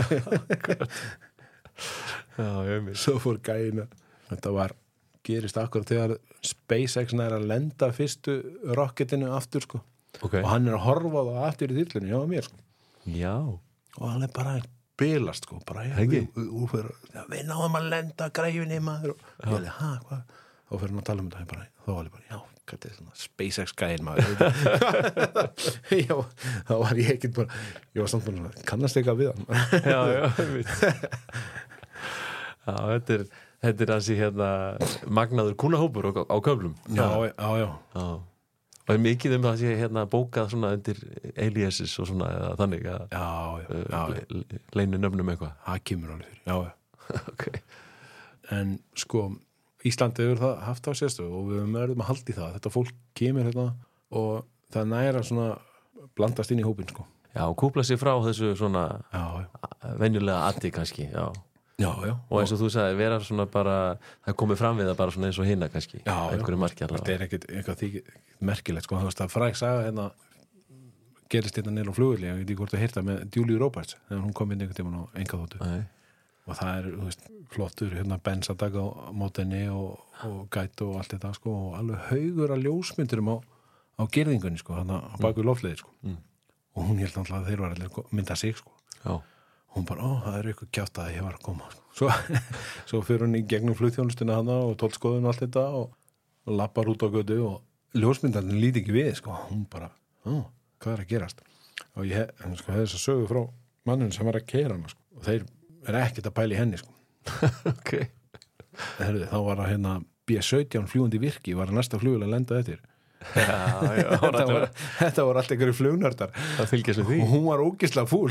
[SPEAKER 1] Já, ég mér.
[SPEAKER 2] Svo fór gæina. Þetta var, gerist akkurat þegar SpaceX nær að lenda fyrstu rocketinu aftur, sko.
[SPEAKER 1] Ok.
[SPEAKER 2] Og hann er að horfa á það aftur í þyrlunni, já, mér, sko.
[SPEAKER 1] Já.
[SPEAKER 2] Og hann er bara bilast, sko, bara, já,
[SPEAKER 1] Ekki?
[SPEAKER 2] við, við, við, já, við náðum að lenda græfinni, maður, og ég hefði, hæ, hvað? Þá fyrir hann að tala um þetta, ég bara, þá var ég bara, já, hvað er svona SpaceX gæðin, maður. Já, þá var ég ekkert bara, ég var samt bara, kannast eitthvað við hann.
[SPEAKER 1] Já, já, ég veit. Já, þetta er, þetta er hansi hérna magnaður kúnahópur á, á köflum.
[SPEAKER 2] Já, já, já.
[SPEAKER 1] Já. Og er mikið um það að sé hérna bókað svona undir aliases og svona eða þannig að
[SPEAKER 2] Já, já, já,
[SPEAKER 1] uh, leinu nöfnum eitthvað.
[SPEAKER 2] það kemur alveg fyrir, já, já.
[SPEAKER 1] Ok.
[SPEAKER 2] En, sko, Íslandi hefur það haft á sérstu og við verðum að halda í það. Þetta fólk kemur hérna og það næra svona blandast inn í hópin, sko.
[SPEAKER 1] Já, kúpla sig frá þessu svona
[SPEAKER 2] Já, já.
[SPEAKER 1] venjulega addi kannski, já.
[SPEAKER 2] Já, já.
[SPEAKER 1] Og eins og þú sagði, vera svona bara, það komið fram við það bara svona eins og hinna kannski.
[SPEAKER 2] Já, já.
[SPEAKER 1] Einhverju marki
[SPEAKER 2] Þetta
[SPEAKER 1] allavega.
[SPEAKER 2] er ekkert eitthvað því merkilegt, sko. Það veist að fræk saga hérna gerist hérna nýr á flugulli, ég veit ekki hvort að heyrta með Julie Roberts, þegar hún kom inn einhvern tímann á engaþóttu.
[SPEAKER 1] Nei.
[SPEAKER 2] Og það er, þú veist, flottur hérna Benz að taka á mótinni og, og gætu og allt þetta, sko, og alveg haugur að ljósmyndurum á, á gerðingunni, sko, hann á baku mm. loftleiði, sko.
[SPEAKER 1] Mm.
[SPEAKER 2] Og hún held alltaf að þeir var allir mynda sig, sko.
[SPEAKER 1] Já.
[SPEAKER 2] Hún bara, ó, það er eitthvað kjátt að ég var að koma, sko. Svo, svo fyrir hún í gegnum flugþjónustuna hana og tólskoðun og allt þetta og, og lappar út á götu og ljósmyndarinn líti ekki við, sko. Hún bara, ó, hvað er að gerast? Og ég hef, sko, hef þess að sögu frá mannum sem var að keyra hana, sko. Og þeir er ekkert að pæla í henni, sko.
[SPEAKER 1] Ok.
[SPEAKER 2] Herðu, þá var að hérna B sautján fljúandi virki, var að næsta flugul að lenda eftir.
[SPEAKER 1] Já, já.
[SPEAKER 2] þetta, var, þetta var allt einhverju flugnördar.
[SPEAKER 1] Það fylgjast við því.
[SPEAKER 2] Og hún var ógislega fúl.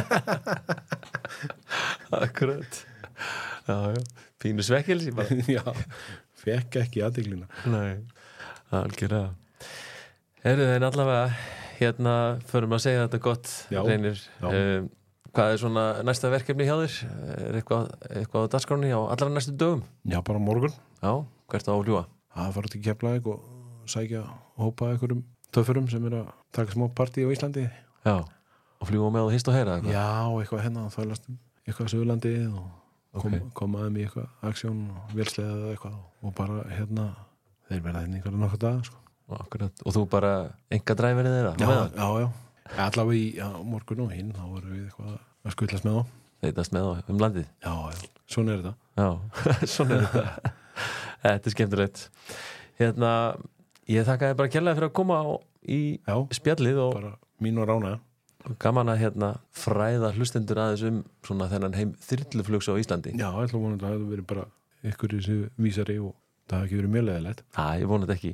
[SPEAKER 1] Akkurat. Já, já. Pínu svekkelsi bara.
[SPEAKER 2] Já, fekk ekki aðdeglina.
[SPEAKER 1] Nei, algjörlega. Heyrðu þeir allavega, hérna förum að segja þetta gott,
[SPEAKER 2] Já,
[SPEAKER 1] Reynir.
[SPEAKER 2] já.
[SPEAKER 1] Um, hvað er svona næsta verkefni hjá þér? Er eitthvað, eitthvað á dagskráni á allra næstu dögum?
[SPEAKER 2] Já, bara morgun.
[SPEAKER 1] Já, hvert á að fljúga?
[SPEAKER 2] Það fara til Keflavík og sækja hópa einhverjum töffurum sem er að taka smá partí á Íslandi.
[SPEAKER 1] Já, og fljúga með og hist og heyra eitthvað?
[SPEAKER 2] Já, eitthvað hérna að þvælast um eitthvað Suðurlandi og kom,
[SPEAKER 1] Ok.
[SPEAKER 2] koma þeim í eitthvað aksjón og vélslega eða eitthvað og bara hérna, þeir verða hérna einhverja nokkuð dag, sko.
[SPEAKER 1] Akkurat. Og þú bara enga dræverið þeirra?
[SPEAKER 2] Já, já, já. Allavega í já, morgun og hinn, þá vorum við eitthvað að skutlast með þá.
[SPEAKER 1] Þeitast með þá um landið?
[SPEAKER 2] Já, já, svona er þetta.
[SPEAKER 1] Já, svona er þetta. Þetta er skemmtilegt. Hérna, ég þakka þér bara kærlega fyrir að koma á, í
[SPEAKER 2] Já,
[SPEAKER 1] spjallið og
[SPEAKER 2] bara mín og rána.
[SPEAKER 1] gaman að hérna fræða hlustendur aðeins um svona þennan heim þyrluflugs á Íslandi.
[SPEAKER 2] Já, ég ætla að vona að það hefur verið bara ykkur í þessu vísari og það hefur ekki verið mjög leðilegt.
[SPEAKER 1] Æ, ég vona þetta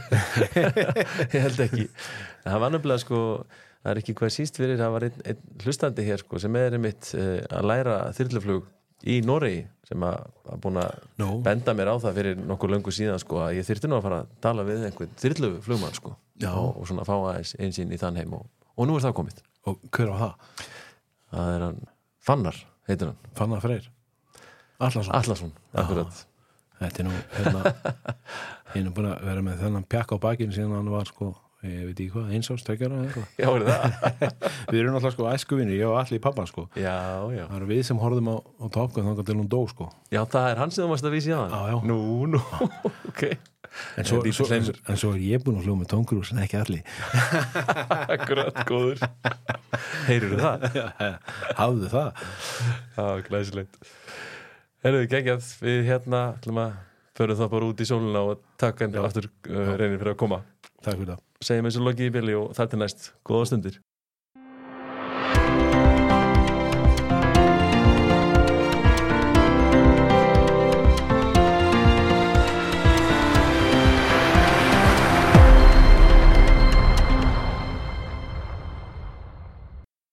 [SPEAKER 1] ekki. Ég held ekki. En það var nefnilega sko, það er ekki hvað síst fyrir, það var einn, einn hlustandi hér sko sem er einmitt uh, að læra þyrluflug í Noregi sem að, að búin að
[SPEAKER 2] No.
[SPEAKER 1] benda mér á það fyrir nokkuð löngu síðan sko að ég þyrfti nú að fara að tala við einhvern þyrluflugmann sko
[SPEAKER 2] Já.
[SPEAKER 1] og, og svona fá aðeins einsinn í þann heim og, og nú er það komið.
[SPEAKER 2] Og hver á það?
[SPEAKER 1] Það er hann Fannar, heitir hann.
[SPEAKER 2] Fannar Freyr. Allarsson.
[SPEAKER 1] Allarsson, akkurat.
[SPEAKER 2] Þetta er nú, hérna, ég er nú búin að vera með þennan pjakka á bakinu síðan hann var, sko, ég veit ekki hvað, eins árs, tveggjara eða eitthvað.
[SPEAKER 1] Já, er það?
[SPEAKER 2] Við erum alltaf, sko, æskuvinni, ég og allir pappa, sko.
[SPEAKER 1] Já, já.
[SPEAKER 2] Það eru við sem horfðum á, á Top Gun þangar til hún dó, sko.
[SPEAKER 1] Já, það er hann sem þú varst að vísi á hann.
[SPEAKER 2] Já, já.
[SPEAKER 1] Nú, nú, ok.
[SPEAKER 2] En svo,
[SPEAKER 1] Ég er
[SPEAKER 2] svo, en,
[SPEAKER 1] lítill
[SPEAKER 2] en svo er ég búin að fljóða með Tom Cruise en ekki allir.
[SPEAKER 1] Akkurat, góður. Heyrðu það?
[SPEAKER 2] Hafðu það.
[SPEAKER 1] Já, glæsilegt. Herðu, geggjað, við hérna ætlum að förum það bara út í sóluna og takk enn aftur uh, Reynir fyrir að koma.
[SPEAKER 2] Takk fyrir það.
[SPEAKER 1] Segjum eins og lokið í bili og þar til næst. Góða stundir.